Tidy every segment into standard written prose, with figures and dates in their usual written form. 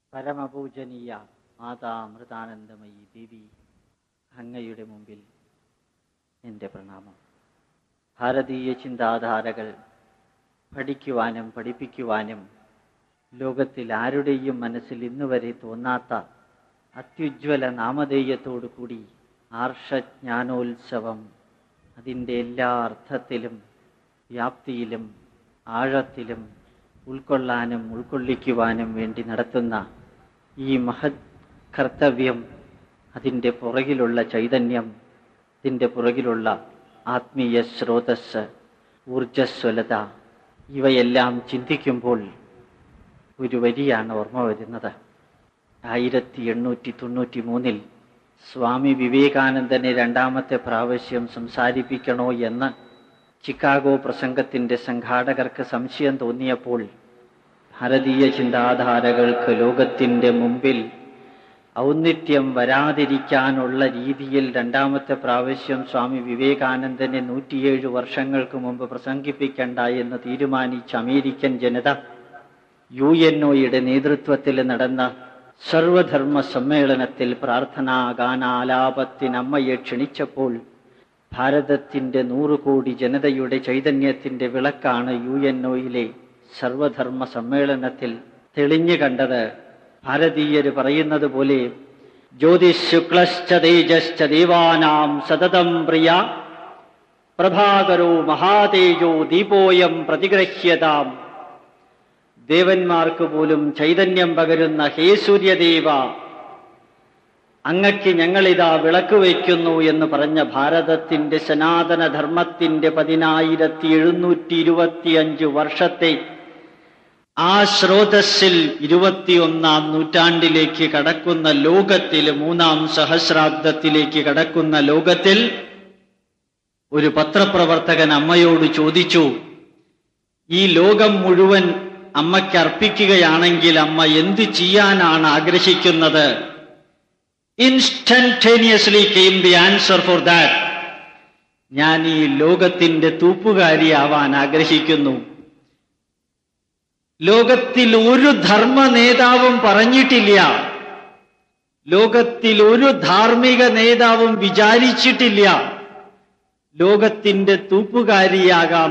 പരമപൂജനീയ മാതാ അമൃതാനന്ദമയി ദേവി, അങ്ങയുടെ മുമ്പിൽ എൻ്റെ പ്രണാമം. ഭാരതീയ ചിന്താധാരകൾ പഠിക്കുവാനും പഠിപ്പിക്കുവാനും ലോകത്തിൽ ആരുടെയും മനസ്സിൽ ഇന്നുവരെ തോന്നാത്ത അത്യുജ്വല നാമധേയത്തോടു കൂടി ആർഷജ്ഞാനോത്സവം അതിൻ്റെ എല്ലാ അർത്ഥത്തിലും വ്യാപ്തിയിലും ആഴത്തിലും ഉൾക്കൊള്ളാനും ഉൾക്കൊള്ളിക്കുവാനും വേണ്ടി നടത്തുന്ന ഈ മഹത് കർത്തവ്യം, അതിൻ്റെ പുറകിലുള്ള ചൈതന്യം, അതിൻ്റെ പുറകിലുള്ള ആത്മീയ സ്രോതസ്, ഊർജസ്വലത, ഇവയെല്ലാം ചിന്തിക്കുമ്പോൾ ഒരു വരിയാണ് ഓർമ്മ വരുന്നത്. 1893 സ്വാമി വിവേകാനന്ദനെ രണ്ടാമത്തെ പ്രാവശ്യം സംസാരിപ്പിക്കണോ എന്ന് ചിക്കാഗോ പ്രസംഗത്തിൻ്റെ സംഘാടകർക്ക് സംശയം തോന്നിയപ്പോൾ ഭാരതീയ ചിന്താധാരകൾക്ക് ലോകത്തിൻ്റെ മുമ്പിൽ ഔന്നിത്യം വരാതിരിക്കാനുള്ള രീതിയിൽ രണ്ടാമത്തെ പ്രാവശ്യം സ്വാമി വിവേകാനന്ദനെ 107 വർഷങ്ങൾക്ക് മുമ്പ് പ്രസംഗിപ്പിക്കണ്ട എന്ന് തീരുമാനിച്ച അമേരിക്കൻ ജനത UNOയുടെ നേതൃത്വത്തിൽ നടന്ന സർവധർമ്മ സമ്മേളനത്തിൽ പ്രാർത്ഥനാ ഗാനാലാപത്തിനമ്മയെ ക്ഷണിച്ചപ്പോൾ ഭാരതത്തിൻ്റെ 100 കോടി ജനതയുടെ ചൈതന്യത്തിൻ്റെ വിളക്കാണ് UNOയിലെ സർവധർമ്മ സമ്മേളനത്തിൽ തെളിഞ്ഞു കണ്ടത്. ഭാരതീയര് പറയുന്നത് പോലെ ജ്യോതിഷ് ശുക്ലശ്ച തേജശ്ച ദേവാനാം സതതം പ്രിയ പ്രഭാകരോ മഹാതേജോ ദീപോയം പ്രതിഗ്രഹ്യതാം. ദേവന്മാർക്ക് പോലും ചൈതന്യം പകരുന്ന ഹേ സൂര്യദേവ, അങ്ങക്ക് ഞങ്ങളിതാ വിളക്ക് വയ്ക്കുന്നു എന്ന് പറഞ്ഞ ഭാരതത്തിന്റെ സനാതനധർമ്മത്തിന്റെ 10725 വർഷത്തെ ആ സ്രോതസ്സിൽ 21ാം നൂറ്റാണ്ടിലേക്ക് കടക്കുന്ന ലോകത്തിൽ, 3ാം സഹസ്രാബ്ദത്തിലേക്ക് കടക്കുന്ന ലോകത്തിൽ ഒരു പത്രപ്രവർത്തകൻ അമ്മയോട് ചോദിച്ചു, ഈ ലോകം മുഴുവൻ അമ്മയ്ക്ക് അർപ്പിക്കുകയാണെങ്കിൽ അമ്മ എന്ത് ചെയ്യാനാണ് ആഗ്രഹിക്കുന്നത്? Instantaneously came the answer for that. ഞാൻ ഈ ലോകത്തിന്റെ തൂപ്പുകാരിയാവാൻ ആഗ്രഹിക്കുന്നു. ലോകത്തിൽ ഒരു ധർമ്മ നേതാവും പറഞ്ഞിട്ടില്ല, ലോകത്തിൽ ഒരു ധാർമ്മിക നേതാവും വിചാരിച്ചിട്ടില്ല ലോകത്തിന്റെ തൂപ്പുകാരിയാകാം.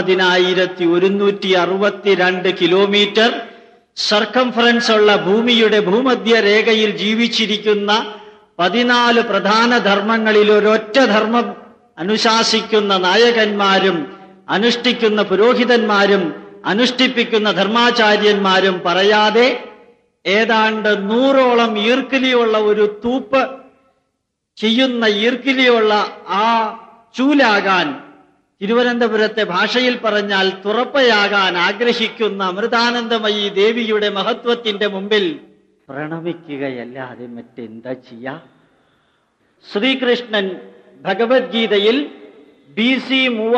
40,162 കിലോമീറ്റർ സർക്കംഫറൻസ് ഉള്ള ഭൂമിയുടെ ഭൂമധ്യരേഖയിൽ ജീവിച്ചിരിക്കുന്ന 14 പ്രധാന ധർമ്മങ്ങളിൽ ഒരൊറ്റ ധർമ്മം അനുശാസിക്കുന്ന നായകന്മാരും അനുഷ്ഠിക്കുന്ന പുരോഹിതന്മാരും അനുഷ്ഠിപ്പിക്കുന്ന ധർമാചാര്യന്മാരും പറയാതെ ഏതാണ്ട് 100ഓളം ഈർക്കിലിയുള്ള ഒരു തൂപ്പ് ചെയ്യുന്ന ഈർക്കിലിയുള്ള ആ ചൂലാകാൻ, തിരുവനന്തപുരത്തെ ഭാഷയിൽ പറഞ്ഞാൽ തുറപ്പയാകാൻ ആഗ്രഹിക്കുന്ന അമൃതാനന്ദമയി ദേവിയുടെ മഹത്വത്തിന്റെ മുമ്പിൽ പ്രണമിക്കുകയല്ലാതെ മറ്റെന്താ ചെയ്യാ? ശ്രീകൃഷ്ണൻ ഭഗവത്ഗീതയിൽ BC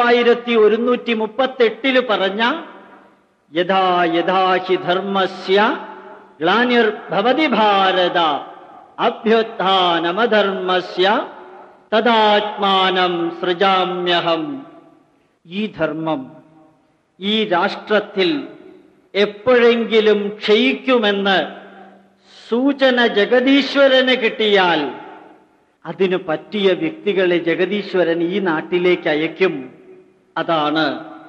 3138 പറഞ്ഞ യഥാ യഥാ ഹി ധർമ്മസ്യ ഗ്ലാനിർഭവതി ഭാരത അഭ്യുത്ഥാനമധർമ്മസ്യ തദാത്മാനം സൃജാമ്യഹം. ഈ ധർമ്മം ഈ രാഷ്ട്രത്തിൽ എപ്പോഴെങ്കിലും ക്ഷയിക്കുമെന്ന് സൂചന ജഗദീശ്വരന് കിട്ടിയാൽ അതിനു പറ്റിയ വ്യക്തികളെ ജഗദീശ്വരൻ ഈ നാട്ടിലേക്ക് അയക്കും. അതാണ്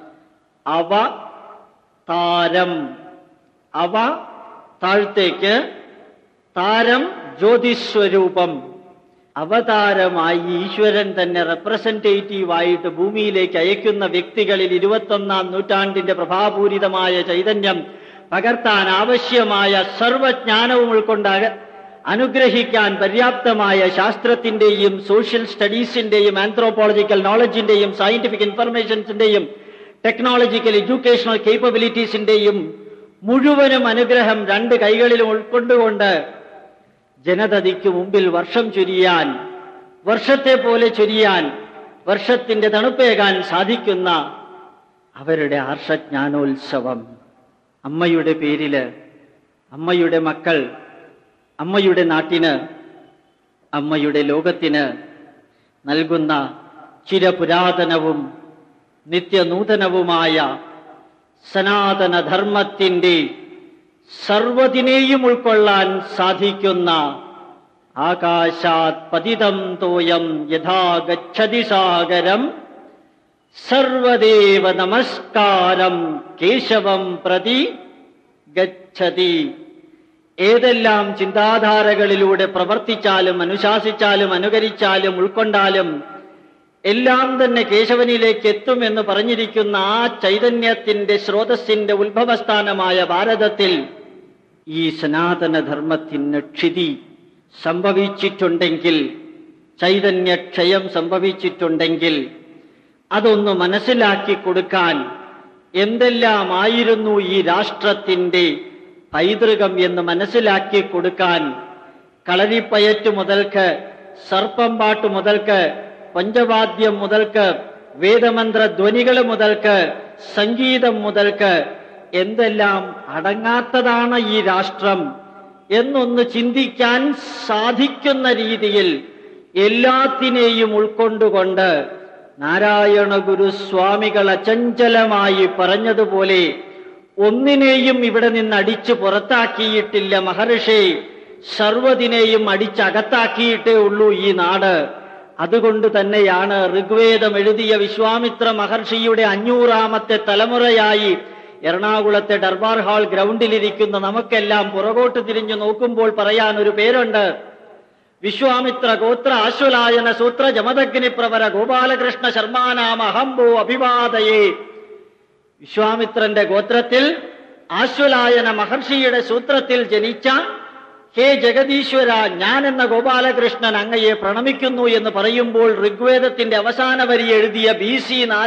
അവതാരം. അവ താഴത്തേക്ക്, താരം ജ്യോതിസ്വരൂപം. അവതാരമായി ഈശ്വരൻ തന്നെ റെപ്രസെന്റേറ്റീവായിട്ട് ഭൂമിയിലേക്ക് അയക്കുന്ന വ്യക്തികളിൽ 21ാം നൂറ്റാണ്ടിന്റെ പ്രഭാപൂരിതമായ ചൈതന്യം പകർത്താൻ ആവശ്യമായ സർവജ്ഞാനവും ഉൾക്കൊണ്ട് അനുഗ്രഹിക്കാൻ പര്യാപ്തമായ ശാസ്ത്രത്തിന്റെയും സോഷ്യൽ സ്റ്റഡീസിന്റെയും ആന്ത്രോപോളജിക്കൽ നോളജിന്റെയും സയന്റിഫിക് ഇൻഫർമേഷൻസിന്റെയും ടെക്നോളജിക്കൽ എഡ്യൂക്കേഷണൽ കേപ്പബിലിറ്റീസിന്റെയും മുഴുവനും അനുഗ്രഹം 2 കൈകളിലും ഉൾക്കൊണ്ടുകൊണ്ട് ജനതയ്ക്ക് മുമ്പിൽ വർഷം ചൊരിയാൻ, വർഷത്തെ പോലെ ചൊരിയാൻ, വർഷത്തിന്റെ തണുപ്പേകാൻ സാധിക്കുന്ന അവരുടെ ആർഷജ്ഞാനോത്സവം, അമ്മയുടെ പേരില്, അമ്മയുടെ മക്കൾ, അമ്മയുടെ നാട്ടിന്, അമ്മയുടെ ലോകത്തിന് നൽകുന്ന ചിരപുരാതനവും നിത്യനൂതനവുമായ സനാതനധർമ്മത്തിന്റെ സർവ്വതിനെയും ഉൾക്കൊള്ളാൻ സാധിക്കുന്ന ആകാശാത് പതിതം തോയം യഥാ ഗച്ഛതി സാഗരം സർവദേവ നമസ്കാരം കേശവം പ്രതി ഗച്ഛതി. ഏതെല്ലാം ചിന്താധാരകളിലൂടെ പ്രവർത്തിച്ചാലും അനുശാസിച്ചാലും അനുകരിച്ചാലും ഉൾക്കൊണ്ടാലും എല്ലാം തന്നെ കേശവനിലേക്ക് എത്തുമെന്ന് പറഞ്ഞിരിക്കുന്ന ആ ചൈതന്യത്തിന്റെ സ്രോതസ്സിന്റെ ഉത്ഭവസ്ഥാനമായ ഭാരതത്തിൽ ഈ സനാതനധർമ്മത്തിന് ക്ഷിതി സംഭവിച്ചിട്ടുണ്ടെങ്കിൽ, ചൈതന്യക്ഷയം സംഭവിച്ചിട്ടുണ്ടെങ്കിൽ അതൊന്ന് മനസ്സിലാക്കി കൊടുക്കാൻ എന്തെല്ലാമായിരുന്നു ഈ രാഷ്ട്രത്തിന്റെ പൈതൃകം എന്ന് മനസ്സിലാക്കി കൊടുക്കാൻ കളരിപ്പയറ്റ് മുതൽക്ക് സർപ്പംപാട്ട് മുതൽക്ക് പഞ്ചവാദ്യം മുതൽക്ക് വേദമന്ത്ര ധ്വനികൾ മുതൽക്ക് സംഗീതം മുതൽക്ക് എന്തെല്ലാം അടങ്ങാത്തതാണ് ഈ രാഷ്ട്രം എന്നൊന്ന് ചിന്തിക്കാൻ സാധിക്കുന്ന രീതിയിൽ എല്ലാത്തിനെയും ഉൾക്കൊണ്ടുകൊണ്ട് നാരായണ ഗുരുസ്വാമികൾ അചഞ്ചലമായി പറഞ്ഞതുപോലെ ഒന്നിനെയും ഇവിടെ നിന്ന് അടിച്ചു പുറത്താക്കിയിട്ടില്ല മഹർഷി, സർവ്വതിനെയും അടിച്ചകത്താക്കിയിട്ടേ ഉള്ളൂ ഈ നാട്. അതുകൊണ്ട് തന്നെയാണ് ഋഗ്വേദം എഴുതിയ വിശ്വാമിത്ര മഹർഷിയുടെ 500ാമത്തെ തലമുറയായി എറണാകുളത്തെ ദർബാർ ഹാൾ ഗ്രൗണ്ടിലിരിക്കുന്ന നമുക്കെല്ലാം പുറകോട്ട് തിരിഞ്ഞു നോക്കുമ്പോൾ പറയാൻ ഒരു പേരുണ്ട്. വിശ്വാമിത്ര ഗോത്ര ആശ്വലായന സൂത്ര ജമദഗ്നിപ്രവര ഗോപാലകൃഷ്ണ ശർമാനാമ അഹംഭോ അഭിവാദയേ. വിശ്വാമിത്രന്റെ ഗോത്രത്തിൽ ആശ്വലായന മഹർഷിയുടെ സൂത്രത്തിൽ ജനിച്ച ഹേ ജഗദീശ്വര, ഞാൻ എന്ന ഗോപാലകൃഷ്ണൻ അങ്ങയെ പ്രണമിക്കുന്നു എന്ന് പറയുമ്പോൾ ഋഗ്വേദത്തിന്റെ അവസാന വരി എഴുതിയ BC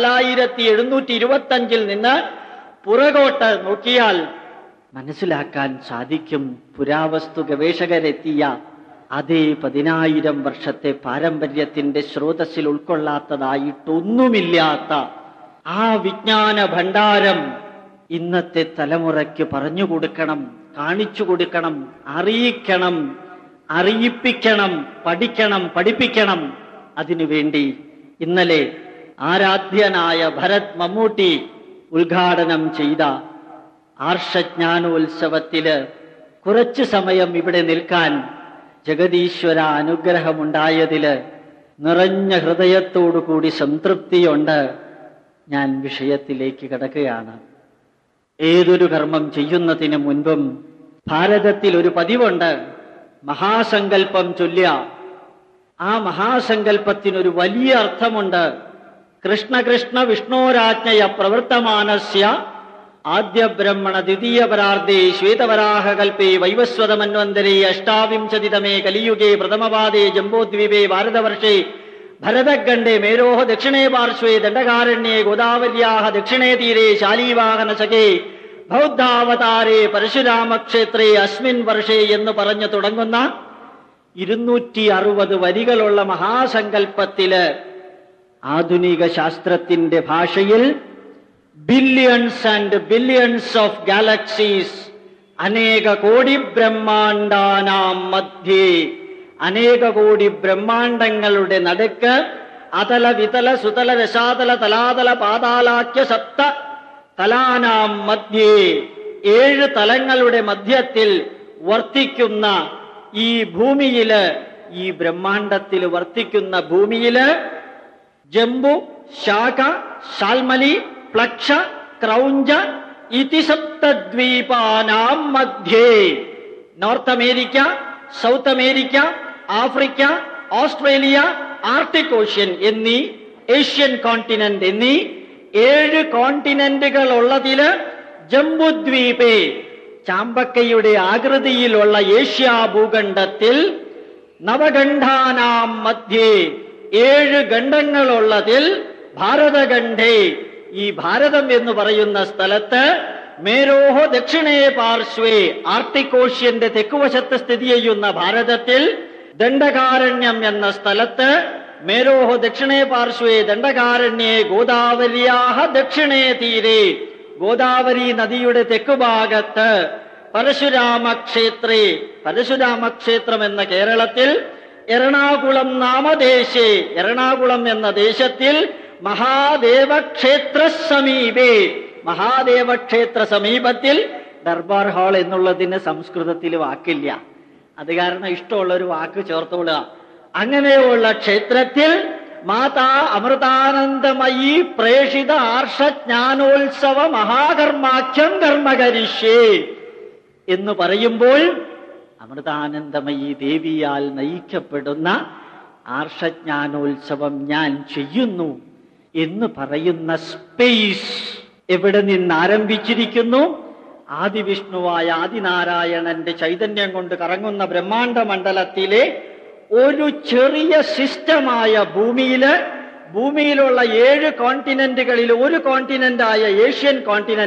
4725 നിന്ന് പുറകോട്ട് നോക്കിയാൽ മനസ്സിലാക്കാൻ സാധിക്കും. പുരാവസ്തു ഗവേഷകരെത്തിയ അതേ 10,000 വർഷത്തെ പാരമ്പര്യത്തിന്റെ സ്രോതസ്സിൽ ഉൾക്കൊള്ളാത്തതായിട്ടൊന്നുമില്ലാത്ത ആ വിജ്ഞാന ഭണ്ഡാരം ഇന്നത്തെ തലമുറയ്ക്ക് പറഞ്ഞു കൊടുക്കണം, കാണിച്ചു കൊടുക്കണം, അറിയിക്കണം, അറിയിപ്പിക്കണം, പഠിക്കണം, പഠിപ്പിക്കണം. അതിനുവേണ്ടി ഇന്നലെ ആരാധ്യനായ ഭരത് മമ്മൂട്ടി ഉദ്ഘാടനം ചെയ്ത ആർഷജ്ഞാനോത്സവത്തില് കുറച്ചു സമയം ഇവിടെ നിൽക്കാൻ ജഗദീശ്വര അനുഗ്രഹമുണ്ടായതില് നിറഞ്ഞ ഹൃദയത്തോടുകൂടി സംതൃപ്തിയുണ്ട്. ഞാൻ വിഷയത്തിലേക്ക് കടക്കുകയാണ്. ഏതൊരു കർമ്മം ചെയ്യുന്നതിന് മുൻപും ഭാരതത്തിൽ ഒരു പതിവുണ്ട്, മഹാസങ്കല്പം ചൊല്ലുക. ആ മഹാസങ്കല്പത്തിനൊരു വലിയ അർത്ഥമുണ്ട്. കൃഷ്ണ കൃഷ്ണ വിഷ്ണോരാജ്ഞയ പ്രവൃത്തമാനസ്യ ആദ്യ ബ്രഹ്മണ ദ്വിതീയ പരാർദ്ധേ ശ്വേതവരാഹകൽപേ വൈവസ്വതമന്വന്തരേ അഷ്ടാവിംശതിതമേ കലിയുഗേ പ്രഥമപാദേ ജംബോദ്വീപേ ഭാരതവർഷേ ഭരതഖണ്ഡേ മേരോഹ ദക്ഷിണേ പാർശ്വേ ദണ്ഡകാരണ്യേ ഗോദാവര്യാഹ ദക്ഷിണേ തീരേ ശാലീവാഹനശകേ ബൗദ്ധാവതാരേ പരശുരാമക്ഷേത്രേ അസ്മിൻ വർഷേ എന്ന് പറഞ്ഞു തുടങ്ങുന്ന 260 വരികളുള്ള മഹാസങ്കല്പത്തില് ആധുനിക ശാസ്ത്രത്തിന്റെ ഭാഷയിൽ billions and billions of galaxies, അനേക കോടി ബ്രഹ്മാണ്ടാനാം മധ്യേ, അനേക കോടി ബ്രഹ്മാണ്ടങ്ങളുടെ നടുക്ക് അതല വിതല സുതല രസാതല തലാതല പാതാലാക്യ സപ്ത തലാനാം മധ്യേ, 7 തലങ്ങളുടെ മധ്യത്തിൽ വർത്തിക്കുന്ന ഈ ഭൂമിയില്, ഈ ബ്രഹ്മാണ്ടത്തിൽ വർത്തിക്കുന്ന ഭൂമിയില് ജംബു ശാഖ ശാൽമലി പ്ലക്ഷ ക്രൗഞ്ച ഇതി സപ്തദ്വീപാനാം മധ്യേ, North America, South America, Africa, Australia, Arctic Ocean എന്നീ ഏഷ്യൻ കോണ്ടിനെന്റ് എന്നീ 7 കോണ്ടിനെന്റുകൾ ഉള്ളതില് ജംബുദ്വീപേ, ചാമ്പക്കയുടെ ആകൃതിയിലുള്ള ഏഷ്യാ ഭൂഖണ്ഡത്തിൽ നവഖണ്ഡാനാം മധ്യേ, 7 ഖണ്ഡങ്ങളുള്ളതിൽ ഭാരതഖണ്ഡേ, ഈ ഭാരതം എന്ന് പറയുന്ന സ്ഥലത്ത് മേരോഹ ദക്ഷിണേ പാർശ്വേ, ആർട്ടിക് ഓഷ്യന്റെ തെക്കുവശത്ത് സ്ഥിതി ചെയ്യുന്ന ഭാരതത്തിൽ ദണ്ഡകാരണ്യം എന്ന സ്ഥലത്ത് മേരോഹ ദക്ഷിണേ പാർശ്വേ ദണ്ഡകാരണ്യേ ഗോദാവര്യാഹ ദക്ഷിണേ തീരേ, ഗോദാവരി നദിയുടെ തെക്കുഭാഗത്ത് പരശുരാമക്ഷേത്രേ, പരശുരാമക്ഷേത്രം എന്ന കേരളത്തിൽ എറണാകുളം നാമദേശേ, എറണാകുളം എന്ന ദേശത്തിൽ മഹാദേവക്ഷേത്ര സമീപേ, മഹാദേവക്ഷേത്ര സമീപത്തിൽ ദർബാർ ഹാൾ എന്നുള്ളതിന് സംസ്കൃതത്തിൽ വാക്കില്ല. അത് കാരണം ഇഷ്ടമുള്ള ഒരു വാക്ക് ചേർത്തോളുക. അങ്ങനെയുള്ള ക്ഷേത്രത്തിൽ മാതാ അമൃതാനന്ദമയി പ്രേഷിത ആർഷജ്ഞാനോത്സവ മഹാകർമാഖ്യം കർമ്മകരിഷ്യേ എന്ന് പറയുമ്പോൾ അമൃതാനന്ദമയി ദേവിയാൽ നയിക്കപ്പെടുന്ന ആർഷജ്ഞാനോത്സവം ഞാൻ ചെയ്യുന്നു എന്ന് പറയുന്ന സ്പേസ് എവിടെ നിന്ന് ആരംഭിച്ചിരിക്കുന്നു? ആദിവിഷ്ണുവായ ആദിനാരായണന്റെ ചൈതന്യം കൊണ്ട് കറങ്ങുന്ന ബ്രഹ്മാണ്ഡ മണ്ഡലത്തിലെ ഒരു ചെറിയ സിസ്റ്റമായ ഭൂമിയിലുള്ള 7 കോണ്ടിനെന്റുകളിൽ ഒരു കോണ്ടിനെന്റായ ഏഷ്യൻ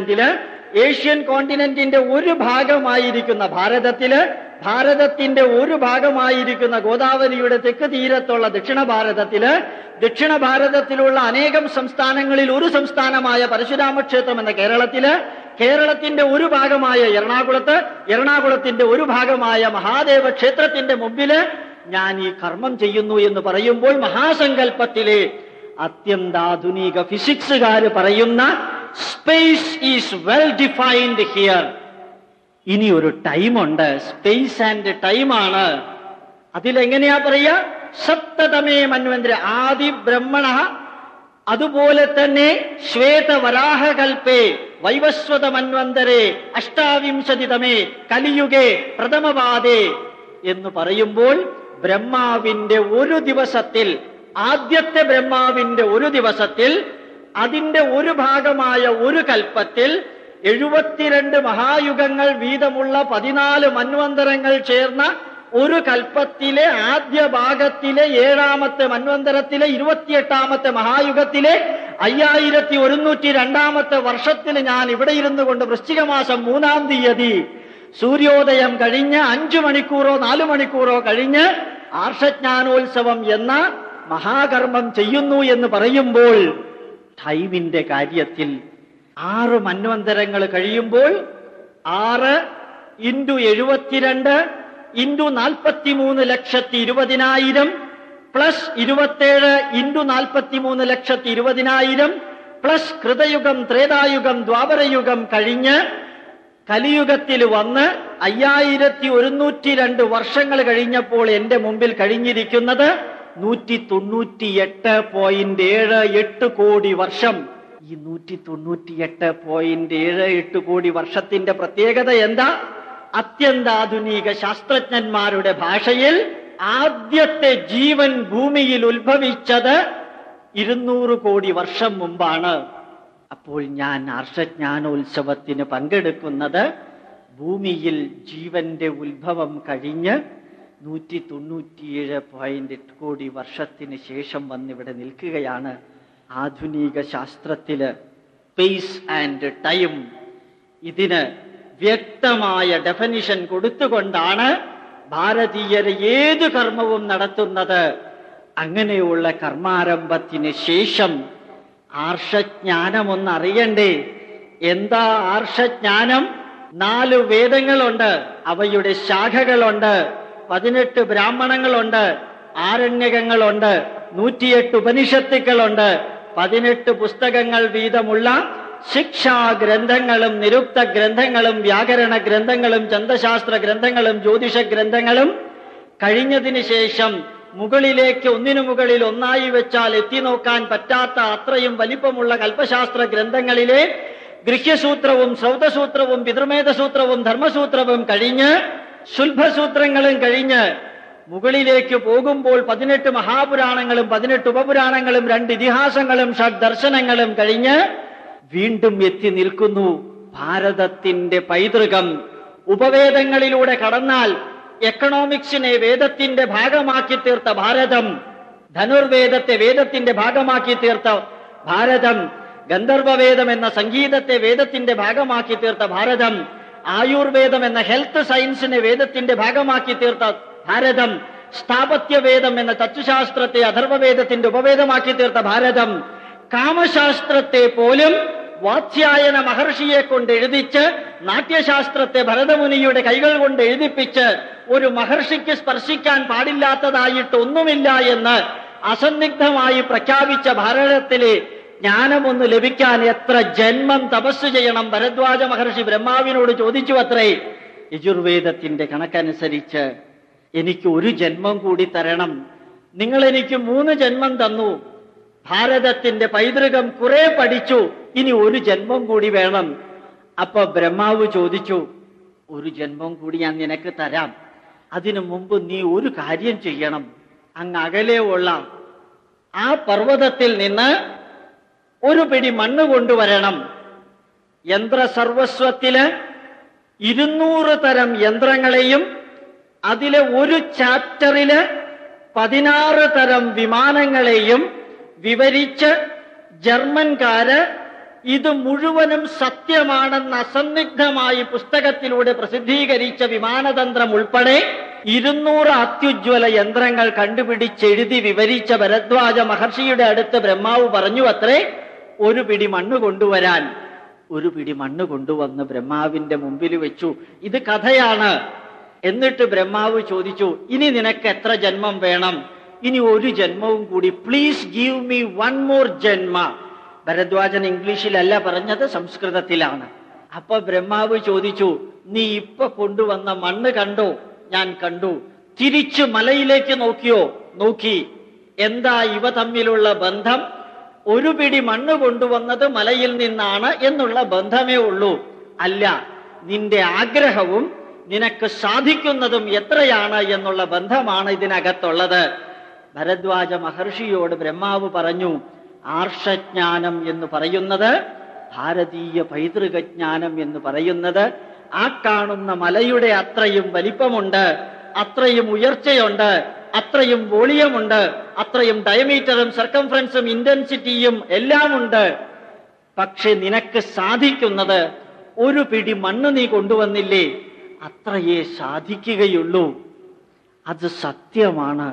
കോണ്ടിനെന്റിന്റെ ഒരു ഭാഗമായിരിക്കുന്ന ഭാരതത്തിന്റെ ഒരു ഭാഗമായിരിക്കുന്ന ഗോദാവരിയുടെ തെക്ക് തീരത്തുള്ള ദക്ഷിണ ഭാരതത്തിലുള്ള അനേകം സംസ്ഥാനങ്ങളിൽ ഒരു സംസ്ഥാനമായ പരശുരാമക്ഷേത്രം എന്ന കേരളത്തിന്റെ ഒരു ഭാഗമായ എറണാകുളത്തിന്റെ ഒരു ഭാഗമായ മഹാദേവ ക്ഷേത്രത്തിന്റെ മുമ്പില് ഞാൻ ഈ കർമ്മം ചെയ്യുന്നു എന്ന് പറയുമ്പോൾ മഹാസങ്കല്പത്തിലെ അത്യന്താധുനിക ഫിസിക്സുകാര് പറയുന്ന space is well defined here. ഇനി ഒരു ടൈമുണ്ട്, സ്പേസ് ആൻഡ് ടൈമാണ്. അതിലെങ്ങനെയാ പറയുക? സപ്തതമേ മന്വന്തര ആദി ബ്രഹ്മണ, അതുപോലെ തന്നെ ശ്വേതവരാഹകൽപ്പേ വൈവസ്വത മന്വന്തരേ അഷ്ടാവിംശതിതമേ കലിയുഗേ പ്രഥമപാദേ എന്ന് പറയുമ്പോൾ ബ്രഹ്മാവിന്റെ ഒരു ദിവസത്തിൽ, ആദ്യത്തെ ബ്രഹ്മാവിന്റെ ഒരു ദിവസത്തിൽ, അതിന്റെ ഒരു ഭാഗമായ ഒരു കൽപ്പത്തിൽ 72 മഹായുഗങ്ങൾ വീതമുള്ള 14 മന്വന്തരങ്ങൾ ചേർന്ന ഒരു കൽപ്പത്തിലെ ആദ്യ ഭാഗത്തിലെ 7ാമത്തെ മന്വന്തരത്തിലെ 28ാമത്തെ മഹായുഗത്തിലെ 5102ാമത്തെ വർഷത്തിൽ ഞാൻ ഇവിടെ ഇരുന്നു കൊണ്ട് വൃശ്ചിക മാസം 3-ാം തീയതി സൂര്യോദയം കഴിഞ്ഞ് 5 മണിക്കൂറോ 4 മണിക്കൂറോ കഴിഞ്ഞ് ആർഷജ്ഞാനോത്സവം എന്ന മഹാകർമ്മം ചെയ്യുന്നു എന്ന് പറയുമ്പോൾ ടൈമിന്റെ കാര്യത്തിൽ 6 മന്വന്തരങ്ങൾ കഴിയുമ്പോൾ 6 × 72 × 43,20,000 പ്ലസ് 27 × 43,20,000 പ്ലസ് കൃതയുഗം, ത്രേതായുഗം, ദ്വാപരയുഗം കഴിഞ്ഞ് കലിയുഗത്തിൽ വന്ന് 5102 വർഷങ്ങൾ കഴിഞ്ഞപ്പോൾ എന്റെ മുമ്പിൽ കഴിഞ്ഞിരിക്കുന്നത് 198.78 കോടി വർഷം. ഈ 198.78 കോടി വർഷത്തിന്റെ പ്രത്യേകത എന്താ? അത്യന്താധുനിക ശാസ്ത്രജ്ഞന്മാരുടെ ഭാഷയിൽ ആദ്യത്തെ ജീവൻ ഭൂമിയിൽ ഉത്ഭവിച്ചത് 200 കോടി വർഷം മുമ്പാണ്. അപ്പോൾ ഞാൻ ആർഷജ്ഞാനോത്സവത്തിന് പങ്കെടുക്കുന്നത് ഭൂമിയിൽ ജീവന്റെ ഉത്ഭവം കഴിഞ്ഞ് 197.8 കോടി വർഷത്തിന് ശേഷം വന്നിവിടെ നിൽക്കുകയാണ്. ആധുനിക ശാസ്ത്രത്തില് സ്പേസ് ആൻഡ് ടൈം ഇതിന് വ്യക്തമായ ഡെഫിനിഷൻ കൊടുത്തുകൊണ്ടാണ് ഭാരതീയർ ഏത് കർമ്മവും നടത്തുന്നത്. അങ്ങനെയുള്ള കർമാരംഭത്തിന് ശേഷം ആർഷജ്ഞാനമൊന്നറിയണ്ടേ? എന്താ ആർഷജ്ഞാനം? 4 വേദങ്ങളുണ്ട്, അവയുടെ ശാഖകളുണ്ട്, 18 ബ്രാഹ്മണങ്ങളുണ്ട്, ആരണ്യകങ്ങളുണ്ട്, 108 ഉപനിഷത്തുക്കളുണ്ട്, 18 പുസ്തകങ്ങൾ വീതമുള്ള ശിക്ഷാഗ്രന്ഥങ്ങളും നിരുക്ത ഗ്രന്ഥങ്ങളും വ്യാകരണ ഗ്രന്ഥങ്ങളും ഛന്ദശാസ്ത്ര ഗ്രന്ഥങ്ങളും ജ്യോതിഷ ഗ്രന്ഥങ്ങളും കഴിഞ്ഞതിന് ശേഷം മുകളിലേക്ക് ഒന്നിനു മുകളിൽ ഒന്നായി വെച്ചാൽ എത്തിനോക്കാൻ പറ്റാത്ത അത്രയും വലിപ്പമുള്ള കൽപ്പശാസ്ത്ര ഗ്രന്ഥങ്ങളിലെ ഗൃഹ്യസൂത്രവും ശ്രൗതസൂത്രവും പിതൃമേധസൂത്രവും ധർമ്മസൂത്രവും കഴിഞ്ഞ് ശുൽഭസൂത്രങ്ങളും കഴിഞ്ഞ് മുകളിലേക്ക് പോകുമ്പോൾ 18 മഹാപുരാണങ്ങളും 18 ഉപപുരാണങ്ങളും 2 ഇതിഹാസങ്ങളും ഷഡ്ദർശനങ്ങളും കഴിഞ്ഞ് വീണ്ടും എത്തി നിൽക്കുന്നു ഭാരതത്തിന്റെ പൈതൃകം. ഉപവേദങ്ങളിലൂടെ കടന്നാൽ എക്കണോമിക്സിനെ വേദത്തിന്റെ ഭാഗമാക്കി തീർത്ത ഭാരതം, ധനുർവേദത്തെ വേദത്തിന്റെ ഭാഗമാക്കി തീർത്ത ഭാരതം, ഗന്ധർവവേദം എന്ന സംഗീതത്തെ വേദത്തിന്റെ ഭാഗമാക്കി തീർത്ത ഭാരതം, ആയുർവേദം എന്ന ഹെൽത്ത് സയൻസിനെ വേദത്തിന്റെ ഭാഗമാക്കി തീർത്ത ഭാരതം, സ്ഥാപത്യവേദം എന്ന തത്വശാസ്ത്രത്തെ അഥർവവേദത്തിന്റെ ഉപവേദമാക്കി തീർത്ത ഭാരതം, കാമശാസ്ത്രത്തെ പോലും വാത്സ്യായന മഹർഷിയെ കൊണ്ട് എഴുതിച്ച് നാട്യശാസ്ത്രത്തെ ഭരതമുനിയുടെ കൈകൾ കൊണ്ട് എഴുതിപ്പിച്ച് ഒരു മഹർഷിക്ക് സ്പർശിക്കാൻ പാടില്ലാത്തതായിട്ട് ഒന്നുമില്ല എന്ന് അസന്നിഗ്ധമായി പ്രഖ്യാപിച്ച ഭാരതത്തിലെ ജ്ഞാനമൊന്ന് ലഭിക്കാൻ എത്ര ജന്മം തപസ് ചെയ്യണം? ഭരദ്വാജ മഹർഷി ബ്രഹ്മാവിനോട് ചോദിച്ചു അത്രേ. യജുർവേദത്തിന്റെ കണക്കനുസരിച്ച് എനിക്ക് ഒരു ജന്മം കൂടി തരണം. നിങ്ങൾ എനിക്ക് 3 ജന്മം തന്നു. ഭാരതത്തിന്റെ പൈതൃകം കുറെ പഠിച്ചു. ഇനി ഒരു ജന്മം കൂടി വേണം. അപ്പൊ ബ്രഹ്മാവ് ചോദിച്ചു, ഒരു ജന്മം കൂടി ഞാൻ നിനക്ക് തരാം. അതിനു മുമ്പ് നീ ഒരു കാര്യം ചെയ്യണം. അങ്ങ് അകലെ ഉള്ള ആ പർവ്വതത്തിൽ നിന്ന് ഒരു പിടി മണ്ണ് കൊണ്ടുവരണം. യന്ത്രസർവസ്വത്തില് 200 തരം യന്ത്രങ്ങളെയും അതിലെ ഒരു ചാപ്റ്ററില് 16 തരം വിമാനങ്ങളെയും വിവരിച്ച് ജർമ്മൻകാര് ഇത് മുഴുവനും സത്യമാണെന്ന് അസന്നിഗ്ധമായി പുസ്തകത്തിലൂടെ പ്രസിദ്ധീകരിച്ച വിമാനതന്ത്രം ഉൾപ്പെടെ 200 അത്യുജ്വല യന്ത്രങ്ങൾ കണ്ടുപിടിച്ചെഴുതി വിവരിച്ച ഭരദ്വാജ മഹർഷിയുടെ അടുത്ത് ബ്രഹ്മാവ് പറഞ്ഞു അത്രേ, ഒരു പിടി മണ്ണ് കൊണ്ടുവരാൻ. ഒരു പിടി മണ്ണ് കൊണ്ടുവന്ന് ബ്രഹ്മാവിന്റെ മുമ്പിൽ വെച്ചു. ഇത് കഥയാണ്. എന്നിട്ട് ബ്രഹ്മാവ് ചോദിച്ചു, ഇനി നിനക്ക് എത്ര ജന്മം വേണം? ഇനി ഒരു ജന്മവും കൂടി, പ്ലീസ് ഗീവ് മീ 1 more ജന്മ. ഭരദ്വാജൻ ഇംഗ്ലീഷിലല്ല പറഞ്ഞത്, സംസ്കൃതത്തിലാണ്. അപ്പൊ ബ്രഹ്മാവ് ചോദിച്ചു, നീ ഇപ്പൊ കൊണ്ടുവന്ന മണ്ണ് കണ്ടോ? ഞാൻ കണ്ടു. തിരിച്ചു മലയിലേക്ക് നോക്കിയോ? നോക്കി. എന്താ ഇവ തമ്മിലുള്ള ബന്ധം? ഒരു പിടി മണ്ണ് കൊണ്ടുവന്നത് മലയിൽ നിന്നാണ് എന്നുള്ള ബന്ധമേ ഉള്ളൂ. അല്ല, നിന്റെ ആഗ്രഹവും നിനക്ക് സാധിക്കുന്നതും എത്രയാണ് എന്നുള്ള ബന്ധമാണ് ഇതിനകത്തുള്ളത്. ഭരദ്വാജ മഹർഷിയോട് ബ്രഹ്മാവ് പറഞ്ഞു, ആർഷജ്ഞാനം എന്ന് പറയുന്നത്, ഭാരതീയ പൈതൃകജ്ഞാനം എന്ന് പറയുന്നത് ആ കാണുന്ന മലയുടെ അത്രയും വലിപ്പമുണ്ട്, അത്രയും ഉയർച്ചയുണ്ട്, അത്രയും വോളിയമുണ്ട്, അത്രയും ഡയമീറ്ററും സർക്കംഫറൻസും ഇന്റൻസിറ്റിയും എല്ലാം ഉണ്ട്. പക്ഷെ നിനക്ക് സാധിക്കുന്നത് ഒരു പിടി മണ്ണ് നീ കൊണ്ടുവന്നില്ലേ, അത്രയേ സാധിക്കുകയുള്ളൂ. അത് സത്യമാണ്.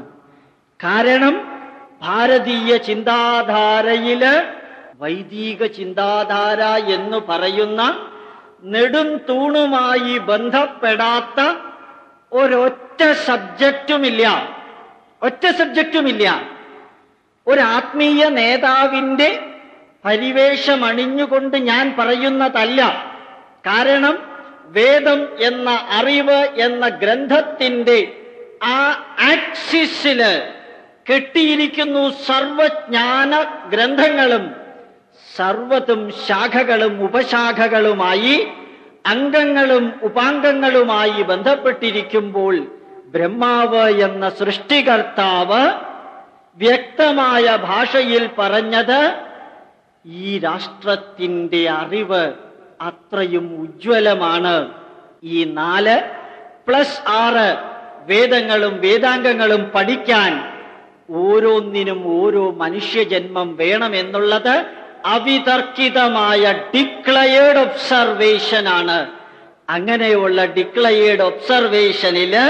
കാരണം ഭാരതീയ ചിന്താധാരയില് വൈദിക ചിന്താധാര എന്ന് പറയുന്ന നെടും തൂണുമായി ബന്ധപ്പെടാത്ത ഒരൊറ്റ സബ്ജക്റ്റുമില്ല. ഒറ്റ സബ്ജക്റ്റുമില്ല. ഒരാത്മീയ നേതാവിന്റെ പരിവേഷമണിഞ്ഞുകൊണ്ട് ഞാൻ പറയുന്നതല്ല. കാരണം വേദം എന്ന അറിവ് എന്ന ഗ്രന്ഥത്തിന്റെ ആ ആക്സിസില് കെട്ടിയിരിക്കുന്നു സർവജ്ഞാന ഗ്രന്ഥങ്ങളും. സർവതും ശാഖകളും ഉപശാഖകളുമായി അംഗങ്ങളും ഉപാംഗങ്ങളുമായി ബന്ധപ്പെട്ടിരിക്കുമ്പോൾ ബ്രഹ്മാവ് എന്ന സൃഷ്ടികർത്താവ് വ്യക്തമായ ഭാഷയിൽ പറഞ്ഞത്, ഈ രാഷ്ട്രത്തിന്റെ അറിവ് അത്രയും ഉജ്ജ്വലമാണ്. ഈ 4+6 വേദങ്ങളും വേദാംഗങ്ങളും പഠിക്കാൻ ഓരോന്നിനും ഓരോ മനുഷ്യജന്മം വേണമെന്നുള്ളത് അവിതർക്കിതമായ ഡിക്ലയേർഡ് ഒബ്സർവേഷൻ ആണ്. അങ്ങനെയുള്ള ഡിക്ലയേർഡ് ഒബ്സർവേഷനില്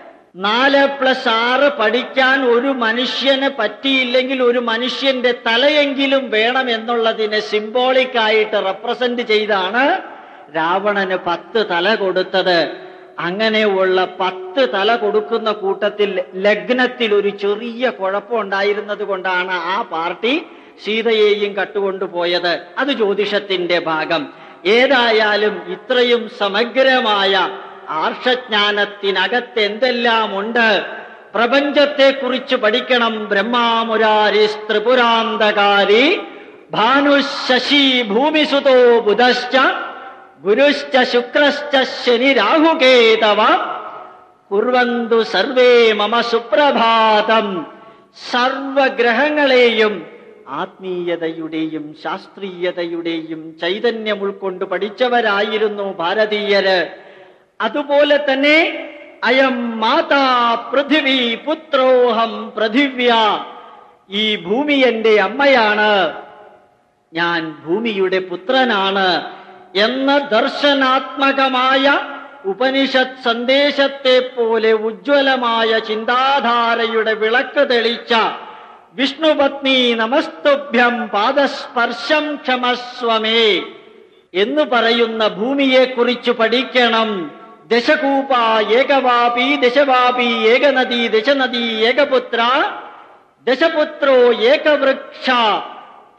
4+6 പഠിക്കാൻ ഒരു മനുഷ്യന് പറ്റിയില്ലെങ്കിൽ ഒരു മനുഷ്യന്റെ തലയെങ്കിലും വേണം എന്നുള്ളതിനെ സിംബോളിക്കായിട്ട് റെപ്രസെന്റ് ചെയ്താണ് രാവണന് 10 തല കൊടുത്തത്. അങ്ങനെയുള്ള 10 തല കൊടുക്കുന്ന കൂട്ടത്തിൽ ലഗ്നത്തിൽ ഒരു ചെറിയ കുഴപ്പമുണ്ടായിരുന്നത് കൊണ്ടാണ് ആ പാർട്ടി സീതയെയും കട്ടുകൊണ്ടുപോയത്. അത് ജ്യോതിഷത്തിന്റെ ഭാഗം. ഏതായാലും ഇത്രയും സമഗ്രമായ ആർഷജ്ഞാനത്തിനകത്ത് എന്തെല്ലാം ഉണ്ട്? പ്രപഞ്ചത്തെക്കുറിച്ച് പഠിക്കണം. ബ്രഹ്മാമുരാരി ത്രിപുരാന്തകാരി ഭാനുശശി ഭൂമിസുതോ ബുധശ്ച ഗുരുശ്ച ശുക്രശ്ച ശനി രാഹുകേതവ കുർവന്തു സർവേ മമ സുപ്രഭാതം. സർവഗ്രഹങ്ങളെയും ആത്മീയതയുടെയും ശാസ്ത്രീയതയുടെയും ചൈതന്യം ഉൾക്കൊണ്ട് പഠിച്ചവരായിരുന്നു ഭാരതീയര്. അതുപോലെ തന്നെ അയം മാതാ പൃഥിവി പുത്രോഹം പൃഥിവ്യ, ഈ ഭൂമി എന്റെ അമ്മയാണ്, ഞാൻ ഭൂമിയുടെ പുത്രനാണ് എന്ന ദർശനാത്മകമായ ഉപനിഷത്ത് സന്ദേശത്തെ പോലെ ഉജ്ജ്വലമായ ചിന്താധാരയുടെ വിളക്ക് തെളിച്ച വിഷ്ണുപത്നി നമസ്തുഭ്യം പാദസ്പർശം ക്ഷമസ്വമേ എന്ന് പറയുന്ന ഭൂമിയെക്കുറിച്ച് പഠിക്കണം. ദശകൂപ ഏകവാപി ദശവാപി ഏകനദി ദശനദി ഏകപുത്ര ദശപുത്രോ ഏകവൃക്ഷ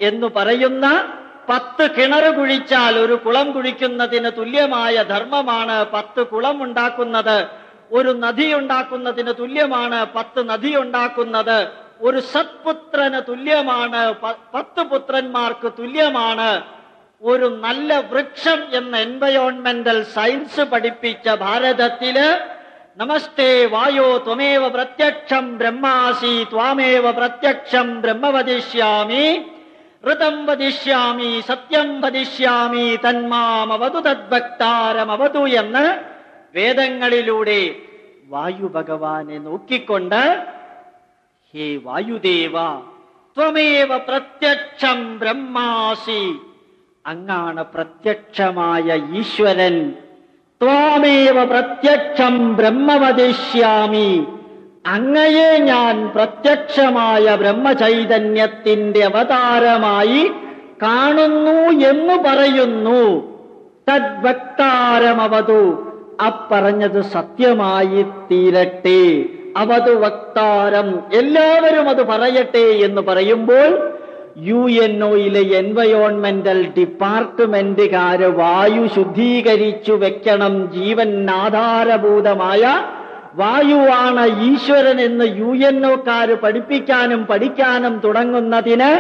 എന്ന് പറയുന്ന 10 കിണർ കുഴിച്ചാൽ ഒരു കുളം കുഴിക്കുന്നതിന് തുല്യമായ ധർമ്മമാണ് 10 കുളം ഉണ്ടാക്കുന്നത്. ഒരു നദി ഉണ്ടാക്കുന്നതിന് തുല്യമാണ് 10 നദി ഉണ്ടാക്കുന്നത്. ഒരു സത്പുത്രന് തുല്യമാണ് 10 പുത്രന്മാർക്ക് തുല്യമാണ്. ഒരു നല്ല വൃക്ഷം എന്ന എൻവയോൺമെന്റൽ സയൻസ് പഠിപ്പിച്ച ഭാരതത്തില് നമസ്തേ വായോ ത്വമേവ പ്രത്യക്ഷം ബ്രഹ്മാസി ത്വാമേവ പ്രത്യക്ഷം ബ്രഹ്മ വദിഷ്യാമി ഋതം വദിഷ്യാമി സത്യം വദിഷ്യാമി തന്മാമവതു തദ്ഭക്താരമവതു എന്ന് വേദങ്ങളിലൂടെ വായു ഭഗവാനെ നോക്കിക്കൊണ്ട് ഹേ വായുദേവ ത്വമേവ പ്രത്യക്ഷം ബ്രഹ്മാസി, അങ്ങാണ് പ്രത്യക്ഷമായ ഈശ്വരൻ. ത്വാമേവ പ്രത്യക്ഷം ബ്രഹ്മ വദിഷ്യാമി, അങ്ങയെ ഞാൻ പ്രത്യക്ഷമായ ബ്രഹ്മചൈതന്യത്തിന്റെ അവതാരമായി കാണുന്നു എന്ന് പറയുന്നു. തദ്വക്താരമവതു, അപ്പറഞ്ഞത് സത്യമായി തീരട്ടെ. അവതു വക്താരം, എല്ലാവരും അത് പറയട്ടെ എന്ന് പറയുമ്പോൾ UNOയിലെ എൻവയോൺമെന്റൽ ഡിപ്പാർട്ട്മെന്റുകാര് വായു ശുദ്ധീകരിച്ചു വെക്കണം. ജീവൻ ആധാരഭൂതമായ വായുവാണ് ഈശ്വരൻ എന്ന് UNOക്കാര് പഠിപ്പിക്കാനും പഠിക്കാനും തുടങ്ങുന്നതിന്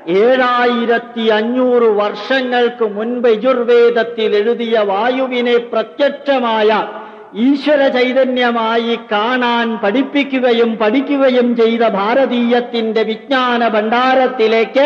7500 വർഷങ്ങൾക്ക് മുൻപ് യജുർവേദത്തിൽ എഴുതിയ വായുവിനെ പ്രത്യക്ഷമായ ഈശ്വര ചൈതന്യമായി കാണാൻ പഠിപ്പിക്കുകയും പഠിക്കുകയും ചെയ്ത ഭാരതീയത്തിന്റെ വിജ്ഞാന ഭണ്ഡാരത്തിലേക്ക്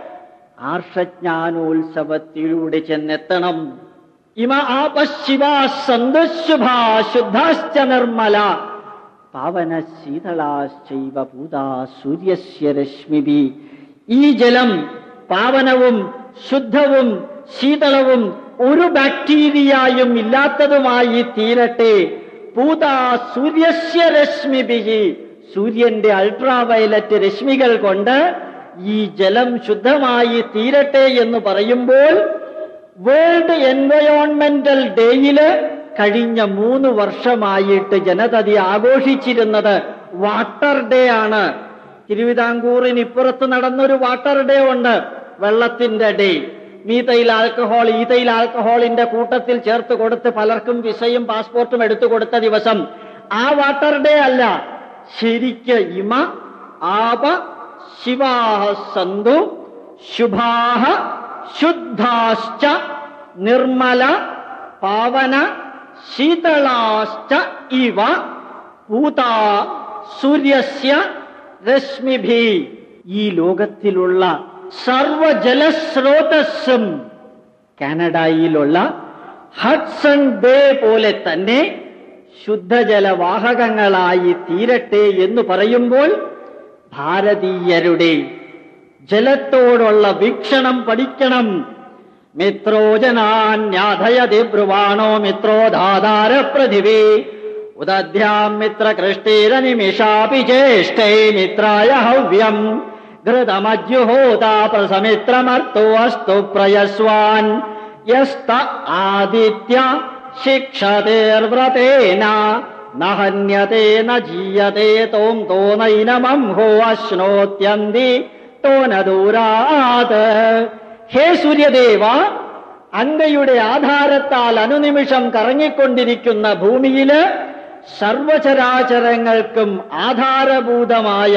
ആർഷജ്ഞാനോത്സവത്തിലൂടെ ചെന്നെത്തണം. ഇമ ആപശിവാ സന്തുശുഭാ ശുദ്ധാശ്ച നിർമ്മല പാവന ശീതളാശ്ചൈവ ഭൂതാ സൂര്യസ്യ രശ്മിഭി. ഈ ജലം പാവനവും ശുദ്ധവും ശീതളവും ഒരു ബാക്ടീരിയയും ഇല്ലാത്തതുമായി തീരട്ടെ. പൂതാ സൂര്യസ്യ രശ്മിഭിഹി, സൂര്യന്റെ അൾട്രാവയലറ്റ് രശ്മികൾ കൊണ്ട് ഈ ജലം ശുദ്ധമായി തീരട്ടെ എന്ന് പറയുമ്പോൾ വേൾഡ് എൻവയോൺമെന്റൽ ഡേയില് കഴിഞ്ഞ 3 വർഷമായിട്ട് ജനതതി ആഘോഷിച്ചിരുന്നത് വാട്ടർ ഡേ ആണ്. തിരുവിതാംകൂറിന് ഇപ്പുറത്ത് നടന്നൊരു വാട്ടർ ഡേ ഉണ്ട്, വെള്ളത്തിന്റെ ഡേ. മീതൈൽ ആൽക്കഹോൾ ഈതൈൽ ആൽക്കഹോളിന്റെ കൂട്ടത്തിൽ ചേർത്ത് കൊടുത്ത് പലർക്കും വിസയും പാസ്പോർട്ടും എടുത്തു കൊടുത്ത ദിവസം ആ വാട്ടർ ഡേ അല്ല. ശരിക്ക് ഇമ ആപ ശിവാഹ സന്തു ശുഭാഹ ശുദ്ധാശ്ച നിർമ്മല പാവന ശീതളാശ്ച ഇവ ഭൂതാ സൂര്യസ്യ രശ്മിഭി. ഈ ലോകത്തിലുള്ള സർവജലസ്രോതസ്സും കാനഡയിലുള്ള ഹഡ്സൺ ബേ പോലെ തന്നെ ശുദ്ധജലവാഹകങ്ങളായി തീരട്ടെ എന്ന് പറയുമ്പോൾ ഭാരതീയരുടെ ജലത്തോടുള്ള വീക്ഷണം പഠിക്കണം. മിത്രോജനാന്യാധയതി ബ്രുവാണോ മിത്രോധാധാര പൃഥിവി ഉദധ്യാം മിത്രകൃഷ്ടീരനിമിഷാപി ജ്യേഷ്ഠൈ മിത്രായ ഹവ്യം ഘൃതമജ്ജുഹോതാ പ്രസമിത്രമർത്തോ അസ്തു പ്രയസ്വാൻ യസ്ത ആദിത്യ ശിക്ഷതേർവ്രതേന നഹന്യതേ ന ജീയതേ തോം തോനൈനമംഹോ അശ്നോത്യന്തി തോനദൂരാത്. ഹേ സൂര്യദേവ, അങ്ങയുടെ ആധാരത്താൽ അനുനിമിഷം കറങ്ങിക്കൊണ്ടിരിക്കുന്ന ഭൂമിയില് സർവചരാചരങ്ങൾക്കും ആധാരഭൂതമായ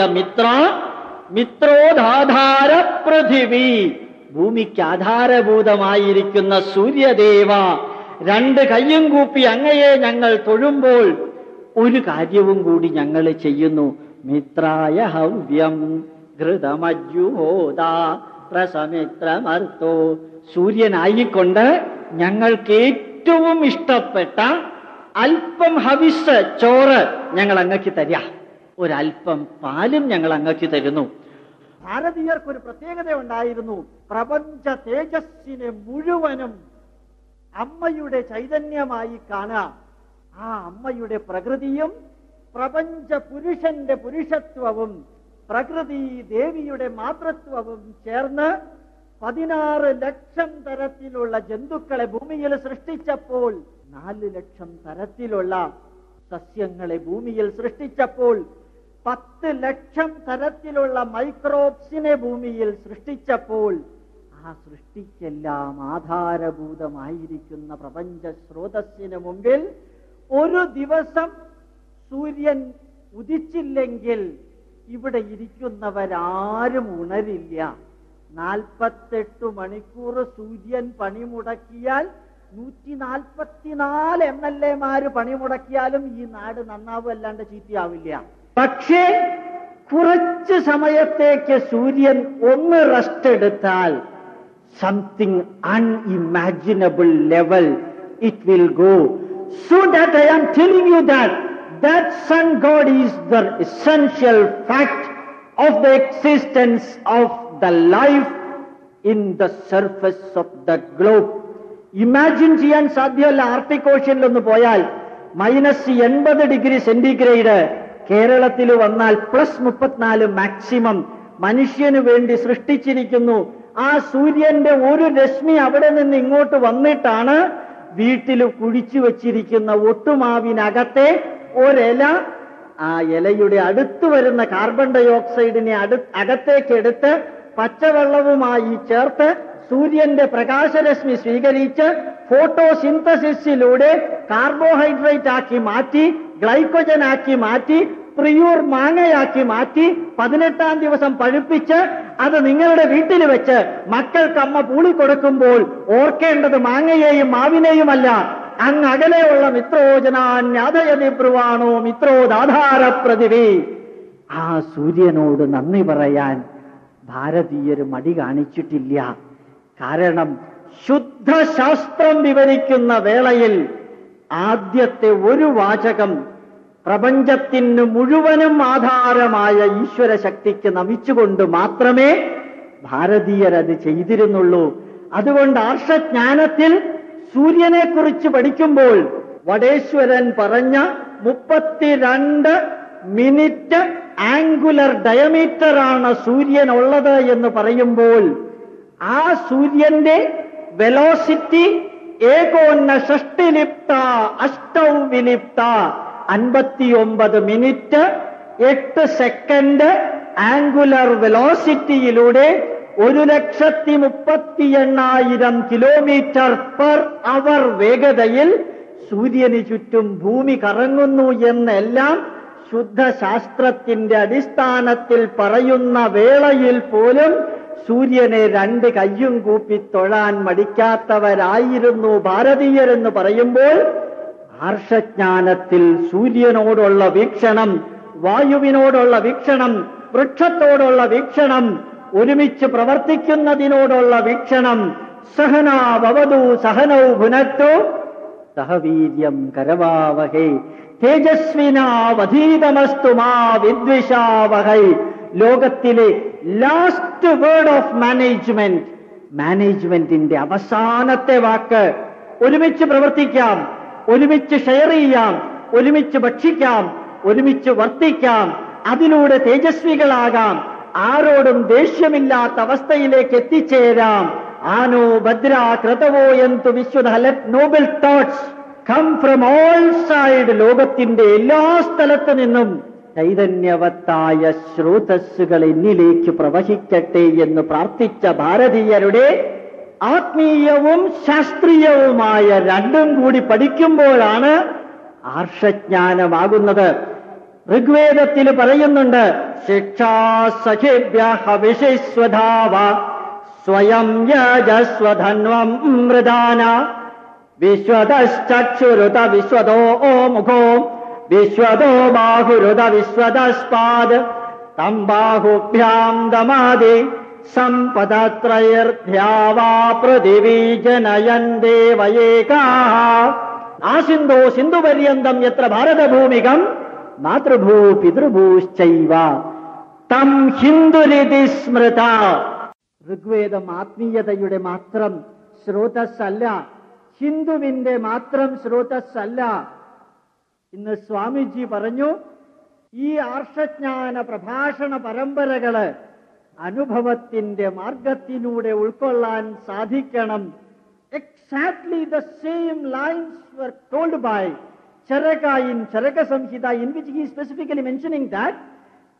മിത്രോധാധാര പൃഥിവി, ഭൂമിക്ക് ആധാരഭൂതമായിരിക്കുന്ന സൂര്യദേവ, 2 കയ്യും കൂപ്പി അങ്ങയെ ഞങ്ങൾ തൊഴുമ്പോൾ ഒരു കാര്യവും കൂടി ഞങ്ങൾ ചെയ്യുന്നു. മിത്രായ ഹവ്യം ഘൃതമജ്ജുഹോത പ്രസമിത്രമർത്തോ, സൂര്യനായിക്കൊണ്ട് ഞങ്ങൾക്ക് ഏറ്റവും ഇഷ്ടപ്പെട്ട അല്പം ഹവിസ് ചോറ് ഞങ്ങൾ അങ്ങക്ക് തരാ, ഒരൽപ്പം പാലും ഞങ്ങൾ അങ്ങക്ക് തരുന്നു. ഭാരതീയർക്കൊരു പ്രത്യേകത ഉണ്ടായിരുന്നു. പ്രപഞ്ച തേജസ്സിനെ മുഴുവനും അമ്മയുടെ ചൈതന്യമായി കാണാം. ആ അമ്മയുടെ പ്രകൃതിയും പ്രപഞ്ച പുരുഷന്റെ പുരുഷത്വവും പ്രകൃതി ദേവിയുടെ മാതൃത്വവും ചേർന്ന് 16 ലക്ഷം തരത്തിലുള്ള ജന്തുക്കളെ ഭൂമിയിൽ സൃഷ്ടിച്ചപ്പോൾ, 4 ലക്ഷം തരത്തിലുള്ള സസ്യങ്ങളെ ഭൂമിയിൽ സൃഷ്ടിച്ചപ്പോൾ 10 ലക്ഷം തരത്തിലുള്ള മൈക്രോബ്സിനെ ഭൂമിയിൽ സൃഷ്ടിച്ചപ്പോൾ ആ സൃഷ്ടിക്കെല്ലാം ആധാരഭൂതമായിരിക്കുന്ന പ്രപഞ്ച സ്രോതസ്സിന് മുമ്പിൽ ഒരു ദിവസം സൂര്യൻ ഉദിച്ചില്ലെങ്കിൽ ഇവിടെ ഇരിക്കുന്നവരാരും ഉണരില്ല. 48 മണിക്കൂർ സൂര്യൻ പണിമുടക്കിയാൽ 144 MLA പണിമുടക്കിയാലും ഈ നാട് നന്നാവും, അല്ലാണ്ട് ചീത്തയാവില്ല. പക്ഷേ കുറച്ച് സമയത്തേക്ക് സൂര്യൻ ഒന്ന് റെസ്റ്റ് എടുത്താൽ something unimaginable level it will go. So that I am telling you that sun god is the essential fact of the existence of the life in the surface of the globe. Imagine ചെയ്യാൻ സാധ്യമല്ല. Arctic ഓഷ്യനിലൊന്ന് പോയാൽ -80°C കേരളത്തിൽ വന്നാൽ +34 maximum മനുഷ്യന് വേണ്ടി സൃഷ്ടിച്ചിരിക്കുന്നു. ആ സൂര്യന്റെ ഒരു രശ്മി അവിടെ നിന്ന് ഇങ്ങോട്ട് വന്നിട്ടാണ് വീട്ടിൽ കുഴിച്ചു വച്ചിരിക്കുന്ന ഒട്ടുമാവിനകത്തെ ഒരില, ആ ഇലയുടെ അടുത്ത് വരുന്ന കാർബൺ ഡൈ ഓക്സൈഡിനെ അകത്തേക്കെടുത്ത് പച്ചവെള്ളവുമായി ചേർത്ത് സൂര്യന്റെ പ്രകാശരശ്മി സ്വീകരിച്ച് ഫോട്ടോസിന്തസിസിലൂടെ കാർബോഹൈഡ്രേറ്റ് ആക്കി മാറ്റി, ഗ്ലൈക്കോജൻ ആക്കി മാറ്റി, പ്രിയൂർ മാങ്ങയാക്കി മാറ്റി 18-ാം ദിവസം പഴുപ്പിച്ച് അത് നിങ്ങളുടെ വീട്ടിൽ വെച്ച് മക്കൾക്ക് അമ്മ പൂളിക്കൊടുക്കുമ്പോൾ ഓർക്കേണ്ടത് മാങ്ങയെയും മാവിനെയുമല്ല, അങ്ങ് അകലെയുള്ള മിത്രോജനാന്യാദയതി ബ്രുവാണോ മിത്രോദാധാര പ്രതിവേ. ആ സൂര്യനോട് നന്ദി പറയാൻ ഭാരതീയർ മടി കാണിച്ചിട്ടില്ല. കാരണം ശുദ്ധശാസ്ത്രം വിവരിക്കുന്ന വേളയിൽ ആദ്യത്തെ ഒരു വാചകം പ്രപഞ്ചത്തിന് മുഴുവനും ആധാരമായ ഈശ്വര ശക്തിക്ക് നമിച്ചുകൊണ്ട് മാത്രമേ ഭാരതീയരത് ചെയ്തിരുന്നുള്ളൂ. അതുകൊണ്ട് ആർഷജ്ഞാനത്തിൽ സൂര്യനെക്കുറിച്ച് പഠിക്കുമ്പോൾ വടേശ്വരൻ പറഞ്ഞ 32 മിനിറ്റ് ആംഗുലർ ഡയമീറ്ററാണ് സൂര്യനുള്ളത് എന്ന് പറയുമ്പോൾ ആ സൂര്യന്റെ വെലോസിറ്റി 1.6 അഷ്ടൗ വിലിപ്ത 59 മിനിറ്റ് 8 സെക്കൻഡ് ആംഗുലർ വെലോസിറ്റിയിലൂടെ 1,38,000 കിലോമീറ്റർ പെർ അവർ വേഗതയിൽ സൂര്യന് ചുറ്റും ഭൂമി കറങ്ങുന്നു എന്നെല്ലാം ശുദ്ധശാസ്ത്രത്തിന്റെ അടിസ്ഥാനത്തിൽ പറയുന്ന വേളയിൽ പോലും സൂര്യനെ 2 കയ്യും കൂപ്പി തൊഴാൻ മടിക്കാത്തവരായിരുന്നു ഭാരതീയരെന്ന് പറയുമ്പോൾ ആർഷജ്ഞാനത്തിൽ സൂര്യനോടുള്ള വീക്ഷണം, വായുവിനോടുള്ള വീക്ഷണം, വൃക്ഷത്തോടുള്ള വീക്ഷണം, ഒരുമിച്ച് പ്രവർത്തിക്കുന്നതിനോടുള്ള വീക്ഷണം, സഹനാവവതു സഹനൗ ഭുനക്തോ സഹവീര്യം കരവാവഹൈ തേജസ്വിനാവധീതമസ്തു മാ വിദ്വിഷാവഹൈ. ലോകത്തിലെ ലാസ്റ്റ് വേർഡ് ഓഫ് മാനേജ്മെന്റിന്റെ അവസാനത്തെ വാക്ക്. ഒരുമിച്ച് പ്രവർത്തിക്കാം, ഒരുമിച്ച് ഷെയർ ചെയ്യാം, ഒരുമിച്ച് ഭക്ഷിക്കാം, ഒരുമിച്ച് വർത്തിക്കാം, അതിലൂടെ തേജസ്വികളാകാം, ആരോടും ദേഷ്യമില്ലാത്ത അവസ്ഥയിലേക്ക് എത്തിച്ചേരാം. ആനോ ഭദ്ര ക്രതവോ എന്തു വിശ്വത. Let noble thoughts come from all side. ലോകത്തിന്റെ എല്ലാ സ്ഥലത്തു നിന്നും ചൈതന്യവത്തായ സ്രോതസ്സുകൾ എന്നിലേക്ക് പ്രവഹിക്കട്ടെ എന്ന് പ്രാർത്ഥിച്ച ഭാരതീയരുടെ ആത്മീയവും ശാസ്ത്രീയവുമായ രണ്ടും കൂടി പഠിക്കുമ്പോഴാണ് ആർഷജ്ഞാനമാകുന്നത്. ഋഗ്വേദത്തിൽ പറയുന്നുണ്ട്, ശിക്ഷാസഖിഭ്യഃ വിശിസ്വധാവ സ്വയം യജസ്വധന്വം മൃദാന വിശ്വതശ്ചക്ഷുരുത വിശ്വതോ മുഖോ വിശ്വതോ ബാഹുരുത വിശ്വതസ്പാദ് തം ബാഹുഭ്യാം ദമാതി സമ്പദത്രയർധ്യാവാ പൃഥിവീ ജനയൻ ദേവയേകാഃ. ആസിന്ധോ സിന്ധുപര്യന്തം യത്ര ഭാരതഭൂമികം മാതൃഭൂ പിതൃഭൂശ്ചൈവ തം ഹിന്ദുരിതി സ്മൃത. ഋഗ്വേദം ആത്മീയതയുടെ മാത്രം സ്രോതസ്സല്ല, ഹിന്ദുവിന്റെ മാത്രം സ്രോതസ്സല്ല. ഇന്ന് സ്വാമിജി പറഞ്ഞു, ഈ ആർഷജ്ഞാന പ്രഭാഷണ പരമ്പരകള് അനുഭവത്തിന്റെ മാർഗത്തിലൂടെ ഉൾക്കൊള്ളാൻ സാധിക്കണം. Exactly the same lines were told by Charaka in Charaka Samhita, in which he is specifically mentioning that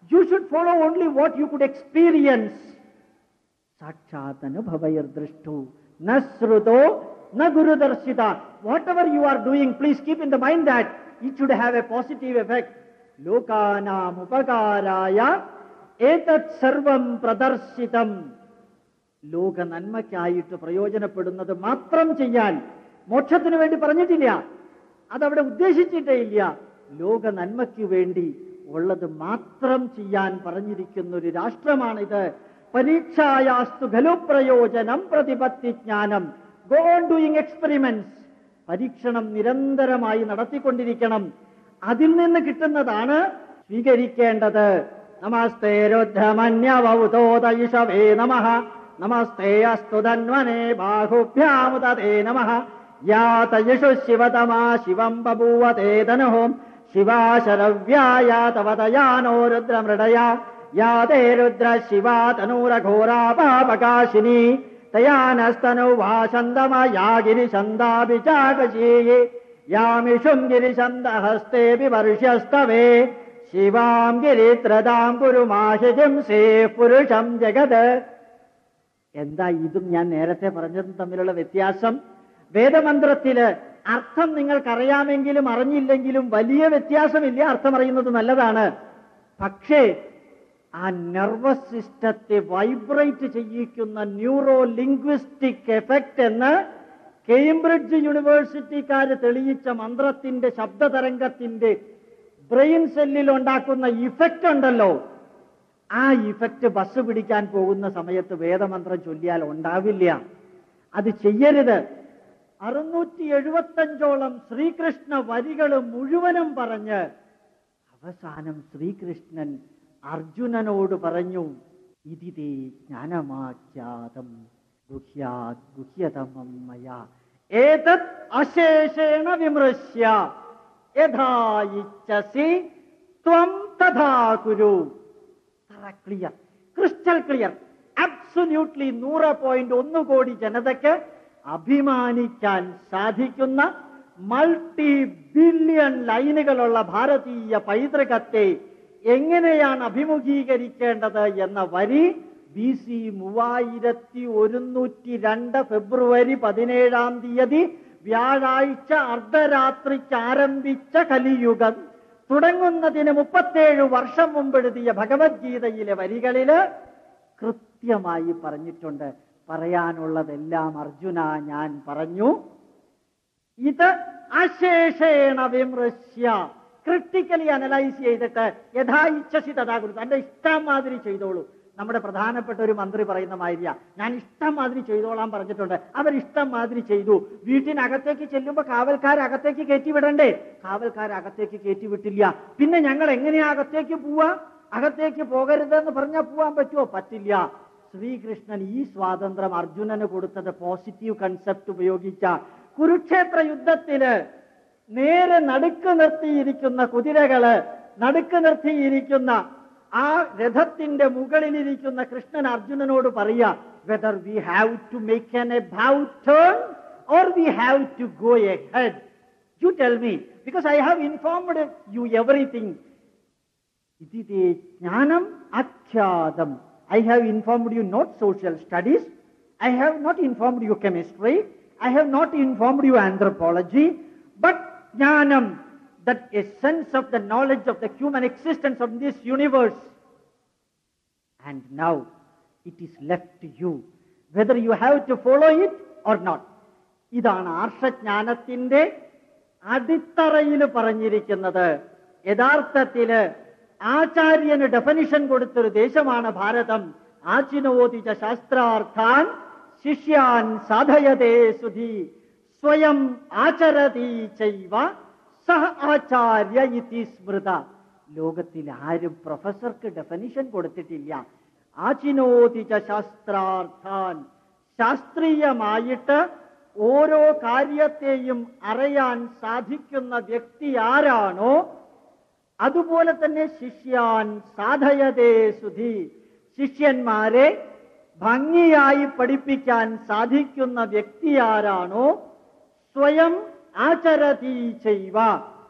You should follow only what you could experience. Sakshat anubhavayar drishtu na sruto na gurudarshita. Whatever you are doing, please keep in the mind that it should have a positive effect. Lokanam upakaraya etat sarvam pradarshitam. ലോക നന്മയ്ക്കായിട്ട് പ്രയോജനപ്പെടുന്നത് മാത്രം ചെയ്യാൻ മോക്ഷത്തിന് വേണ്ടി പറഞ്ഞിട്ടില്ല, അതവിടെ ഉദ്ദേശിച്ചിട്ടേ ഇല്ല. ലോക നന്മയ്ക്ക് വേണ്ടി ഉള്ളത് മാത്രം ചെയ്യാൻ പറഞ്ഞിരിക്കുന്ന ഒരു രാഷ്ട്രമാണിത്. പരീക്ഷായാസ്തു ഖലു പ്രയോജനം പ്രതിപത്തി ജ്ഞാനം. Go on doing experiments. പരീക്ഷണം നിരന്തരമായി നടത്തിക്കൊണ്ടിരിക്കണം. അതിൽ നിന്ന് കിട്ടുന്നതാണ് സ്വീകരിക്കേണ്ടത്. നമസ്തേ രുദ്രമന്യവൗതോദയിഷവേ നമഃ. നമസ്തേ അസ്തു ധന്വനേ ബാഹുഭ്യാമുതേ നമഃ. യാതയിഷു ശിവതമാ ശിവം ബഭൂവതേ ധനുഃ. ശിവാശരവ്യായാ തവതയാനോ രുദ്രമൃഡയാ. യാതേ രുദ്ര ശിവാ തനൂരഘോരാ പാപകാശിനി. തയാനസ്തനു വാശന്തമയാ ഗിരിശന്ദാഭിചാകശീ. യാമിഷും ഗിരിശന്ദഹസ്തേപി വർഷ്യസ്തവേ. ശിവാം ഗിരിത്രതാം കുരുമാഹിജിംസേ പുരുഷം ജഗത്. എന്താ ഇതും ഞാൻ നേരത്തെ പറഞ്ഞതും തമ്മിലുള്ള വ്യത്യാസം? വേദമന്ത്രത്തില് അർത്ഥം നിങ്ങൾക്കറിയാമെങ്കിലും അറിഞ്ഞില്ലെങ്കിലും വലിയ വ്യത്യാസമില്ല. അർത്ഥം അറിയുന്നത് നല്ലതാണ്. പക്ഷേ ആ നെർവസ് സിസ്റ്റത്തെ വൈബ്രേറ്റ് ചെയ്യിക്കുന്ന ന്യൂറോ ലിംഗ്വിസ്റ്റിക് എഫക്റ്റ് എന്ന് കേംബ്രിഡ്ജ് യൂണിവേഴ്സിറ്റിക്കാര് തെളിയിച്ച മന്ത്രത്തിന്റെ ശബ്ദതരംഗത്തിന്റെ ബ്രെയിൻ സെല്ലിൽ ഉണ്ടാക്കുന്ന ഇഫക്റ്റ് ഉണ്ടല്ലോ, ആ ഇഫക്റ്റ് ബസ് പിടിക്കാൻ പോകുന്ന സമയത്ത് വേദമന്ത്രം ചൊല്ലിയാൽ ഉണ്ടാവില്ല. അത് ചെയ്യരുത്. 675ഓളം ശ്രീകൃഷ്ണ വരികൾ മുഴുവനും പറഞ്ഞ് അവസാനം ശ്രീകൃഷ്ണൻ അർജുനനോട് പറഞ്ഞു, ഇതിതേ ജ്ഞാനമാഖ്യാതം ഗുഹ്യാത് ഗുഹ്യതമം മയാ ഏതത് അശേഷേണ വിമൃശ്യ യഥാ ഇച്ഛസി ത്വം തഥാ കുരു. ക്ലിയർ, ക്രിസ്റ്റൽ ക്ലിയർ, അബ്സൊല്യൂട്ട്ലി 100.1 കോടി ജനതയ്ക്ക് അഭിമാനിക്കാൻ സാധിക്കുന്ന മൾട്ടി ബില്യൺ ലൈനുകളുള്ള ഭാരതീയ പൈതൃകത്തെ എങ്ങനെയാണ് അഭിമുഖീകരിക്കേണ്ടത് എന്ന വരി BC 3102 ഫെബ്രുവരി 17 വ്യാഴാഴ്ച അർദ്ധരാത്രിക്ക് ആരംഭിച്ച കലിയുഗം തുടങ്ങുന്നതിന് 37 വർഷം മുമ്പെഴുതിയ ഭഗവത്ഗീതയിലെ വരികളില് കൃത്യമായി പറഞ്ഞിട്ടുണ്ട്. പറയാനുള്ളതെല്ലാം അർജുന ഞാൻ പറഞ്ഞു. ഇത് അശേഷേണ വിമൃശ്യ, ക്രിട്ടിക്കലി അനലൈസ് ചെയ്തിട്ട് യഥാ ഇച്ഛസി തഥാ കുരു, തന്റെ ഇഷ്ടം മാതിരി ചെയ്തോളൂ. നമ്മുടെ പ്രധാനപ്പെട്ട ഒരു മന്ത്രി പറയുന്ന മാതിരിയാ, ഞാൻ ഇഷ്ടം മാതിരി ചെയ്തോളാൻ പറഞ്ഞിട്ടുണ്ട്. അവരിഷ്ടം മാതിരി ചെയ്തു. വീട്ടിനകത്തേക്ക് ചെല്ലുമ്പോൾ കാവൽക്കാരകത്തേക്ക് കയറ്റിവിടണ്ടേ? കാവൽക്കാരകത്തേക്ക് കയറ്റിവിട്ടില്ല. പിന്നെ ഞങ്ങൾ എങ്ങനെയാ അകത്തേക്ക് പോവാ? അകത്തേക്ക് പോകരുതെന്ന് പറഞ്ഞാൽ പോവാൻ പറ്റുമോ? പറ്റില്ല. ശ്രീകൃഷ്ണൻ ഈ സ്വാതന്ത്ര്യം അർജുനന് കൊടുത്തത് പോസിറ്റീവ് കൺസെപ്റ്റ് ഉപയോഗിച്ച. കുരുക്ഷേത്ര യുദ്ധത്തില് നേരെ നടുക്ക് നിർത്തിയിരിക്കുന്ന കുതിരകള്, നടുക്ക് നിർത്തിയിരിക്കുന്ന ആ രഥത്തിന്റെ മുകളിലിരിക്കുന്ന കൃഷ്ണൻ അർജുനനോട് പറയാ, whether we have to make an about turn or we have to go ahead. You tell me, because I have informed you everything. ഇതിതേ ജ്ഞാനം അഖ്യാതം. I have informed you not social studies. I have not informed you chemistry. I have not informed you anthropology. But jnanam, that essence of the knowledge of the human existence of this universe. And now it is left to you whether you have to follow it or not. ഇതാണ് ആർഷജ്ഞാനത്തിന്റെ അടിത്തറയിൽ പറഞ്ഞിരിക്കുന്നത്. യഥാർത്ഥത്തില് ആചാര്യന് definition കൊടുത്തൊരു ദേശമാണ് ഭാരതം. ആചിനോതിച ശാസ്ത്രാർത്ഥാൻ ശിഷ്യാൻ സാധയതേ സുധി സ്വയം ആചരതി ചൈവ സഹ ആചാര്യ ഇതി സ്മൃത. ലോകത്തിൽ ആരും പ്രൊഫസർക്ക് definition കൊടുത്തിട്ടില്ല. ആചിനോതിച ശാസ്ത്രാർത്ഥാൻ, ശാസ്ത്രീയമായിട്ട് ഓരോ കാര്യത്തെയും അറിയാൻ സാധിക്കുന്ന വ്യക്തി ആരാണോ, അതുപോലെ തന്നെ ശിഷ്യാൻ സാധയതേ സുധി, ശിഷ്യന്മാരെ ഭംഗിയായി പഠിപ്പിക്കാൻ സാധിക്കുന്ന വ്യക്തി ആരാണോ, സ്വയം ആചരതി ചൈവ,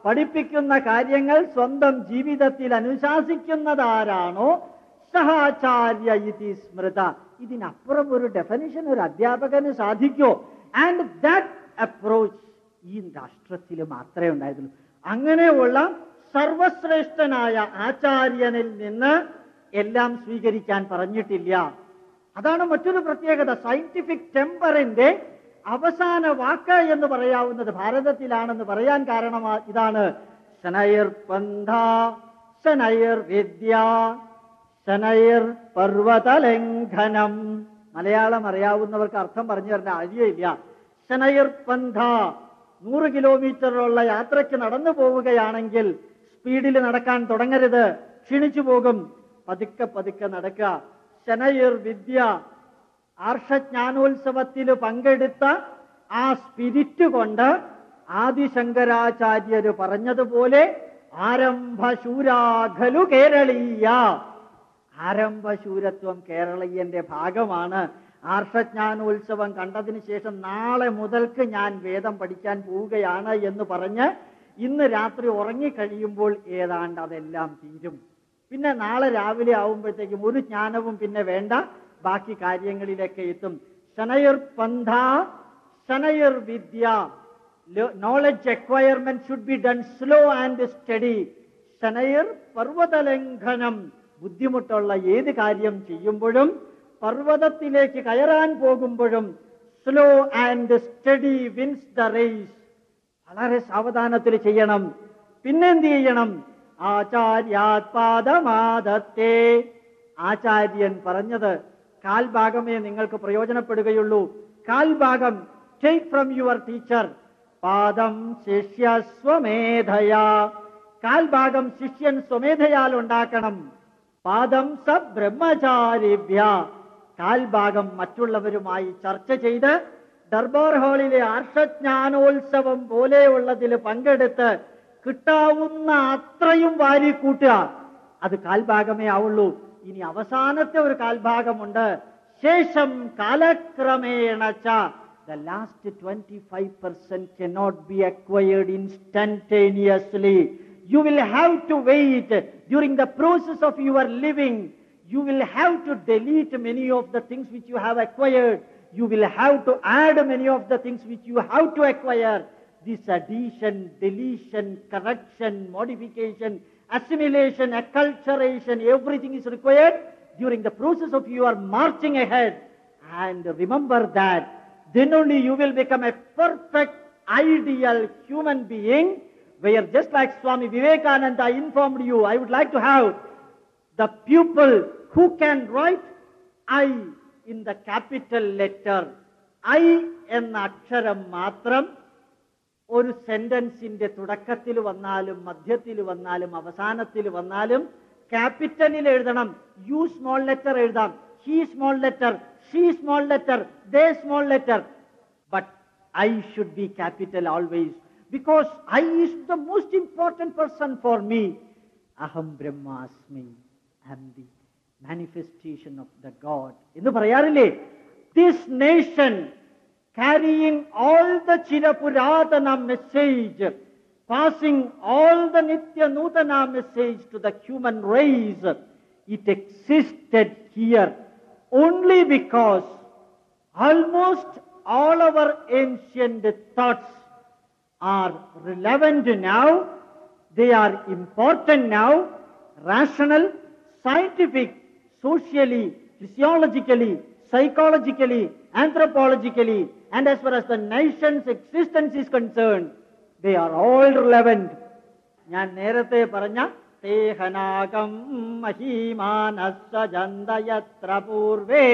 പഠിപ്പിക്കുന്ന കാര്യങ്ങൾ സ്വന്തം ജീവിതത്തിൽ അനുശാസിക്കുന്നതാരാണോ സഹാചാര്യ ഇതി സ്മൃത. ഇതിനപ്പുറം ഒരു ഡെഫിനിഷൻ ഒരു അധ്യാപകന് സാധിക്കോ? ആൻഡ് ദാറ്റ് അപ്രോച്ച് ഈ രാഷ്ട്രത്തിൽ മാത്രമേ ഉണ്ടായിരുന്നുള്ളൂ. അങ്ങനെയുള്ള സർവശ്രേഷ്ഠനായ ആചാര്യനിൽ നിന്ന് എല്ലാം സ്വീകരിക്കാൻ പറഞ്ഞിട്ടില്ല. അതാണ് മറ്റൊരു പ്രത്യേകത. സയന്റിഫിക് ടെമ്പറിന്റെ അവസാന വാക്ക് എന്ന് പറയാവുന്നത് ഭാരതത്തിലാണെന്ന് പറയാൻ കാരണം ഇതാണ്. ശനൈർ പന്ഥ ശനൈർ വിദ്യ ശനൈർ പർവ്വതലംഘനം. മലയാളം അറിയാവുന്നവർക്ക് അർത്ഥം പറഞ്ഞു തരേണ്ട ആവശ്യമില്ല. ശനൈർ പന്ഥ 100 കിലോമീറ്ററുള്ള യാത്രയ്ക്ക് നടന്നു പോവുകയാണെങ്കിൽ സ്പീഡിൽ നടക്കാൻ തുടങ്ങരുത്, ക്ഷീണിച്ചു പോകും. പതുക്കെ പതുക്കെ നടക്കുക. ശനൈർ വിദ്യ, ആർഷജ്ഞാനോത്സവത്തിൽ പങ്കെടുത്ത ആ സ്പിരിറ്റ് കൊണ്ട് ആദിശങ്കരാചാര്യര് പറഞ്ഞതുപോലെ ആരംഭശൂരാഖലു കേരളീയ. ആരംഭശൂരത്വം കേരളീയന്റെ ഭാഗമാണ്. ആർഷജ്ഞാനോത്സവം കണ്ടതിന് ശേഷം നാളെ മുതൽക്ക് ഞാൻ വേദം പഠിക്കാൻ പോവുകയാണ് എന്ന് പറഞ്ഞ് ഇന്ന് രാത്രി ഉറങ്ങിക്കഴിയുമ്പോൾ ഏതാണ്ട് അതെല്ലാം തീരും. പിന്നെ നാളെ രാവിലെ ആവുമ്പോഴത്തേക്കും ഒരു ജ്ഞാനവും പിന്നെ വേണ്ട, ബാക്കി കാര്യങ്ങളിലേക്ക് എത്തും. ശനൈർ പന്ഥ ശനൈർ വിദ്യ. Knowledge acquirement should be done slow and steady. ശനൈർ പർവ്വതലംഘനം. ബുദ്ധിമുട്ടുള്ള ഏത് കാര്യം ചെയ്യുമ്പോഴും പർവ്വതത്തിലേക്ക് കയറാൻ പോകുമ്പോഴും slow and steady wins the race. വളരെ സാവധാനത്തിൽ ചെയ്യണം. പിന്നെന്ത് ചെയ്യണം? ആചാര്യാത്പാദമാദത്തേ. ആചാര്യൻ പറഞ്ഞത് കാൽഭാഗമേ നിങ്ങൾക്ക് പ്രയോജനപ്പെടുകയുള്ളൂ. കാൽഭാഗം ടേക്ക് ഫ്രം യുവർ ടീച്ചർ. പാദം ശിഷ്യ സ്വമേധയാ. കാൽഭാഗം ശിഷ്യൻ സ്വമേധയാൽ ഉണ്ടാക്കണം. പാദം സ ബ്രഹ്മചാരിഭ്യ. കാൽഭാഗം മറ്റുള്ളവരുമായി ചർച്ച ചെയ്ത് ദർബാർ ഹാളിലെ ആർഷജ്ഞാനോത്സവം പോലെയുള്ളതിൽ പങ്കെടുത്ത് കിട്ടാവുന്ന അത്രയും വാരിക്കൂട്ടുക. അത് കാൽഭാഗമേ ആവുള്ളൂ. ഇനി അവസാനത്തെ ഒരു കാൽഭാഗമുണ്ട്. ശേഷം കാലക്രമേണ ച. The last 25% cannot be acquired instantaneously. You will have to wait. During the process of your living, you will have to delete many of the things which you have acquired. You will have to add many of the things which you have to acquire. This addition, deletion, correction, modification, assimilation, acculturation, everything is required during the process of your marching ahead. And remember that, then only you will become a perfect, ideal human being, where just like Swami Vivekananda informed you, I would like to have the pupil who can write I in the capital letter. I എന്ന അക്ഷരം മാത്രം ഒരു സെന്റൻസിന്റെ തുടക്കത്തിൽ വന്നാലും മധ്യത്തിൽ വന്നാലും അവസാനത്തിൽ വന്നാലും ക്യാപിറ്റലിൽ എഴുതണം. യു സ്മോൾ ലെറ്റർ എഴുതാം, he small letter, she small letter, they small letter. But I should be capital always, because I is the most important person for me. Aham Brahmasmi. I am the manifestation of the God. എന്ന് പറയാറില്ലേ? This nation carrying all the Chirapuratana message, passing all the Nitya Nutana message to the human race, it existed here only because almost all our ancient thoughts are relevant now, they are important now, rational, scientific, socially, physiologically, psychologically, anthropologically, and as far as the nation's existence is concerned, they are all relevant. ഞാൻ നേരത്തെ പറഞ്ഞ തേഹനാകം മഹീമാനസ്സജന്തയത്ര പൂർവേ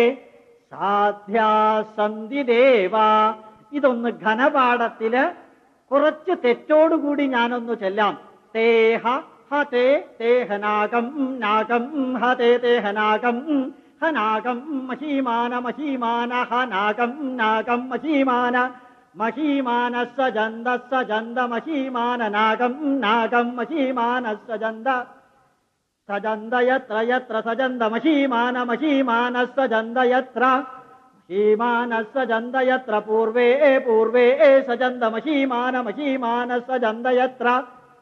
സാധ്യാസന്ധിദേവ. ഇതൊന്ന് ഘനപാഠത്തില് കുറച്ച് തെറ്റോടുകൂടി ഞാനൊന്ന് ചെല്ലാം. തേഹ ഹതേ തേഹനാകം നാഗം ഹതേ തേഹനാകം ഹനാഗം മഹീമാന മഹീമാന ഹനാഗം നാഗം മഹീമാന മഹീമാന സജന്ത സജന്ത മഹീമാന നാഗം നാഗം മഹീമാന സജന്ത സജന്ത യത്ര യത്ര സജന്ത മഹീമാന മഹീമാന സജന്ത യത്ര മഹീമാന സജന്ത യത്ര പൂർവേ പൂർവേ സജന്ത മഹീമാന മഹീമാന സജന്ത യത്ര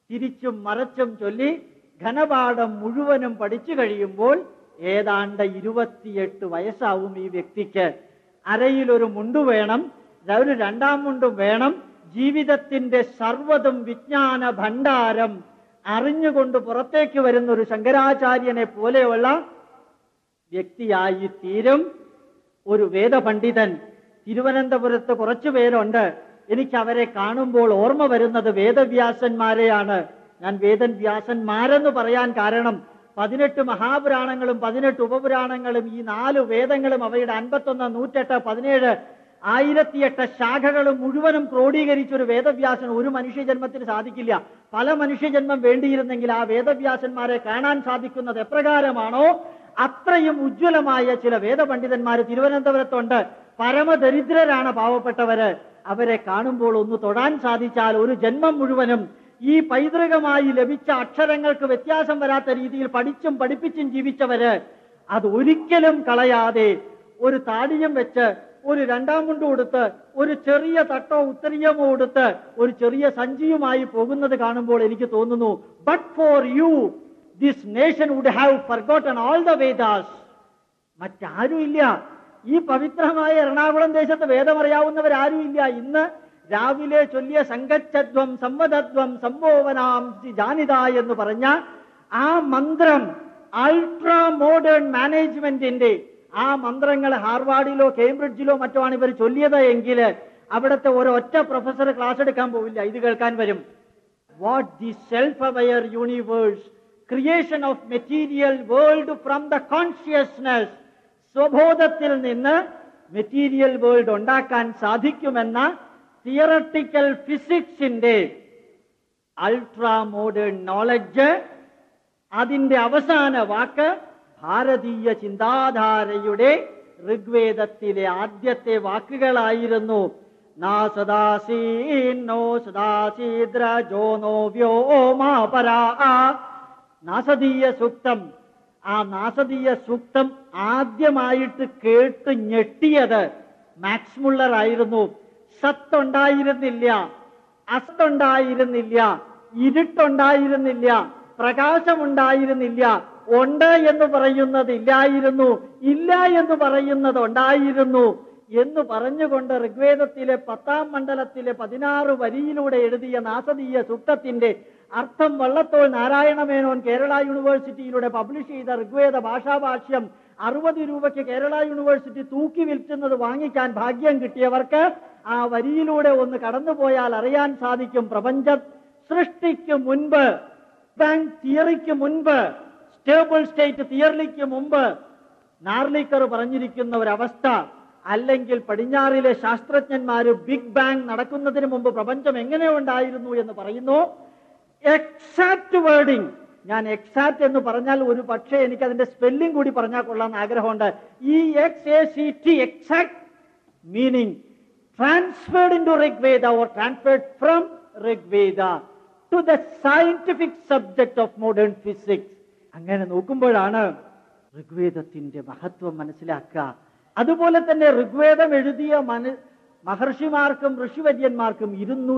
തിരിച്ചും മറച്ചും ചൊല്ലി ഘനപാഠം മുഴുവനും പഠിച്ചു കഴിയുമ്പോൾ ഏതാണ്ട് 28 വയസ്സാവും ഈ വ്യക്തിക്ക്. അരയിലൊരു മുണ്ടു വേണം, ഒരു രണ്ടാം മുണ്ടും വേണം. ജീവിതത്തിന്റെ സർവ്വതും വിജ്ഞാന ഭണ്ഡാരം അറിഞ്ഞുകൊണ്ട് പുറത്തേക്ക് വരുന്ന ഒരു ശങ്കരാചാര്യനെ പോലെയുള്ള വ്യക്തിയായി തീരും ഒരു വേദപണ്ഡിതൻ. തിരുവനന്തപുരത്ത് കുറച്ചു പേരുണ്ട്. എനിക്ക് അവരെ കാണുമ്പോൾ ഓർമ്മ വരുന്നത് വേദവ്യാസന്മാരെയാണ്. ഞാൻ വേദവ്യാസന്മാരെന്ന് പറയാൻ കാരണം 18 മഹാപുരാണങ്ങളും 18 ഉപപുരാണങ്ങളും ഈ 4 വേദങ്ങളും അവയുടെ 51, 108, 17, 1008 ശാഖകളും മുഴുവനും ക്രോഡീകരിച്ചൊരു വേദവ്യാസൻ ഒരു മനുഷ്യജന്മത്തിന് സാധിക്കില്ല. പല മനുഷ്യജന്മം വേണ്ടിയിരുന്നെങ്കിൽ ആ വേദവ്യാസന്മാരെ കാണാൻ സാധിക്കുന്നത് എപ്രകാരമാണോ അത്രയും ഉജ്ജ്വലമായ ചില വേദപണ്ഡിതന്മാർ തിരുവനന്തപുരത്തുണ്ട്. പരമദരിദ്രരാണ് പാവപ്പെട്ടവര്. അവരെ കാണുമ്പോൾ ഒന്ന് തൊടാൻ സാധിച്ചാൽ ഒരു ജന്മം മുഴുവനും ഈ പൈതൃകമായി ലഭിച്ച അക്ഷരങ്ങൾക്ക് വ്യത്യാസം വരാത്ത രീതിയിൽ പഠിച്ചും പഠിപ്പിച്ചും ജീവിച്ചവര് അത് ഒരിക്കലും കളയാതെ ഒരു താടിയും വെച്ച് ഒരു രണ്ടാം മുണ്ട് കൊടുത്ത് ഒരു ചെറിയ തട്ടോ ഉത്തരീയമോ കൊടുത്ത് ഒരു ചെറിയ സഞ്ചിയുമായി പോകുന്നത് കാണുമ്പോൾ എനിക്ക് തോന്നുന്നു, but for you this nation would have forgotten all the Vedas. മറ്റാരുമില്ല. ഈ പവിത്രമായ എറണാകുളം ദേശത്ത് വേദമറിയാവുന്നവരാരുമില്ല. ഇന്ന് രാവിലെ ചൊല്ലിയ സംഗച്ഛത്വം സംവദത്വം സംബോവനാം ജാനിത എന്ന് പറഞ്ഞ ആ മന്ത്രം, അൾട്രാ മോഡേൺ മാനേജ്മെന്റിന്റെ ആ മന്ത്രങ്ങൾ ഹാർവാർഡിലോ കേംബ്രിഡ്ജിലോ മറ്റോ ആണ് ഇവർ ചൊല്ലിയത് എങ്കിൽ അവിടുത്തെ ഒരൊറ്റ പ്രൊഫസർ ക്ലാസ് എടുക്കാൻ പോവില്ല, ഇത് കേൾക്കാൻ വരും. What the self aware universe, creation of material world from the consciousness. സ്വബോധത്തിൽ നിന്ന് മെറ്റീരിയൽ വേൾഡ് ഉണ്ടാക്കാൻ സാധിക്കുമെന്ന തിയറട്ടിക്കൽ ഫിസിക്സിന്റെ അൾട്രാ മോഡേൺ നോളജ്, അതിന്റെ അവസാന വാക്ക് ഭാരതീയ ചിന്താധാരയുടെ ഋഗ്വേദത്തിലെ ആദ്യത്തെ വാക്കുകളായിരുന്നു. നാ സദാസീന്നോ സദാസീദ്രജോ നോ വ്യോമാപരാ. നാസദീയ സൂക്തം. ആ നാസദീയ സൂക്തം ആദ്യമായിട്ട് കേട്ട് ഞെട്ടിയത് മാക്സ് മുള്ളർ ആയിരുന്നു. സത്തുണ്ടായിരുന്നില്ല, അസ്തുണ്ടായിരുന്നില്ല, ഇരുട്ടുണ്ടായിരുന്നില്ല, പ്രകാശമുണ്ടായിരുന്നില്ല. ഉണ്ട് എന്ന് പറയുന്നത് ഇല്ലായിരുന്നു, ഇല്ല എന്ന് പറയുന്നത് ഉണ്ടായിരുന്നു എന്ന് പറഞ്ഞുകൊണ്ട് ഋഗ്വേദത്തിലെ 10ാം മണ്ഡലത്തിലെ 16 വരിയിലൂടെ എഴുതിയ നാസദീയ സൂക്തത്തിന്റെ അർത്ഥം വള്ളത്തോൾ നാരായണമേനോൻ കേരള യൂണിവേഴ്സിറ്റിയിലൂടെ പബ്ലിഷ് ചെയ്ത ഋഗ്വേദ ഭാഷാഭാഷ്യം 60 രൂപയ്ക്ക് കേരള യൂണിവേഴ്സിറ്റി തൂക്കി വിൽക്കുന്നത് വാങ്ങിക്കാൻ ഭാഗ്യം കിട്ടിയവർക്ക് ആ വരിയിലൂടെ ഒന്ന് കടന്നുപോയാൽ അറിയാൻ സാധിക്കും. പ്രപഞ്ച സൃഷ്ടിക്ക് മുൻപ്, ബാങ്ക് തിയറിക്ക് മുൻപ്, സ്റ്റേബിൾ സ്റ്റേറ്റ് തിയറിക്ക് മുമ്പ് നാർലിക്കർ പറഞ്ഞിരിക്കുന്ന ഒരവസ്ഥ, അല്ലെങ്കിൽ പടിഞ്ഞാറിലെ ശാസ്ത്രജ്ഞന്മാര് ബിഗ് ബാങ് നടക്കുന്നതിന് മുമ്പ് പ്രപഞ്ചം എങ്ങനെ ഉണ്ടായിരുന്നു എന്ന് പറയുന്നു. Exact wording. ഞാൻ എക്സാക്ട് എന്ന് പറഞ്ഞാൽ ഒരു പക്ഷേ എനിക്ക് അതിന്റെ സ്പെല്ലിംഗ് കൂടി പറഞ്ഞാൽ കൊള്ളാൻ ആഗ്രഹമുണ്ട്. EXACT, exact meaning transferred into Rigveda or transferred from Rigveda to the scientific subject of modern physics. അങ്ങനെ നോക്കുമ്പോഴാണ് ഋഗ്വേദത്തിന്റെ മഹത്വം മനസ്സിലാക്കുക. അതുപോലെ തന്നെ ഋഗ്വേദം എഴുതിയ മഹർഷിമാർക്കും ഋഷിവര്യന്മാർക്കും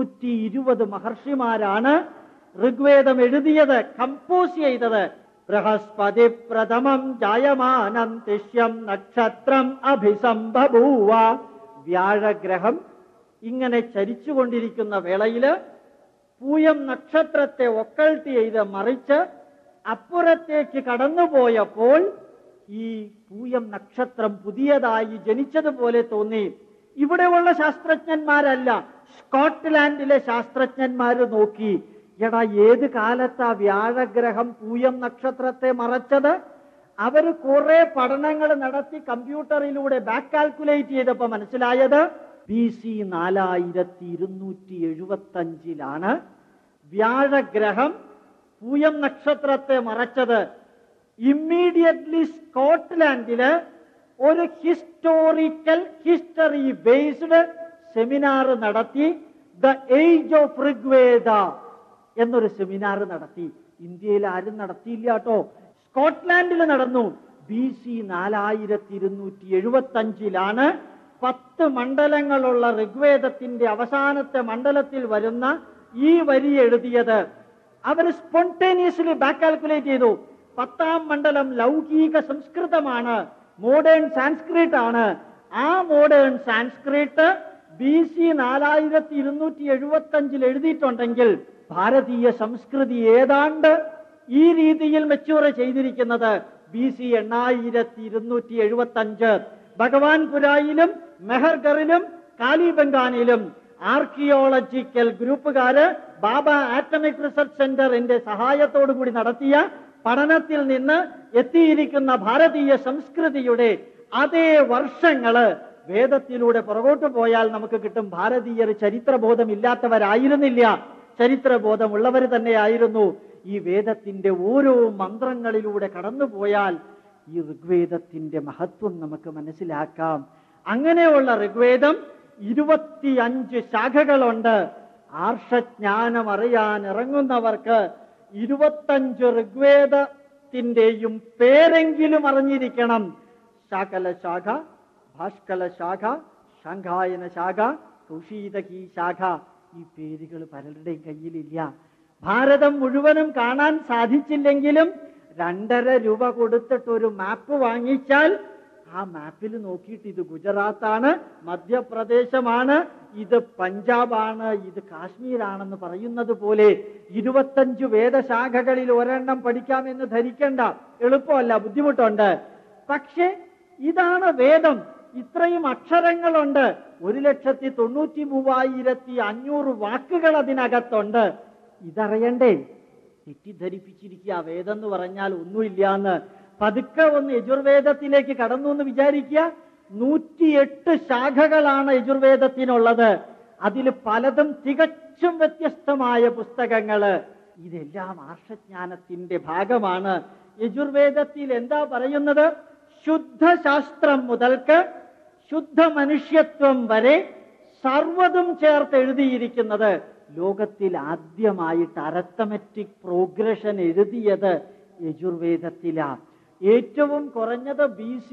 220 മഹർഷിമാരാണ് ഋഗ്വേദം എഴുതിയത്, കമ്പോസ് ചെയ്തത്. ബൃഹസ്പതി പ്രഥമം ജായമാനം തിഷ്യം നക്ഷത്രം അഭിസംബഭൂവ. വ്യാഴഗ്രഹം ഇങ്ങനെ ചരിച്ചുകൊണ്ടിരിക്കുന്ന വേളയില് പൂയം നക്ഷത്രത്തെ ഒക്കൾട്ട് ചെയ്ത് മറിച്ച് അപ്പുറത്തേക്ക് കടന്നുപോയപ്പോൾ ഈ പൂയം നക്ഷത്രം പുതിയതായി ജനിച്ചതുപോലെ തോന്നി. ഇവിടെയുള്ള ശാസ്ത്രജ്ഞന്മാരല്ല, സ്കോട്ട്ലാൻഡിലെ ശാസ്ത്രജ്ഞന്മാര് നോക്കി, എടാ ഏത് കാലത്താ വ്യാഴഗ്രഹം പൂയം നക്ഷത്രത്തെ മറച്ചത്? അവര് കുറെ പഠനങ്ങൾ നടത്തി കമ്പ്യൂട്ടറിലൂടെ ബാക്ക് കാൽക്കുലേറ്റ് ചെയ്തപ്പോ മനസ്സിലായത് BC 4275 വ്യാഴഗ്രഹം പൂയം നക്ഷത്രത്തെ മറച്ചത്. ഇമ്മീഡിയറ്റ്ലി സ്കോട്ട്ലാൻഡില് ഒരു ഹിസ്റ്ററി ബേസ്ഡ് സെമിനാർ നടത്തി. ദ ഏജ് ഓഫ് ഋഗ്വേദ എന്നൊരു സെമിനാർ നടത്തി. ഇന്ത്യയിൽ ആരും നടത്തിയില്ല കേട്ടോ, സ്കോട്ട്ലാൻഡിൽ നടന്നു. BC 4275 10 മണ്ഡലങ്ങളുള്ള ഋഗ്വേദത്തിന്റെ അവസാനത്തെ മണ്ഡലത്തിൽ വരുന്ന ഈ വരി എഴുതിയത്. അവർ സ്പോണ്ടേനിയസ്ലി ബാക്ക് കാൽക്കുലേറ്റ് ചെയ്തു. 10ാം മണ്ഡലം ലൗകിക സംസ്കൃതമാണ്, മോഡേൺ സാൻസ്ക്രിറ്റ് ആണ്. ആ മോഡേൺ സാൻസ്ക്രിറ്റ് BC 4275 എഴുതിയിട്ടുണ്ടെങ്കിൽ ഭാരതീയ സംസ്കൃതി ഏതാണ്ട് ഈ രീതിയിൽ മെച്യൂർ ചെയ്തിരിക്കുന്നത് BC 8275. ഭഗവാൻ പുരായിലും മെഹർഗറിലും കാലിബംഗാനിലും ആർക്കിയോളജിക്കൽ ഗ്രൂപ്പുകാര് ബാബ ആറ്റമിക് റിസർച്ച് സെന്ററിന്റെ സഹായത്തോടു കൂടി നടത്തിയ പഠനത്തിൽ നിന്ന് എത്തിയിരിക്കുന്ന ഭാരതീയ സംസ്കൃതിയുടെ അതേ വർഷങ്ങള് വേദത്തിലൂടെ പുറകോട്ട് പോയാൽ നമുക്ക് കിട്ടും. ഭാരതീയർ ചരിത്രബോധമില്ലാത്തവരായിരുന്നില്ല, ചരിത്രബോധമുള്ളവർ തന്നെയായിരുന്നു. ഈ വേദത്തിന്റെ ഓരോ മന്ത്രങ്ങളിലൂടെ കടന്നുപോയാൽ ഈ ഋഗ്വേദത്തിന്റെ മഹത്വം നമുക്ക് മനസ്സിലാക്കാം. അങ്ങനെയുള്ള ഋഗ്വേദം 25 ശാഖകളുണ്ട്. ആർഷജ്ഞാനം അറിയാൻ ഇറങ്ങുന്നവർക്ക് 25 ഋഗ്വേദത്തിന്റെയും പേരെങ്കിലും അറിഞ്ഞിരിക്കണം. ശാകല ശാഖ, ഭാഷ്കല ശാഖ, ശംഖായന ശാഖ, കൗശീതകി ശാഖ. ഈ പേരുകൾ പലരുടെയും കയ്യിലില്ല. ഭാരതം മുഴുവനും കാണാൻ സാധിച്ചില്ലെങ്കിലും 2.5 രൂപ കൊടുത്തിട്ട് ഒരു മാപ്പ് വാങ്ങിച്ചാൽ ആ മാപ്പിൽ നോക്കിയിട്ട് ഇത് ഗുജറാത്താണ്, മധ്യപ്രദേശമാണ്, ഇത് പഞ്ചാബാണ്, ഇത് കാശ്മീരാണെന്ന് പറയുന്നത് പോലെ 25 വേദശാഖകളിൽ ഒരെണ്ണം പഠിക്കാമെന്ന് ധരിക്കേണ്ട. എളുപ്പമല്ല, ബുദ്ധിമുട്ടുണ്ട്. പക്ഷെ ഇതാണ് വേദം. ഇത്രയും അക്ഷരങ്ങളുണ്ട്. 1,93,500 വാക്കുകൾ അതിനകത്തുണ്ട്. ഇതറിയണ്ടേ? തെറ്റിദ്ധരിപ്പിച്ചിരിക്കുക വേദം എന്ന് പറഞ്ഞാൽ ഒന്നുമില്ലാന്ന്. പതുക്കെ ഒന്ന് യജുർവേദത്തിലേക്ക് കടന്നു എന്ന് വിചാരിക്കുക. 108 ശാഖകളാണ് യജുർവേദത്തിനുള്ളത്. അതിൽ പലതും തികച്ചും വ്യത്യസ്തമായ പുസ്തകങ്ങള്. ഇതെല്ലാം ആർഷജ്ഞാനത്തിന്റെ ഭാഗമാണ്. യജുർവേദത്തിൽ എന്താ പറയുന്നത്? ശുദ്ധശാസ്ത്രം മുതൽക്ക് ശുദ്ധ മനുഷ്യത്വം വരെ സർവ്വതും ചേർത്ത് എഴുതിയിരിക്കുന്നത്. ലോകത്തിൽ ആദ്യമായിട്ട് അരത്തമെറ്റിക് പ്രോഗ്രഷൻ എഴുതിയത് യജുർവേദത്തിലാണ്. ഏറ്റവും കുറഞ്ഞത് BC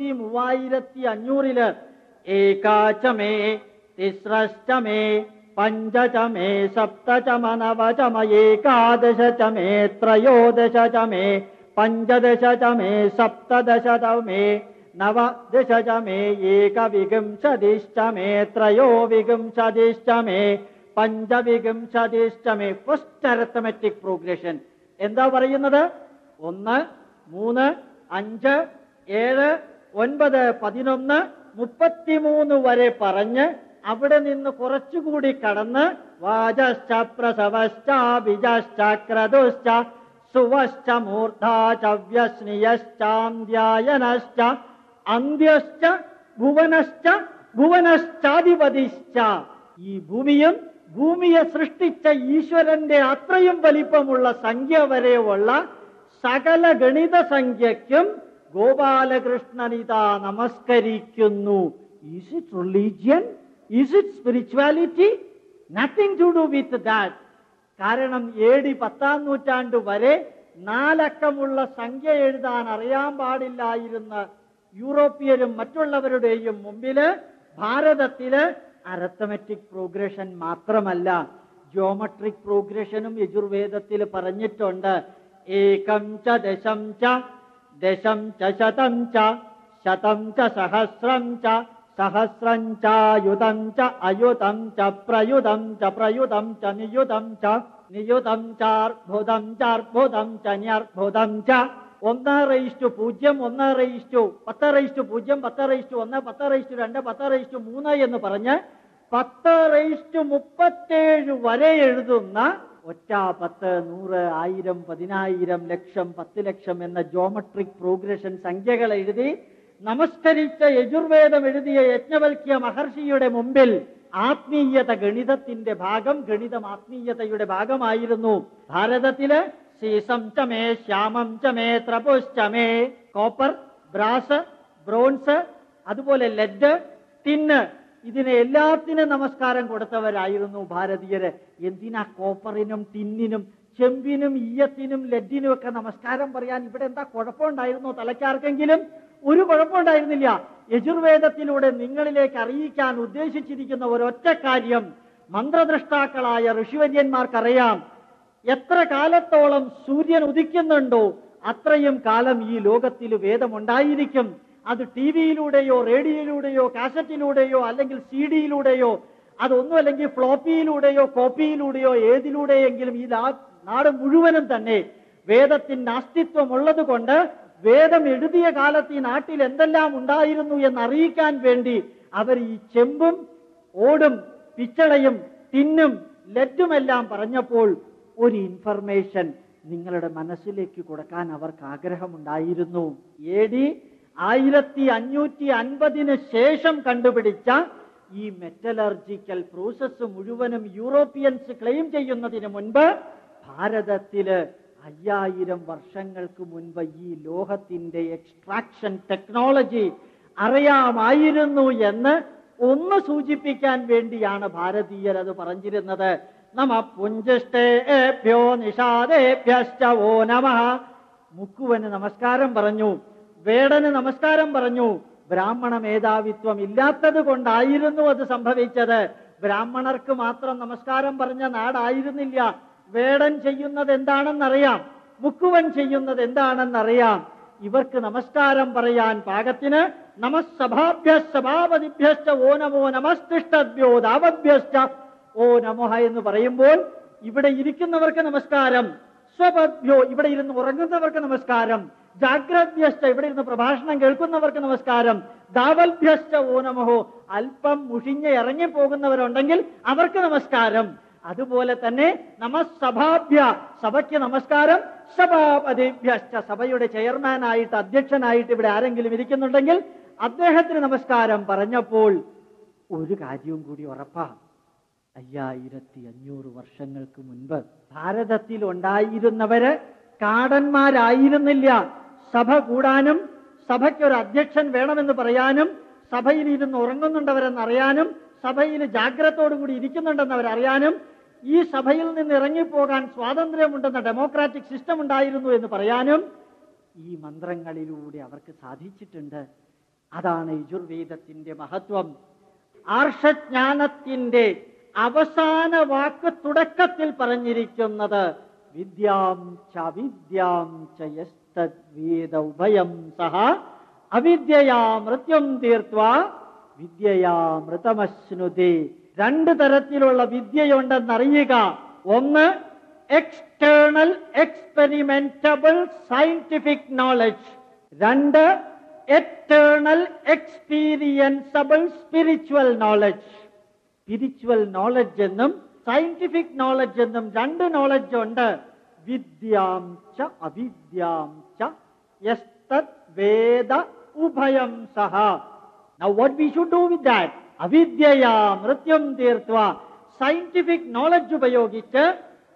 3500 ഏകാചമേ തിസ്രശ്ചമേ പഞ്ചചമേ സപ്തചമ ഏകാദശചമേ ത്രയോദശചമേ പഞ്ചദശചമേ സപ്തദശചമേ നവദശചമേ ഏകവിംശതിശ്ചമേ ത്രയോവിംശതിശ്ചമേ പഞ്ചവിംശതിശ്ചമേ. ഫസ്റ്റ് അരത്തമെറ്റിക് പ്രോഗ്രഷൻ എന്താ പറയുന്നത്? 1, 3, 5, 7, 9, 11, 33 വരെ പറഞ്ഞ് അവിടെ നിന്ന് കുറച്ചുകൂടി കടന്ന് വാജശ്ച പ്രസവശ്ച ബിജശ്ച ക്രതുശ്ച സുവശ്ച മൂർധാച വ്യസ്നിയശ്ചാന്ധ്യായനശ്ച അന്ത്യശ്ച ഭുവനശ്ച ഭുവനശ്ചാധിപതിശ്ച. ഈ ഭൂമിയും ഭൂമിയെ സൃഷ്ടിച്ച ഈശ്വരന്റെ അത്രയും വലിപ്പമുള്ള സംഖ്യ വരെയുള്ള സകല ഗണിത സംഖ്യയ്ക്കും ഗോപാലകൃഷ്ണനിത നമസ്കരിക്കുന്നു. Is it religion? Is it spirituality? Nothing to do with that. കാരണം AD 10ാം നൂറ്റാണ്ട് വരെ 4 അക്കമുള്ള സംഖ്യ എഴുതാൻ അറിയാൻ പാടില്ലായിരുന്ന യൂറോപ്യരും മറ്റുള്ളവരുടെയും മുമ്പില് ഭാരതത്തില് അരത്തമെറ്റിക് പ്രോഗ്രഷൻ മാത്രമല്ല, ജിയോമെട്രിക് പ്രോഗ്രഷനും യജുർവേദത്തിൽ പറഞ്ഞിട്ടുണ്ട്. ഏകം ച ദശം ച ദശം ച ശതം ച ശതം ച സഹസ്രം ച സഹസ്രം ചായുതം ച അയുതം ച പ്രയുതം ച പ്രയുതം ച നിയുതം ച നിയുതം ചാർഭുതം ചാർഭുതം ച ന്യർഭുതം ച. 1:0, 1:10, 10:0, 10:1, 10:2, 10:3 എന്ന് പറഞ്ഞ് 10:37 വരെ എഴുതുന്ന ഒറ്റ 10, 100, 1000, 10,000, ലക്ഷം, 10 ലക്ഷം എന്ന ജോമെട്രിക് പ്രോഗ്രഷൻ സംഖ്യകൾ എഴുതി നമസ്കരിച്ച യജുർവേദം എഴുതിയ യജ്ഞവൽക്യ മഹർഷിയുടെ മുമ്പിൽ ആത്മീയത ഗണിതത്തിന്റെ ഭാഗം, ഗണിതം ആത്മീയതയുടെ ഭാഗമായിരുന്നു. ഭാരതത്തില് സീസം ചമേ ശ്യാമം ചമേ ത്രപുശ്ചമേ, കോപ്പർ, ബ്രാസ്, ബ്രോൺസ്, അതുപോലെ ലെഡ്, ടിന്ന്, ഇതിനെ എല്ലാത്തിനും നമസ്കാരം കൊടുത്തവരായിരുന്നു ഭാരതീയര്. എന്തിനാ കോപ്പറിനും ടിന്നിനും ചെമ്പിനും ഈയത്തിനും ലെഡിനും ഒക്കെ നമസ്കാരം പറയാൻ? ഇവിടെ എന്താ കുഴപ്പമുണ്ടായിരുന്നോ? തലക്കാർക്കെങ്കിലും ഒരു കുഴപ്പമുണ്ടായിരുന്നില്ല. യജുർവേദത്തിലൂടെ നിങ്ങളിലേക്ക് അറിയിക്കാൻ ഉദ്ദേശിച്ചിരിക്കുന്ന ഒരൊറ്റ കാര്യം മന്ത്രദ്രഷ്ടാക്കളായ ഋഷിവര്യന്മാർക്കറിയാം. എത്ര കാലത്തോളം സൂര്യൻ ഉദിക്കുന്നുണ്ടോ അത്രയും കാലം ഈ ലോകത്തിൽ വേദമുണ്ടായിരിക്കും. അത് ടിവിയിലൂടെയോ റേഡിയോയിലൂടെയോ കാസറ്റിലൂടെയോ അല്ലെങ്കിൽ CD-യിലൂടെയോ അതൊന്നും അല്ലെങ്കിൽ ഫ്ലോപ്പിയിലൂടെയോ കോപ്പിയിലൂടെയോ ഏതിലൂടെയെങ്കിലും ഈ നാട് മുഴുവനും തന്നെ വേദത്തിന്റെ അസ്തിത്വം ഉള്ളത് കൊണ്ട് വേദം എഴുതിയ കാലത്ത് ഈ നാട്ടിൽ എന്തെല്ലാം ഉണ്ടായിരുന്നു എന്നറിയിക്കാൻ വേണ്ടി അവർ ഈ ചെമ്പും ഓടും പിച്ചളയും ടിന്നും ലെറ്റുമെല്ലാം പറഞ്ഞപ്പോൾ ഒരു ഇൻഫർമേഷൻ നിങ്ങളുടെ മനസ്സിലേക്ക് കൊടുക്കാൻ അവർക്ക് ആഗ്രഹമുണ്ടായിരുന്നു. AD 1550 ശേഷം കണ്ടുപിടിച്ച ഈ മെറ്റലർജിക്കൽ പ്രോസസ് മുഴുവനും യൂറോപ്യൻസ് ക്ലെയിം ചെയ്യുന്നതിന് മുൻപ് ഭാരതത്തില് 5000 വർഷങ്ങൾക്ക് മുൻപ് ഈ ലോഹത്തിന്റെ എക്സ്ട്രാക്ഷൻ ടെക്നോളജി അറിയാമായിരുന്നു എന്ന് ഒന്ന് സൂചിപ്പിക്കാൻ വേണ്ടിയാണ് ഭാരതീയർ അത് പറഞ്ഞിരുന്നത്. നമ പുഞ്ചഷ്ടേഭ്യോ നിഷാദേഭ്യശ്ചവോ നമഃ. മുക്കുവന് നമസ്കാരം പറഞ്ഞു, വേടന് നമസ്കാരം പറഞ്ഞു. ബ്രാഹ്മണ മേധാവിത്വം ഇല്ലാത്തത് കൊണ്ടായിരുന്നു അത് സംഭവിച്ചത്. ബ്രാഹ്മണർക്ക് മാത്രം നമസ്കാരം പറഞ്ഞ നാടായിരുന്നില്ല. വേടൻ ചെയ്യുന്നത് എന്താണെന്നറിയാം, മുക്കുവൻ ചെയ്യുന്നത് എന്താണെന്നറിയാം. ഇവർക്ക് നമസ്കാരം പറയാൻ പാകത്തിന് നമസ്സഭാഭ്യസ്സഭാപതിഭ്യശ്ച ഓ നമോ നമസ്തിഷ്ഠഭ്യോ ദാവഭ്യശ്ച ഓ നമഃ എന്ന് പറയുമ്പോൾ ഇവിടെ ഇരിക്കുന്നവർക്ക് നമസ്കാരം, സ്വപഭ്യോ ഇവിടെ ഇരുന്ന് ഉറങ്ങുന്നവർക്ക് നമസ്കാരം, ജാഗ്രഭ്യശ്ച ഇവിടെ ഇരുന്ന് പ്രഭാഷണം കേൾക്കുന്നവർക്ക് നമസ്കാരം, ദാവൽഭ്യശ്ച ഓ നമഃ അല്പം മുഷിഞ്ഞ് ഇറങ്ങിപ്പോകുന്നവരുണ്ടെങ്കിൽ അവർക്ക് നമസ്കാരം. അതുപോലെ തന്നെ നമസ്സഭാഭ്യ സഭയ്ക്ക് നമസ്കാരം, സഭാപതിഭ്യശ്ച സഭയുടെ ചെയർമാനായിട്ട് അധ്യക്ഷനായിട്ട് ഇവിടെ ആരെങ്കിലും ഇരിക്കുന്നുണ്ടെങ്കിൽ അദ്ദേഹത്തിന് നമസ്കാരം പറഞ്ഞപ്പോൾ ഒരു കാര്യവും കൂടി ഉറപ്പാ. 5500 വർഷങ്ങൾക്ക് മുൻപ് ഭാരതത്തിൽ ഉണ്ടായിരുന്നവര് കാടന്മാരായിരുന്നില്ല. സഭ കൂടാനും സഭയ്ക്കൊരു അധ്യക്ഷൻ വേണമെന്ന് പറയാനും സഭയിൽ ഇരുന്ന് ഉറങ്ങുന്നുണ്ടവരെന്നറിയാനും സഭയിൽ ജാഗ്രതയോടുകൂടി ഇരിക്കുന്നുണ്ടെന്നവരറിയാനും ഈ സഭയിൽ നിന്ന് ഇറങ്ങിപ്പോകാൻ സ്വാതന്ത്ര്യമുണ്ടെന്ന ഡെമോക്രാറ്റിക് സിസ്റ്റം ഉണ്ടായിരുന്നു എന്ന് പറയാനും ഈ മന്ത്രങ്ങളിലൂടെ അവർക്ക് സാധിച്ചിട്ടുണ്ട്. അതാണ് യജുർവേദത്തിന്റെ മഹത്വം. ആർഷജ്ഞാനത്തിന്റെ അവസാന വാക്ക് തുടക്കത്തിൽ പറഞ്ഞിരിക്കുന്നത് വിദ്യാം ച അവിദ്യാം ച യസ്തദ്വേദ ഉഭയം സഹ അവിദ്യയാ മൃത്യം തീർത്വാ വിദ്യയാ മൃതമശ്നുതേ. 2 തരത്തിലുള്ള വിദ്യയുണ്ടെന്നറിയുക. ഒന്ന് external experimentable scientific knowledge, 2 eternal experienceable spiritual knowledge. Spiritual knowledge എന്നും സയന്റിഫിക് നോളജ് എന്നും 2 നോളജ് ഉണ്ട്. വിദ്യാം ച അവിദ്യാം ച യസ്തദ് വേദ ഉഭയം സഹ. Now what we should do with that? അവിദ്യയാ മൃത്യം തീർത്വ സയന്റിഫിക് നോളജ് ഉപയോഗിച്ച്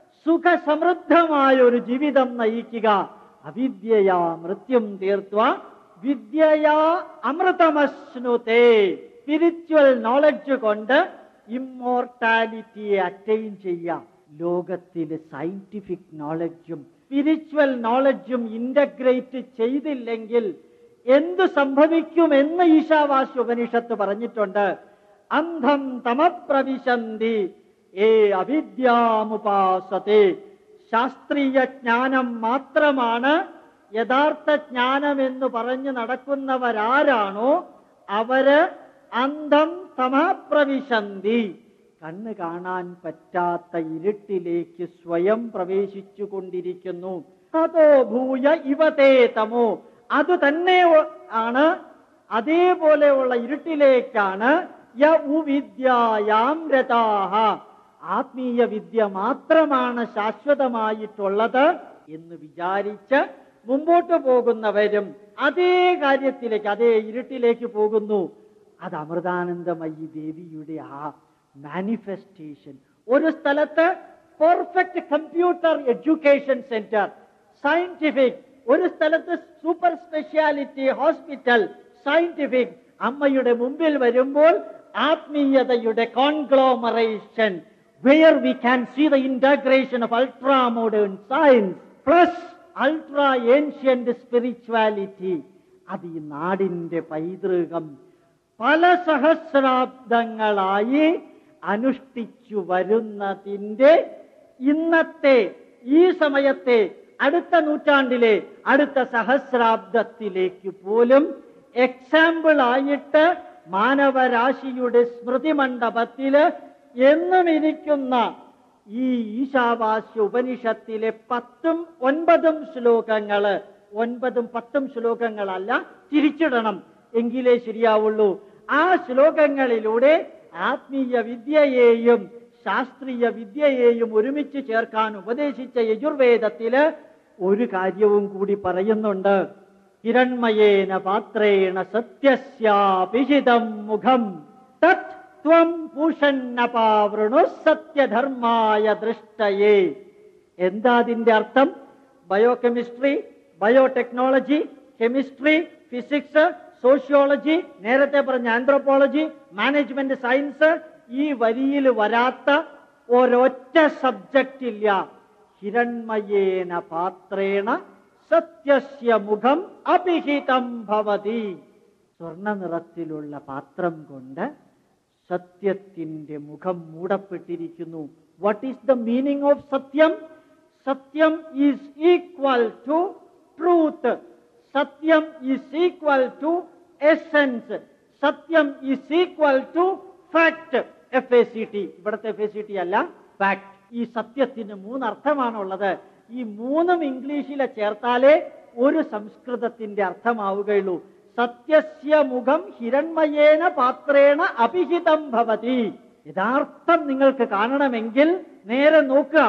സുഖസമൃദ്ധമായ ഒരു ജീവിതം നയിക്കുക. അവിദ്യയാ മൃത്യം തീർത്വ വിദ്യയാ അമൃതമശ്നുതേ. സ്പിരിച്വൽ നോളജ് കൊണ്ട് ഇമ്മോർട്ടാലിറ്റിയെ അറ്റൈൻ ചെയ്യാം. ലോകത്തിലെ സയന്റിഫിക് നോളജും സ്പിരിച്വൽ നോളജും ഇന്റഗ്രേറ്റ് ചെയ്തില്ലെങ്കിൽ എന്ത് സംഭവിക്കുമെന്ന് ഈശാവാസ്യ ഉപനിഷത്ത് പറഞ്ഞിട്ടുണ്ട്. അന്ധം തമപ്രവിശന്തി ഏ അവിദ്യാമുപാസത്തെ. ശാസ്ത്രീയ ജ്ഞാനം മാത്രമാണ് യഥാർത്ഥ ജ്ഞാനമെന്ന് പറഞ്ഞു നടക്കുന്നവരാരാണോ അവര് അന്ധം തമപ്രവിശന്തി. കണ്ണ് കാണാൻ പറ്റാത്ത ഇരുട്ടിലേക്ക് സ്വയം പ്രവേശിച്ചു കൊണ്ടിരിക്കുന്നു. തതോ ഭൂയ ഇവതേ തമോ. അത് തന്നെ ആണ്, അതേപോലെയുള്ള ഇരുട്ടിലേക്കാണ് യ ഉവിദ്യായാം രതാഹ. ആത്മീയ വിദ്യ മാത്രമാണ് ശാശ്വതമായിട്ടുള്ളത് എന്ന് വിചാരിച്ച് മുമ്പോട്ട് പോകുന്നവരും അതേ കാര്യത്തിലേക്ക്, അതേ ഇരുട്ടിലേക്ക് പോകുന്നു. അത് അമൃതാനന്ദമയി ദേവിയുടെ ആ മാനിഫെസ്റ്റേഷൻ. ഒരു സ്ഥലത്ത് perfect computer education centre scientific, ഒരു സ്ഥലത്ത് സൂപ്പർ സ്പെഷ്യാലിറ്റി ഹോസ്പിറ്റൽ സയന്റിഫിക്. അമ്മയുടെ മുമ്പിൽ വരുമ്പോൾ ആത്മീയതയുടെ കോൺഗ്ലോമറേഷൻ, where we can see the integration of ultra modern science plus ultra ancient spirituality. അത് ഈ നാടിന്റെ പൈതൃകം പല സഹസ്രാബ്ദങ്ങളായി അനുഷ്ഠിച്ചു വരുന്നതിന്റെ ഇന്നത്തെ ഈ സമയത്തെ അടുത്ത നൂറ്റാണ്ടിലെ അടുത്ത സഹസ്രാബ്ദത്തിലേക്ക് പോലും എക്സാമ്പിൾ ആയിട്ട് മാനവരാശിയുടെ സ്മൃതി മണ്ഡപത്തില് എന്നും ഇരിക്കുന്ന ഈ ഈശാവാസ്യ ഉപനിഷത്തിലെ 10ഉം 9ഉം ശ്ലോകങ്ങള്, 9ഉം 10ഉം ശ്ലോകങ്ങളല്ല, തിരിച്ചിടണം, എങ്കിലേ ശരിയാവുള്ളൂ. ആ ശ്ലോകങ്ങളിലൂടെ ആത്മീയ വിദ്യയെയും ശാസ്ത്രീയ വിദ്യയെയും ഒരുമിച്ച് ചേർക്കാൻ ഉപദേശിച്ച യജുർവേദത്തില് ഒരു കാര്യവും കൂടി പറയുന്നുണ്ട്. ഹിരണ്മയേന പാത്രേണ സത്യസ്യാഭിഹിതം മുഖം തത് ത്വം പൂഷന്നപാവൃണു സത്യധർമായ ദൃഷ്ടയേ. എന്താ അതിന്റെ അർത്ഥം? Biochemistry, biotechnology, chemistry, physics, sociology, നേരത്തെ പറഞ്ഞ ആന്ത്രോപോളജി, മാനേജ്മെന്റ് സയൻസ്, ഈ വരിയിൽ വരാത്ത ഒരൊറ്റ സബ്ജക്റ്റ് ഇല്ല. ഹിരണ്മയേന പാത്രേണ സത്യസ്യ മുഖം അഭിഹിതം ഭവതി. സ്വർണ്ണ നിറത്തിലുള്ള പാത്രം കൊണ്ട് സത്യത്തിന്റെ മുഖം മൂടപ്പെട്ടിരിക്കുന്നു. What is the meaning of സത്യം? സത്യം ഈസ് ഈക്വൽ ടു ട്രൂത്ത്. സത്യം ഈസ് ഈക്വൽ ടു എസൻസ്. സത്യം is equal to fact. FACT, ഇവിടുത്തെ FACT അല്ല, ഫാക്ട്. ഈ സത്യത്തിന് 3 അർത്ഥമാണുള്ളത്. ഈ 3ഉം ഇംഗ്ലീഷിലെ ചേർത്താലേ ഒരു സംസ്കൃതത്തിന്റെ അർത്ഥമാവുകയുള്ളൂ. സത്യസ്യ മുഖം ഹിരണ്മയേന പാത്രേണ അഭിഹിതം ഭവതി. യഥാർത്ഥം നിങ്ങൾക്ക് കാണണമെങ്കിൽ നേരെ നോക്കുക.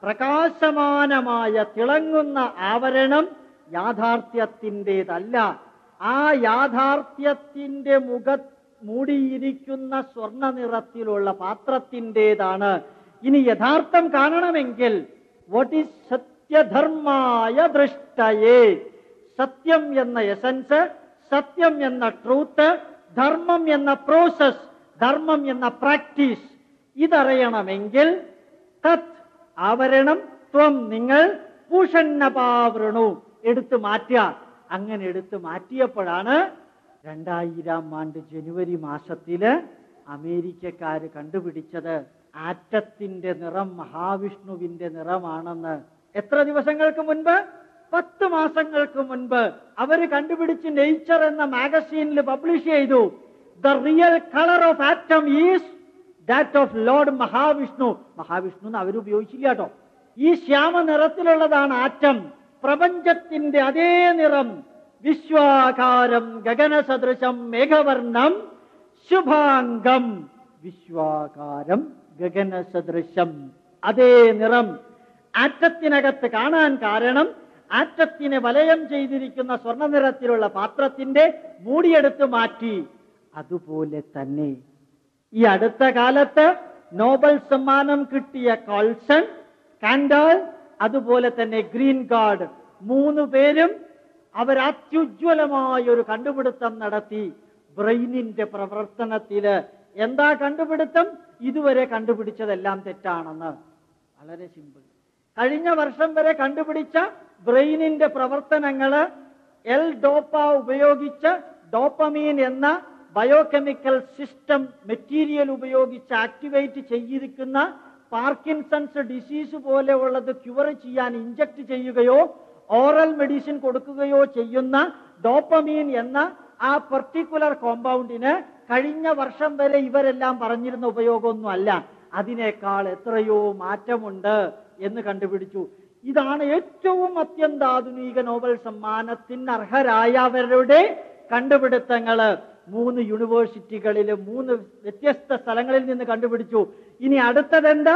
പ്രകാശമാനമായ തിളങ്ങുന്ന ആവരണം യാഥാർത്ഥ്യത്തിൻ്റെതല്ല. ആ യാഥാർത്ഥ്യത്തിന്റെ മൂടിയിരിക്കുന്ന സ്വർണ്ണ നിറത്തിലുള്ള പാത്രത്തിൻ്റെതാണ്. ഇനി യഥാർത്ഥം കാണണമെങ്കിൽ വാട്ട് ഈസ് സത്യധർമായ ദൃഷ്ടയേ. സത്യം എന്ന എസൻസ്, സത്യം എന്ന ട്രൂത്ത്, ധർമ്മം എന്ന പ്രോസസ്, ധർമ്മം എന്ന പ്രാക്ടീസ്, ഇതറിയണമെങ്കിൽ തത് ആവരണം, ത്വം നിങ്ങൾ, പൂഷന്നപാവൃണു എടുത്തു മാറ്റുക. അങ്ങനെ എടുത്തു മാറ്റിയപ്പോഴാണ് 2000 ജനുവരി മാസത്തില് അമേരിക്കക്കാര് കണ്ടുപിടിച്ചത് ആറ്റത്തിന്റെ നിറം മഹാവിഷ്ണുവിന്റെ നിറമാണെന്ന്. എത്ര ദിവസങ്ങൾക്ക് മുൻപ്? 10 മാസങ്ങൾക്ക് മുൻപ് അവര് കണ്ടുപിടിച്ച് നേച്ചർ എന്ന മാഗസീനിൽ പബ്ലിഷ് ചെയ്തു. The real colour of atom is that of lord Mahavishnu. Mahavishnu എന്ന് അവരുപയോഗിച്ചില്ല കേട്ടോ. ഈ ശ്യാമ നിറത്തിലുള്ളതാണ് ആറ്റം. പ്രപഞ്ചത്തിന്റെ അതേ നിറം. വിശ്വാകാരം ഗഗനസദൃശം മേഘവർണം ശുഭാംഗം. വിശ്വാകാരം ഗഗനസദൃശം, അതേ നിറം ആറ്റത്തിനകത്ത് കാണാൻ കാരണം ആറ്റത്തിനെ വലയം ചെയ്തിരിക്കുന്ന സ്വർണ്ണ നിറത്തിലുള്ള പാത്രത്തിന്റെ മൂടിയെടുത്ത് മാറ്റി. അതുപോലെ തന്നെ ഈ അടുത്ത കാലത്ത് നോബൽ സമ്മാനം കിട്ടിയ കോൾസൺ, കാൻഡാൽ, അതുപോലെ തന്നെ ഗ്രീൻ ഗാർഡ്, 3 പേരും അവർ അത്യുജ്വലമായ ഒരു കണ്ടുപിടുത്തം നടത്തി ബ്രെയിനിന്റെ പ്രവർത്തനത്തില്. എന്താ കണ്ടുപിടുത്തം? ഇതുവരെ കണ്ടുപിടിച്ചതെല്ലാം തെറ്റാണെന്ന്. വളരെ സിമ്പിൾ. കഴിഞ്ഞ വർഷം വരെ കണ്ടുപിടിച്ച ബ്രെയിനിന്റെ പ്രവർത്തനങ്ങള് എൽ ഡോപ്പ ഉപയോഗിച്ച് ഡോപ്പമീൻ എന്ന ബയോകെമിക്കൽ സിസ്റ്റം മെറ്റീരിയൽ ഉപയോഗിച്ച് ആക്ടിവേറ്റ് ചെയ്തിരിക്കുന്ന പാർക്കിൻസൺസ് ഡിസീസ് പോലെയുള്ളത് ക്യൂർ ചെയ്യാൻ ഇഞ്ചക്ട് ചെയ്യുകയോ ഓറൽ മെഡിസിൻ കൊടുക്കുകയോ ചെയ്യുന്ന ഡോപ്പമീൻ എന്ന ആ പർട്ടിക്കുലർ കോമ്പൗണ്ടിന് കഴിഞ്ഞ വർഷം വരെ ഇവരെല്ലാം പറഞ്ഞിരുന്ന ഉപയോഗമൊന്നും അല്ല. അതിനേക്കാൾ എത്രയോ മാറ്റമുണ്ട് എന്ന് കണ്ടുപിടിച്ചു. ഇതാണ് ഏറ്റവും അത്യന്താധുനിക നോബൽ സമ്മാനത്തിന് അർഹരായവരുടെ കണ്ടുപിടുത്തങ്ങള്. 3 യൂണിവേഴ്സിറ്റികളില് 3 വ്യത്യസ്ത സ്ഥലങ്ങളിൽ നിന്ന് കണ്ടുപിടിച്ചു. ഇനി അടുത്തതെന്താ?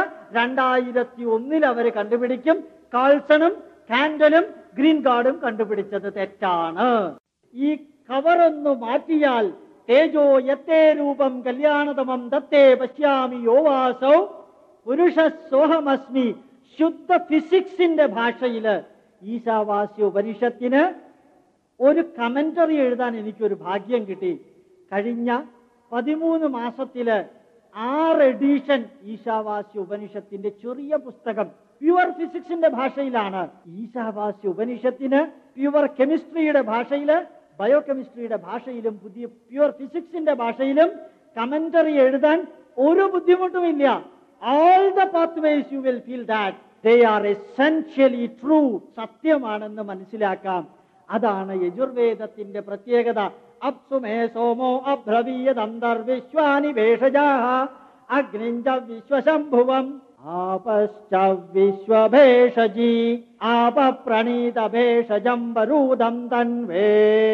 2001 അവര് കണ്ടുപിടിക്കും. കാൾസണും കാൻഡലും ഗ്രീൻ ഗാർഡും കണ്ടുപിടിച്ചത് തെറ്റാണ്. ഈ കവറൊന്നു മാറ്റിയാൽ തേജോ യത്തേ രൂപം കല്യാണതമം ദത്തേ പശ്യാമി യോവാസൗ പുരുഷ സോഹമസ്മി. ശുദ്ധ ഫിസിക്സിന്റെ ഭാഷയില് ഈശാവാസ്യ ഉപനിഷത്തിന് ഒരു കമന്ററി എഴുതാൻ എനിക്കൊരു ഭാഗ്യം കിട്ടി. കഴിഞ്ഞ 13 മാസത്തില് 6 എഡിഷൻ ഈശാവാസ്യ ഉപനിഷത്തിന്റെ ചെറിയ പുസ്തകം പ്യുവർ ഫിസിക്സിന്റെ ഭാഷയിലാണ്. ഈശാവാസ്യ ഉപനിഷത്തിന് പ്യുവർ കെമിസ്ട്രിയുടെ ഭാഷയില്, ബയോകെമിസ്ട്രിയുടെ ഭാഷയിലും പുതിയ പ്യുവർ ഫിസിക്സിന്റെ ഭാഷയിലും കമന്ററി എഴുതാൻ ഒരു ബുദ്ധിമുട്ടുമില്ല. All the pathways you will feel that they are essentially true, സത്യമാണെന്ന് മനസ്സിലാക്കാം. അതാണ് യജുർവേദത്തിന്റെ പ്രത്യേകത. അപ്സുമേ സോമോ അബ്രവീയതന്തർവിശ്വാനി ഭേഷജാഃ അഗ്നിഞ്ച വിശ്വശംഭുവം ആപശ്ച വിശ്വഭേഷജീ ആപപ്രണീത ഭേഷജം വരൂദം തൻവേ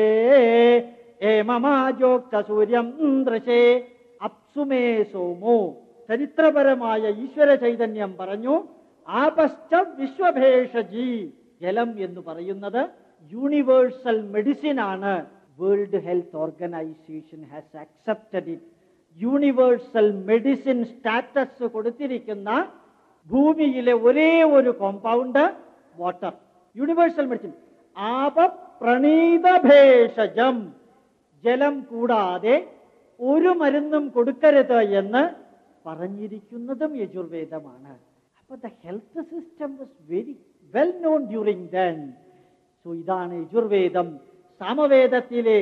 ഏമമാജോക്ത സൂര്യം ദൃശേ. അപ്സുമേ സോമോ, ചരിത്രപരമായ ഈശ്വര ചൈതന്യം പറഞ്ഞു. ആപശ്ച വിശ്വഭേഷജീ, ജലം എന്ന് പറയുന്നത് യൂണിവേഴ്സൽ മെഡിസിൻ ആണ്. World health organization has accepted it. Universal medicine status കൊടുത്തിരിക്കുന്ന ഭൂമിയിലെ ഒരേ ഒരു കോമ്പൗണ്ട് വാട്ടർ, യൂണിവേഴ്സൽ മെഡിസിൻ. ആപപ്രണീത ഭേഷജം, ജലം കൂടാതെ ഒരു മരുന്നും കൊടുക്കരുത് എന്ന് പറഞ്ഞിരിക്കുന്നതും യജുർവേദമാണ്. അപ്പൊ the health system was very well known during then. So ഇതാണ് യജുർവേദം. സാമവേദത്തിലെ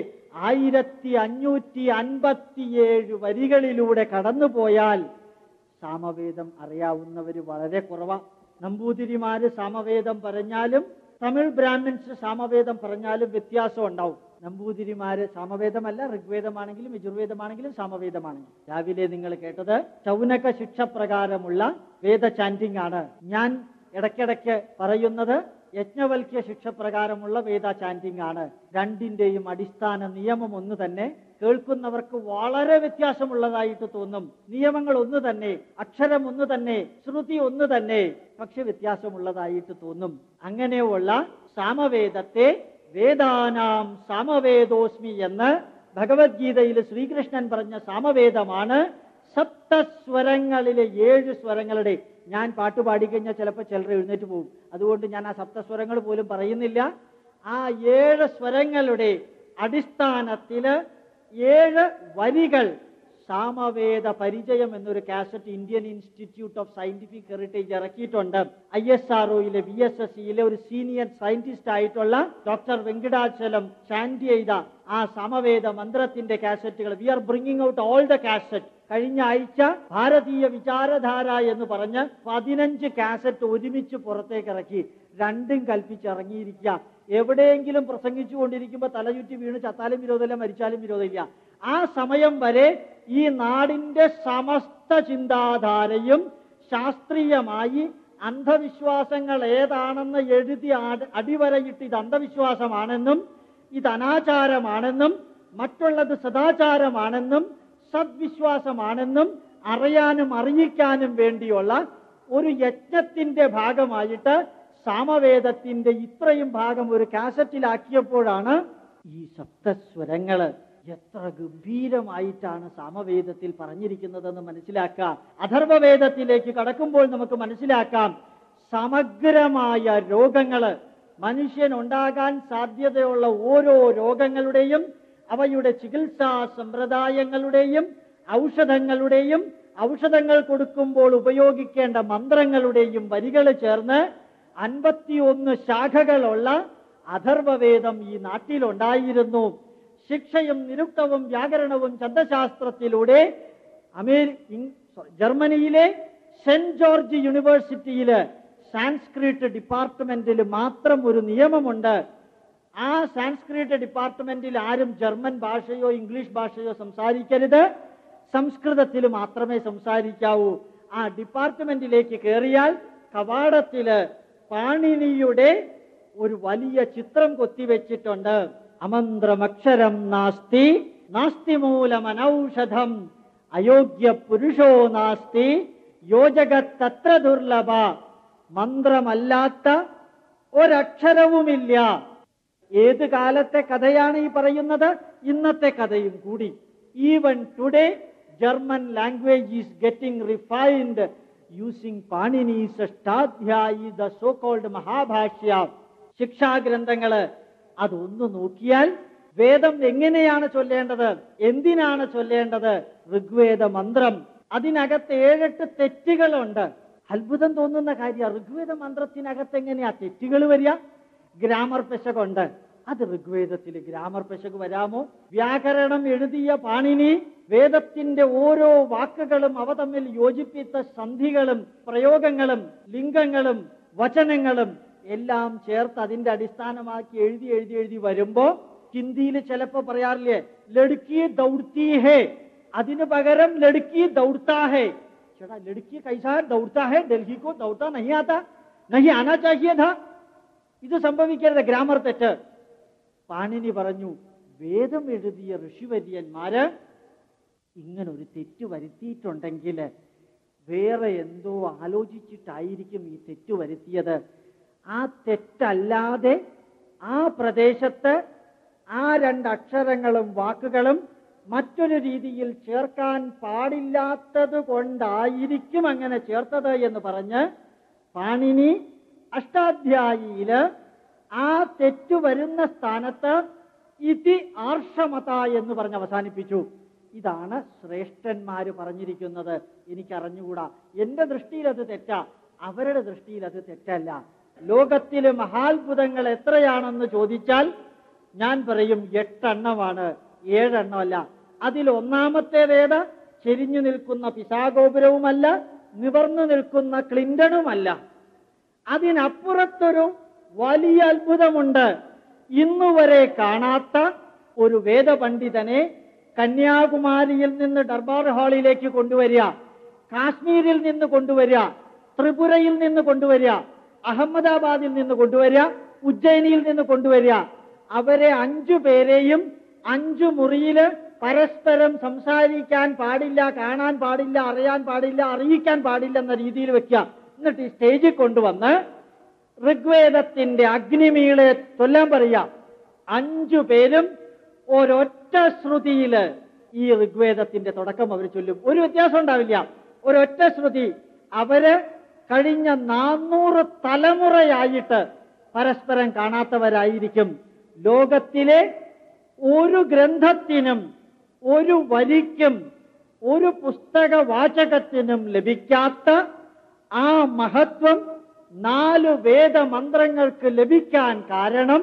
1557 വരികളിലൂടെ കടന്നുപോയാൽ സാമവേദം അറിയാവുന്നവര് വളരെ കുറവാ. നമ്പൂതിരിമാര് സാമവേദം പറഞ്ഞാലും തമിഴ് ബ്രാഹ്മിൻസ് സാമവേദം പറഞ്ഞാലും വ്യത്യാസം ഉണ്ടാവും. നമ്പൂതിരിമാര് സാമവേദമല്ല, ഋഗ്വേദമാണെങ്കിലും യജുർവേദമാണെങ്കിലും സാമവേദമാണെങ്കിലും. രാവിലെ നിങ്ങൾ കേട്ടത് ചൗനക ശിക്ഷ പ്രകാരമുള്ള വേദ ചാന്റിംഗ് ആണ്. ഞാൻ ഇടയ്ക്കിടയ്ക്ക് പറയുന്നത് യജ്ഞവൽക്യ ശിക്ഷ പ്രകാരമുള്ള വേദ ചാന്റിംഗ് ആണ്. രണ്ടിന്റെയും അടിസ്ഥാന നിയമം ഒന്ന് തന്നെ. കേൾക്കുന്നവർക്ക് വളരെ വ്യത്യാസമുള്ളതായിട്ട് തോന്നും. നിയമങ്ങൾ ഒന്ന് തന്നെ, അക്ഷരം ഒന്ന് തന്നെ, ശ്രുതി ഒന്ന് തന്നെ, പക്ഷെ വ്യത്യാസമുള്ളതായിട്ട് തോന്നും. അങ്ങനെയുള്ള സാമവേദത്തെ വേദാനാം സാമവേദോസ്മി എന്ന് ഭഗവത്ഗീതയിൽ ശ്രീകൃഷ്ണൻ പറഞ്ഞ സാമവേദമാണ്. സപ്തസ്വരങ്ങളിലെ 7 സ്വരങ്ങളുടെ, ഞാൻ പാട്ട് പാടിക്കഴിഞ്ഞാൽ ചിലപ്പോൾ ചിലർ എഴുന്നേറ്റ് പോകും, അതുകൊണ്ട് ഞാൻ ആ സപ്തസ്വരങ്ങൾ പോലും പറയുന്നില്ല. ആ 7 സ്വരങ്ങളുടെ അടിസ്ഥാനത്തില് 7 വരികൾ സാമവേദ പരിചയം എന്നൊരു cassette Indian institute of scientific heritage ഇറക്കിയിട്ടുണ്ട്. ISROയിലെ VSSCയിലെ ഒരു സീനിയർ സയന്റിസ്റ്റ് ആയിട്ടുള്ള ഡോക്ടർ വെങ്കിടാചലം ചാൻഡ് ചെയ്ത ആ സമവേദ മന്ത്രത്തിന്റെ കാസറ്റുകൾ. We are bringing out all the cassette. കഴിഞ്ഞ ആഴ്ച ഭാരതീയ വിചാരധാര എന്ന് പറഞ്ഞ് 15 കാസറ്റ് ഒരുമിച്ച് പുറത്തേക്ക് ഇറക്കി. രണ്ടും കൽപ്പിച്ചിറങ്ങിയിരിക്കുക. എവിടെയെങ്കിലും പ്രസംഗിച്ചു കൊണ്ടിരിക്കുമ്പോൾ തലചുറ്റി വീണ് ചത്താലും വിരോധമില്ല, മരിച്ചാലും വിരോധമില്ല. ആ സമയം വരെ ഈ നാടിന്റെ സമസ്ത ചിന്താധാരയും ശാസ്ത്രീയമായി അന്ധവിശ്വാസങ്ങൾ ഏതാണെന്ന് എഴുതി അടിവരയിട്ട് ഇത് അന്ധവിശ്വാസമാണെന്നും ഇത് അനാചാരമാണെന്നും മറ്റുള്ളത് സദാചാരമാണെന്നും സദ്വിശ്വാസമാണെന്നും അറിയാനും അറിയിക്കാനും വേണ്ടിയുള്ള ഒരു യജ്ഞത്തിന്റെ ഭാഗമായിട്ട് സാമവേദത്തിന്റെ ഇത്രയും ഭാഗം ഒരു കാസറ്റിലാക്കിയപ്പോഴാണ് ഈ സപ്തസ്വരങ്ങള് എത്ര ഗംഭീരമായിട്ടാണ് സാമവേദത്തിൽ പറഞ്ഞിരിക്കുന്നതെന്ന് മനസ്സിലാക്കുക. അഥർവവേദത്തിലേക്ക് കടക്കുമ്പോൾ നമുക്ക് മനസ്സിലാക്കാം, സമഗ്രമായ രോഗങ്ങള്, മനുഷ്യനുണ്ടാകാൻ സാധ്യതയുള്ള ഓരോ രോഗങ്ങളുടെയും അവയുടെ ചികിത്സാ സമ്പ്രദായങ്ങളുടെയും ഔഷധങ്ങളുടെയും ഔഷധങ്ങൾ കൊടുക്കുമ്പോൾ ഉപയോഗിക്കേണ്ട മന്ത്രങ്ങളുടെയും വരികൾ ചേർന്ന് 51 ശാഖകളുള്ള അഥർവവേദം ഈ നാട്ടിലുണ്ടായിരുന്നു. ശിക്ഷയും നിരുക്തവും വ്യാകരണവും ഛന്ദശാസ്ത്രത്തിലൂടെ ജർമ്മനിയിലെ സെന്റ് ജോർജ് യൂണിവേഴ്സിറ്റിയില് സാൻസ്ക്രിറ്റ് ഡിപ്പാർട്ട്മെന്റിൽ മാത്രം ഒരു നിയമമുണ്ട്. ആ സാൻസ്ക്രിറ്റ് ഡിപ്പാർട്ട്മെന്റിൽ ആരും ജർമ്മൻ ഭാഷയോ ഇംഗ്ലീഷ് ഭാഷയോ സംസാരിക്കരുത്, സംസ്കൃതത്തിൽ മാത്രമേ സംസാരിക്കാവൂ. ആ ഡിപ്പാർട്ട്മെന്റിലേക്ക് കയറിയാൽ കവാടത്തില് പാണിനിയുടെ ഒരു വലിയ ചിത്രം കൊത്തിവെച്ചിട്ടുണ്ട്. അമന്ത്രമക്ഷരം നാസ്തി നാസ്തി മൂലമനൌഷധം അയോഗ്യ പുരുഷോ നാസ്തി യോജകത്തത്ര ദുർലഭ. മന്ത്രമല്ലാത്ത ഒരക്ഷരവുമില്ല. ഏത് കാലത്തെ കഥയാണ് ഈ പറയുന്നത്? ഇന്നത്തെ കഥയും കൂടി. Even today German language is getting refined using Panini's Ashtadhyayi, the so-called Mahabhashya. ശിക്ഷാഗ്രന്ഥങ്ങള് അതൊന്നു നോക്കിയാൽ വേദം എങ്ങനെയാണ് ചൊല്ലേണ്ടത്, എന്തിനാണ് ചൊല്ലേണ്ടത്? ഋഗ്വേദ മന്ത്രം, അതിനകത്ത് 7-8 തെറ്റുകളുണ്ട്. അത്ഭുതം തോന്നുന്ന കാര്യം. ഋഗ്വേദ മന്ത്രത്തിനകത്ത് എങ്ങനെയാ തെറ്റുകൾ വരിക? ഗ്രാമർ പെശകുണ്ട്. അത് ഋഗ്വേദത്തിൽ ഗ്രാമർ പെശക് വരാമോ? വ്യാകരണം എഴുതിയ പാണിനി വേദത്തിന്റെ ഓരോ വാക്കുകളും അവ തമ്മിൽ യോജിപ്പിച്ച സന്ധികളും പ്രയോഗങ്ങളും ലിംഗങ്ങളും വചനങ്ങളും എല്ലാം ചേർത്ത് അതിന്റെ അടിസ്ഥാനമാക്കി എഴുതി എഴുതി എഴുതി വരുമ്പോ ഹിന്ദിയിൽ ചിലപ്പോ പറയാറില്ലേ ലടുക്കി ദൗഡ്തി ഹേ, അതിനു പകരം ലടുക്കി ദൗഡ്താ ഹേ. ചേട്ടാ ലടുക്കി കൈസാ ദൗഡ്താ ഹേ, ഡൽഹിക്കോ ദൗഡ്താ നഹി ആതാ, നഹി ആനാ ചാഹിയേ ഥാ. ഇത് സംഭവിക്കരുത്, ഗ്രാമർ തെറ്റ്. പാണിനി പറഞ്ഞു, വേദം എഴുതിയ ഋഷിവര്യന്മാര് ഇങ്ങനൊരു തെറ്റ് വരുത്തിയിട്ടുണ്ടെങ്കിൽ വേറെ എന്തോ ആലോചിച്ചിട്ടായിരിക്കും ഈ തെറ്റ് വരുത്തിയത്. ആ തെറ്റല്ലാതെ ആ പ്രദേശത്ത് ആ രണ്ടക്ഷരങ്ങളും വാക്കുകളും മറ്റൊരു രീതിയിൽ ചേർക്കാൻ പാടില്ലാത്തത് കൊണ്ടായിരിക്കും അങ്ങനെ ചേർത്തത് എന്ന് പറഞ്ഞ് പാണിനി അഷ്ടാധ്യായിയില് ആ തെറ്റു വരുന്ന സ്ഥാനത്ത് ഇതി ആർഷമത എന്ന് പറഞ്ഞ് അവസാനിപ്പിച്ചു. ഇതാണ് ശ്രേഷ്ഠന്മാര് പറഞ്ഞിരിക്കുന്നത്. എനിക്കറിഞ്ഞുകൂടാ, എന്റെ ദൃഷ്ടിയിൽ അത് തെറ്റാ, അവരുടെ ദൃഷ്ടിയിൽ അത് തെറ്റല്ല. ലോകത്തിലെ മഹാത്ഭുതങ്ങൾ എത്രയാണെന്ന് ചോദിച്ചാൽ ഞാൻ പറയും 8 എണ്ണമാണ്, 7 എണ്ണമല്ല. അതിൽ ഒന്നാമത്തേതേത്? ചെരിഞ്ഞു നിൽക്കുന്ന പിസാഗോപുരവുമല്ല, നിവർന്നു നിൽക്കുന്ന ക്ലിന്റണുമല്ല. അതിനപ്പുറത്തൊരു വലിയ അത്ഭുതമുണ്ട്. ഇന്നുവരെ കാണാത്ത ഒരു വേദപണ്ഡിതനെ കന്യാകുമാരിയിൽ നിന്ന് ദർബാർ ഹാളിലേക്ക് കൊണ്ടുവരിക, കാശ്മീരിൽ നിന്ന് കൊണ്ടുവരിക, ത്രിപുരയിൽ നിന്ന് കൊണ്ടുവരിക, അഹമ്മദാബാദിൽ നിന്ന് കൊണ്ടുവരിക, ഉജ്ജയിനിയിൽ നിന്ന് കൊണ്ടുവരിക. അവരെ 5 പേരെയും 5 മുറിയില് പരസ്പരം സംസാരിക്കാൻ പാടില്ല, കാണാൻ പാടില്ല, അറിയാൻ പാടില്ല, അറിയിക്കാൻ പാടില്ല എന്ന രീതിയിൽ വെക്കുക. എന്നിട്ട് ഈ സ്റ്റേജിൽ കൊണ്ടുവന്ന് ഋഗ്വേദത്തിന്റെ അഗ്നിമീളെ ചൊല്ലാൻ പറയുക. 5 പേരും ഒരൊറ്റ ശ്രുതിയില് ഈ ഋഗ്വേദത്തിന്റെ തുടക്കം അവർ ചൊല്ലും. ഒരു വ്യത്യാസം ഉണ്ടാവില്ല, ഒരൊറ്റ ശ്രുതി. അവര് കഴിഞ്ഞ 400 തലമുറയായിട്ട് പരസ്പരം കാണാത്തവരായിരിക്കും. ലോകത്തിലെ ഒരു ഗ്രന്ഥത്തിനും ഒരു വരിക്കും ഒരു പുസ്തക വാചകത്തിനും ലഭിക്കാത്ത ആ മഹത്വം 4 വേദമന്ത്രങ്ങൾക്ക് ലഭിക്കാൻ കാരണം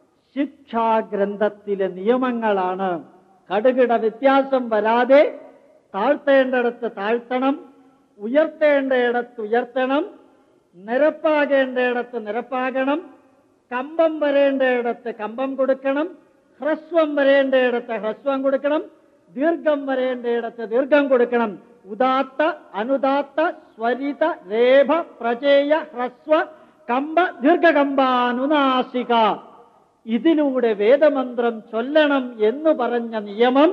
ശിക്ഷാഗ്രന്ഥത്തിലെ നിയമങ്ങളാണ്. കടുകിട വ്യത്യാസം വരാതെ താഴ്ത്തേണ്ടിടത്ത് താഴ്ത്തണം, ഉയർത്തേണ്ടയിടത്ത് ഉയർത്തണം, നിരപ്പാകേണ്ടയിടത്ത് നിരപ്പാകണം, കമ്പം വരേണ്ടയിടത്ത് കമ്പം കൊടുക്കണം, ഹ്രസ്വം വരേണ്ടയിടത്ത് ഹ്രസ്വം കൊടുക്കണം, ദീർഘം വരേണ്ടയിടത്ത് ദീർഘം കൊടുക്കണം. ഉദാത്ത അനുദാത്ത സ്വരിത രേഭ പ്രചേയ ഹ്രസ്വ കമ്പ ദീർഘകമ്പാനുനാസിക. ഇതിലൂടെ വേദമന്ത്രം ചൊല്ലണം എന്ന് പറഞ്ഞ നിയമം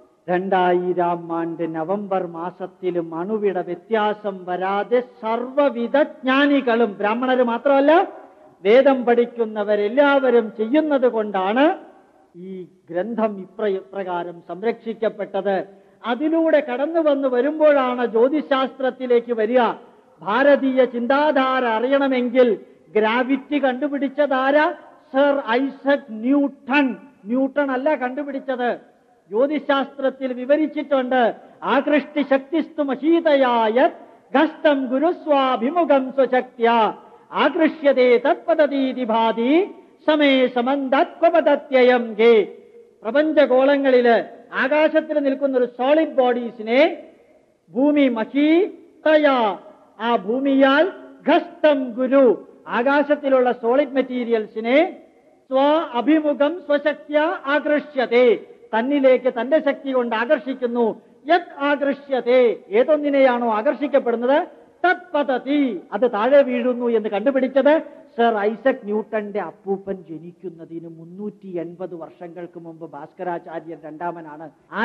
2000 ആണ്ട് നവംബർ മാസത്തിലും അണുവിട വ്യത്യാസം വരാതെ സർവവിധ ജ്ഞാനികളും, ബ്രാഹ്മണര് മാത്രമല്ല വേദം പഠിക്കുന്നവരെല്ലാവരും ചെയ്യുന്നത് കൊണ്ടാണ് ഈ ഗ്രന്ഥം ഇപ്രകാരം സംരക്ഷിക്കപ്പെട്ടത്. അതിലൂടെ കടന്നു വന്നു വരുമ്പോഴാണ് ജ്യോതിശാസ്ത്രത്തിലേക്ക് വരിക. ഭാരതീയ ചിന്താധാര അറിയണമെങ്കിൽ ഗ്രാവിറ്റി കണ്ടുപിടിച്ചതാര? Sir Isaac Newton. ന്യൂട്ടൺ അല്ല കണ്ടുപിടിച്ചത്, ജ്യോതിശാസ്ത്രത്തിൽ വിവരിച്ചിട്ടുണ്ട്. ആകൃഷ്ടി ശക്തിസ്തു മഹീതയായ ഗസ്തം ഗുരുസ്വാഭിമുഖം സ്വശക്ത്യ ആകൃഷ്യതേ തത്പദതീതി ഭാതി സമേ സമന്താത്വപദത്യയം ഗേ. പ്രപഞ്ചഗോളങ്ങളില് ആകാശത്തിൽ നിൽക്കുന്ന ഒരു സോളിഡ് ബോഡീസിനെ ഭൂമി മഹീതയാ, ആ ഭൂമിയാൽ ഘസ്തം ഗുരു, ആകാശത്തിലുള്ള സോളിഡ് മെറ്റീരിയൽസിനെ സ്വ അഭിമുഖം സ്വശക്ത്യ ആകർഷ്യതേ, തന്നിലേക്ക് തന്റെ ശക്തി കൊണ്ട് ആകർഷിക്കുന്നു. യത് ആകർഷ്യതേ, ഏതൊന്നിനെയാണോ ആകർഷിക്കപ്പെടുന്നത്, തത്പതതി, അത് താഴെ വീഴുന്നു എന്ന് കണ്ടുപിടിച്ചത് സർ ഐസക് ന്യൂട്ടന്റെ അപ്പൂപ്പൻ ജനിക്കുന്നതിന് 380 വർഷങ്ങൾക്ക് മുമ്പ് ഭാസ്കരാചാര്യൻ രണ്ടാമനാണ്.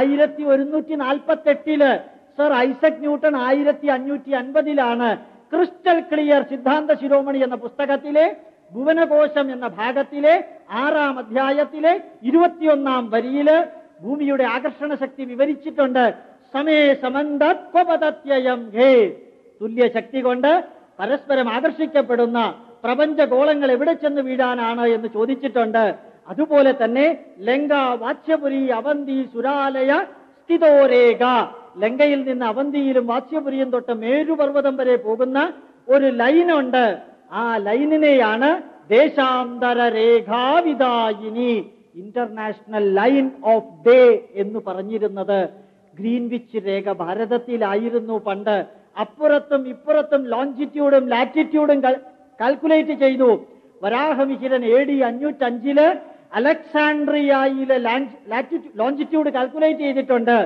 1148 sir Isaac Newton 1550 crystal clear Siddhanta Shiromani എന്ന പുസ്തകത്തിലെ ഭുവനകോശം എന്ന ഭാഗത്തിലെ 6-ാം അധ്യായത്തിലെ 21-ാം വരിയില് ഭൂമിയുടെ ആകർഷണ ശക്തി വിവരിച്ചിട്ടുണ്ട്. സമേ സമന്തത്വപദത്യയം ഹേ, തുല്യ ശക്തി കൊണ്ട് പരസ്പരം ആകർഷിക്കപ്പെടുന്ന പ്രപഞ്ചഗോളങ്ങൾ എവിടെ ചെന്ന് വീഴാനാണ് എന്ന് ചോദിച്ചിട്ടുണ്ട്. അതുപോലെ തന്നെ ലങ്ക വാച്യപുരി അവന്തി സുരാലയ സ്ഥിതോരേഖ, ലങ്കയിൽ നിന്ന് അവന്തിയിലും വാച്യപുരിയും തൊട്ട് മേരുപർവ്വതം വരെ പോകുന്ന ഒരു ലൈനുണ്ട്. ആ ലൈനിനെയാണ് ദേശാന്തര രേഖാവിദായിനി, ഇന്റർനാഷണൽ ലൈൻ ഓഫ് ഡേ എന്ന് പറഞ്ഞിരുന്നത്. ഗ്രീൻവിച്ച് രേഖ ഭാരതത്തിലായിരുന്നു പണ്ട്. അപ്പുറത്തും ഇപ്പുറത്തും ലോഞ്ചിറ്റ്യൂഡും ലാറ്റിറ്റ്യൂഡും കാൽക്കുലേറ്റ് ചെയ്തു. വരാഹമിഹിരൻ AD 505 അലക്സാണ്ട്രിയയിലെ ലോഞ്ചിറ്റ്യൂഡ് കാൽക്കുലേറ്റ് ചെയ്തിട്ടുണ്ട്.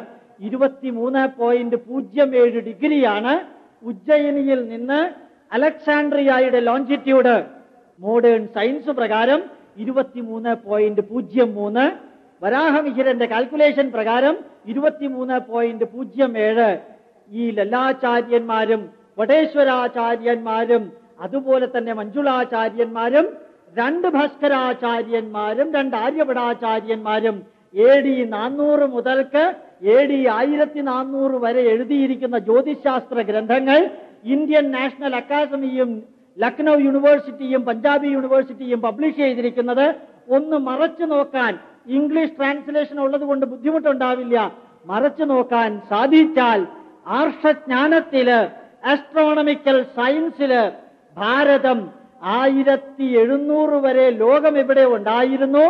23.07 ഡിഗ്രിയാണ് ഉജ്ജയിനിയിൽ നിന്ന് അലക്സാണ്ട്രിയയുടെ ലോഞ്ചിറ്റ്യൂഡ്. മോഡേൺ സയൻസ് പ്രകാരം 23.03. വരാഹമിഹിരന്റെ കാൽക്കുലേഷൻ പ്രകാരം 23.07. ഈ ലല്ലാചാര്യന്മാരും വടേശ്വരാചാര്യന്മാരും അതുപോലെ തന്നെ മഞ്ജുളാചാര്യന്മാരും 2 ഭാസ്കരാചാര്യന്മാരും 2 ആര്യഭടാചാര്യന്മാരും AD 400 മുതൽക്ക് AD 1400 വരെ എഴുതിയിരിക്കുന്ന ജ്യോതിശാസ്ത്ര ഗ്രന്ഥങ്ങൾ ഇന്ത്യൻ നാഷണൽ അക്കാദമിയും ലക്നൗ യൂണിവേഴ്സിറ്റിയും പഞ്ചാബി യൂണിവേഴ്സിറ്റിയും പബ്ലിഷ് ചെയ്തിരിക്കുന്നത്. ഒന്ന് മറച്ചു നോക്കാൻ ഇംഗ്ലീഷ് ട്രാൻസ്ലേഷൻ ഉള്ളത് കൊണ്ട് ബുദ്ധിമുട്ടുണ്ടാവില്ല. മറച്ചു നോക്കാൻ സാധിച്ചാൽ ആർഷജ്ഞാനത്തില്, ആസ്ട്രോണമിക്കൽ സയൻസില് ഭാരതം 1700 വരെ ലോകം ഇവിടെ ഉണ്ടായിരുന്നു.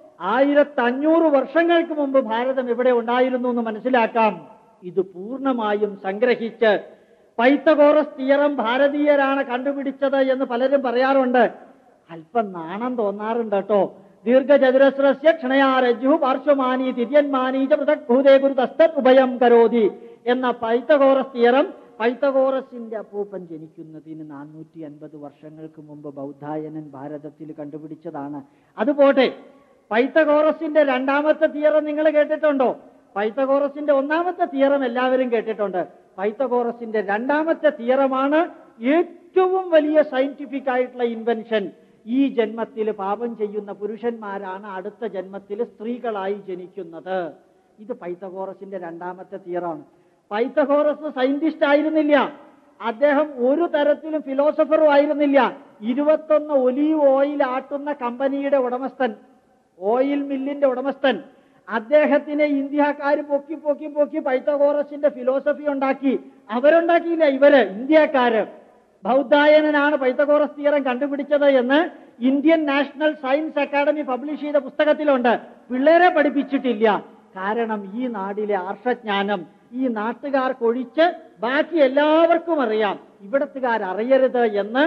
1500 വർഷങ്ങൾക്ക് മുമ്പ് ഭാരതം ഇവിടെ ഉണ്ടായിരുന്നു എന്ന് മനസ്സിലാക്കാം. ഇത് പൂർണ്ണമായും സംഗ്രഹിച്ച് പൈത്തഗോറസ് തിയറം ഭാരതീയരാണ് കണ്ടുപിടിച്ചത് എന്ന് പലരും പറയാറുണ്ട്. അല്പം നാണം തോന്നാറുണ്ട് കേട്ടോ. ദീർഘചതുരസ്രസ്യ ക്ഷണയാരജ്ജു പാർശ്വമാനി തിര്യന്മാനി ച പൃഥഗ്ഭൂതേ ഗുരുതസ്തത് ഉഭയം കരോതി എന്ന പൈത്തഗോറസ് തിയറം പൈത്തഗോറസിന്റെ അപ്പൂപ്പൻ ജനിക്കുന്നതിന് 450 വർഷങ്ങൾക്ക് മുമ്പ് ബൗദ്ധായനൻ ഭാരതത്തിൽ കണ്ടുപിടിച്ചതാണ്. അതുപോട്ടെ, പൈത്തഗോറസിന്റെ രണ്ടാമത്തെ തിയറം നിങ്ങൾ കേട്ടിട്ടുണ്ടോ? പൈത്തഗോറസിന്റെ ഒന്നാമത്തെ തിയറം എല്ലാവരും കേട്ടിട്ടുണ്ട്. പൈത്തഗോറസിന്റെ രണ്ടാമത്തെ തിയറമാണ് ഏറ്റവും വലിയ സയന്റിഫിക് ആയിട്ടുള്ള ഇൻവെൻഷൻ. ഈ ജന്മത്തിൽ പാപം ചെയ്യുന്ന പുരുഷന്മാരാണ് അടുത്ത ജന്മത്തിൽ സ്ത്രീകളായി ജനിക്കുന്നത്. ഇത് പൈത്തഗോറസിന്റെ രണ്ടാമത്തെ തിയറാണ്. പൈത്തഗോറസ് സയന്റിസ്റ്റ് ആയിരുന്നില്ല. അദ്ദേഹം ഒരു തരത്തിലും ഫിലോസഫറും ആയിരുന്നില്ല. 21 ഒലീവ് ഓയിൽ ആട്ടുന്ന കമ്പനിയുടെ ഉടമസ്ഥൻ, ഓയിൽ മില്ലിന്റെ ഉടമസ്ഥൻ. അദ്ദേഹത്തിനെ ഇന്ത്യക്കാർ പൊക്കി പൊക്കി പൊക്കി പൈത്തഗോറസിന്റെ ഫിലോസഫി ഉണ്ടാക്കി. അവരുണ്ടാക്കിയില്ല, ഇവര് ഇന്ത്യക്കാര്. ബൗദ്ധായനാണ് പൈത്തഗോറസ് തിയറം കണ്ടുപിടിച്ചത് എന്ന് Indian national science academy publish ചെയ്ത പുസ്തകത്തിലുണ്ട്. പിള്ളേരെ പഠിപ്പിച്ചിട്ടില്ല. കാരണം ഈ നാടിലെ ആർഷജ്ഞാനം ഈ നാട്ടുകാർക്കൊഴിച്ച് ബാക്കി എല്ലാവർക്കും അറിയാം. ഇവിടത്തുകാർ അറിയരുത് എന്ന്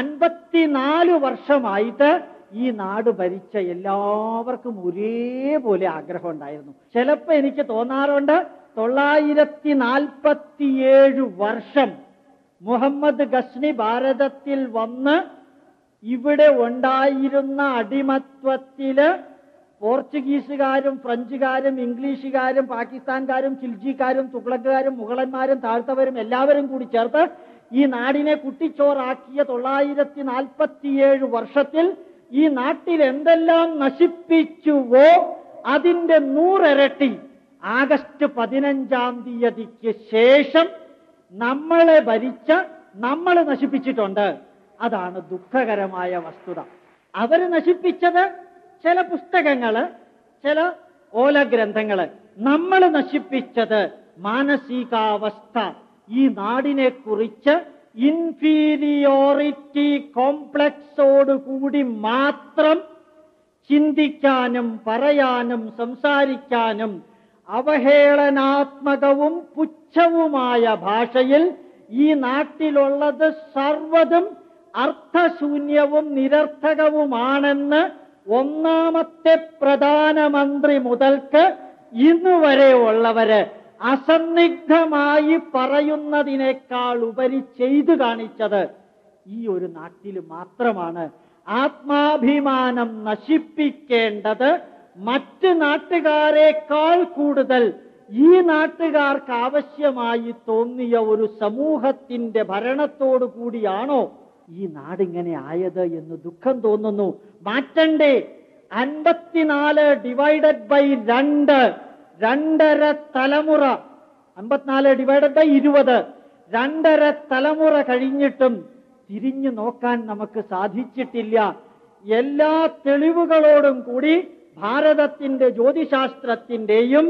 54 വർഷമായിട്ട് ഈ നാട് ഭരിച്ച എല്ലാവർക്കും ഒരേപോലെ ആഗ്രഹം ഉണ്ടായിരുന്നു. ചിലപ്പോ എനിക്ക് തോന്നാറുണ്ട് 947 വർഷം മുഹമ്മദ് ഗസ്നി ഭാരതത്തിൽ വന്ന് ഇവിടെ ഉണ്ടായിരുന്ന അടിമത്വത്തില് പോർച്ചുഗീസുകാരും ഫ്രഞ്ചുകാരും ഇംഗ്ലീഷുകാരും പാകിസ്ഥാൻകാരും ഖിൽജിക്കാരും തുഗ്ലക്കുകാരും മുഗളന്മാരും താഴ്ത്തവരും എല്ലാവരും കൂടി ചേർത്ത് ഈ നാടിനെ കുട്ടിച്ചോറാക്കിയ 947 വർഷത്തിൽ ഈ നാട്ടിൽ എന്തെല്ലാം നശിപ്പിച്ചുവോ അതിന്റെ 100 ഇരട്ടി ആഗസ്റ്റ് 15-ാം തീയതിക്ക് ശേഷം നമ്മളെ ഭരിച്ച നമ്മൾ നശിപ്പിച്ചിട്ടുണ്ട്. അതാണ് ദുഃഖകരമായ വസ്തുത. അവര് നശിപ്പിച്ചത് ചില പുസ്തകങ്ങള്, ചില ഓലഗ്രന്ഥങ്ങള്. നമ്മൾ നശിപ്പിച്ചത് മാനസികാവസ്ഥ. ഈ നാടിനെ കുറിച്ച് ഇൻഫീരിയോറിറ്റി കോംപ്ലക്സോടുകൂടി മാത്രം ചിന്തിക്കാനും പറയാനും സംസാരിക്കാനും അവഹേളനാത്മകവും പുച്ഛവുമായ ഭാഷയിൽ ഈ നാട്ടിലുള്ളത് സർവ്വതും അർത്ഥശൂന്യവും നിരർത്ഥകവുമാണെന്ന് ഒന്നാമത്തെ പ്രധാനമന്ത്രി മുതൽക്ക് ഇന്നുവരെ ഉള്ളവര് അസന്നിഗ്ധമായി പറയുന്നതിനേക്കാൾ ഉപരി ചെയ്തു കാണിച്ചത് ഈ ഒരു നാട്ടിൽ മാത്രമാണ്. ആത്മാഭിമാനം നശിപ്പിക്കേണ്ടത് മറ്റ് നാട്ടുകാരെക്കാൾ കൂടുതൽ ഈ നാട്ടുകാർക്ക് ആവശ്യമായി തോന്നിയ ഒരു സമൂഹത്തിന്റെ ഭരണത്തോടു കൂടിയാണോ ഈ നാടിങ്ങനെ ആയത് എന്ന് ദുഃഖം തോന്നുന്നു. മാറ്റണ്ടേ? 54 ഡിവൈഡഡ് ബൈ 2, 2.5 തലമുറ. 54 ഡിവൈഡഡ് ബൈ 20, 2.5 തലമുറ കഴിഞ്ഞിട്ടും തിരിഞ്ഞു നോക്കാൻ നമുക്ക് സാധിച്ചിട്ടില്ല. എല്ലാ തെളിവുകളോടും കൂടി ഭാരതത്തിന്റെ ജ്യോതിശാസ്ത്രത്തിന്റെയും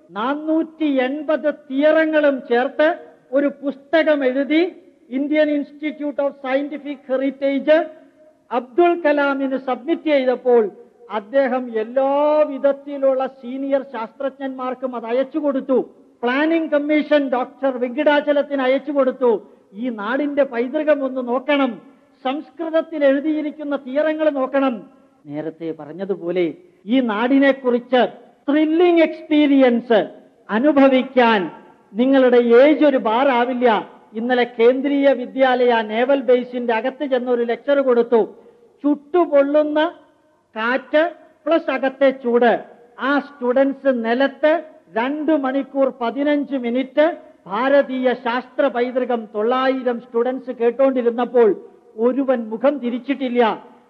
480 തിയറങ്ങളും ചേർത്ത് ഒരു പുസ്തകം എഴുതി Indian institute of scientific heritage Abdul കലാമിന് സബ്മിറ്റ് ചെയ്തപ്പോൾ അദ്ദേഹം എല്ലാ വിധത്തിലുള്ള സീനിയർ ശാസ്ത്രജ്ഞന്മാർക്കും അത് അയച്ചു കൊടുത്തു. പ്ലാനിംഗ് കമ്മീഷൻ ഡോക്ടർ വെങ്കിടാചലത്തിന് അയച്ചു കൊടുത്തു. ഈ നാടിന്റെ പൈതൃകം ഒന്ന് നോക്കണം, സംസ്കൃതത്തിൽ എഴുതിയിരിക്കുന്ന തിയറങ്ങൾ നോക്കണം. നേരത്തെ പറഞ്ഞതുപോലെ ഈ നാടിനെക്കുറിച്ച് ത്രില്ലിംഗ് എക്സ്പീരിയൻസ് അനുഭവിക്കാൻ നിങ്ങളുടെ ഏജ് ഒരു ബാർ ആവില്ല. ഇന്നലെ കേന്ദ്രീയ വിദ്യാലയ നേവൽ ബേസിന്റെ അകത്ത് ചെന്നൊരു ലെക്ചർ കൊടുത്തു. ചുട്ടുപൊള്ളുന്ന കാറ്റ് പ്ലസ് അകത്തെ ചൂട്. ആ സ്റ്റുഡൻസ് നിലത്ത് 2 മണിക്കൂർ 15 മിനിറ്റ് ഭാരതീയ ശാസ്ത്ര പൈതൃകം 900 സ്റ്റുഡൻസ് കേട്ടോണ്ടിരുന്നപ്പോൾ ഒരുവൻ മുഖം തിരിച്ചിട്ടില്ല.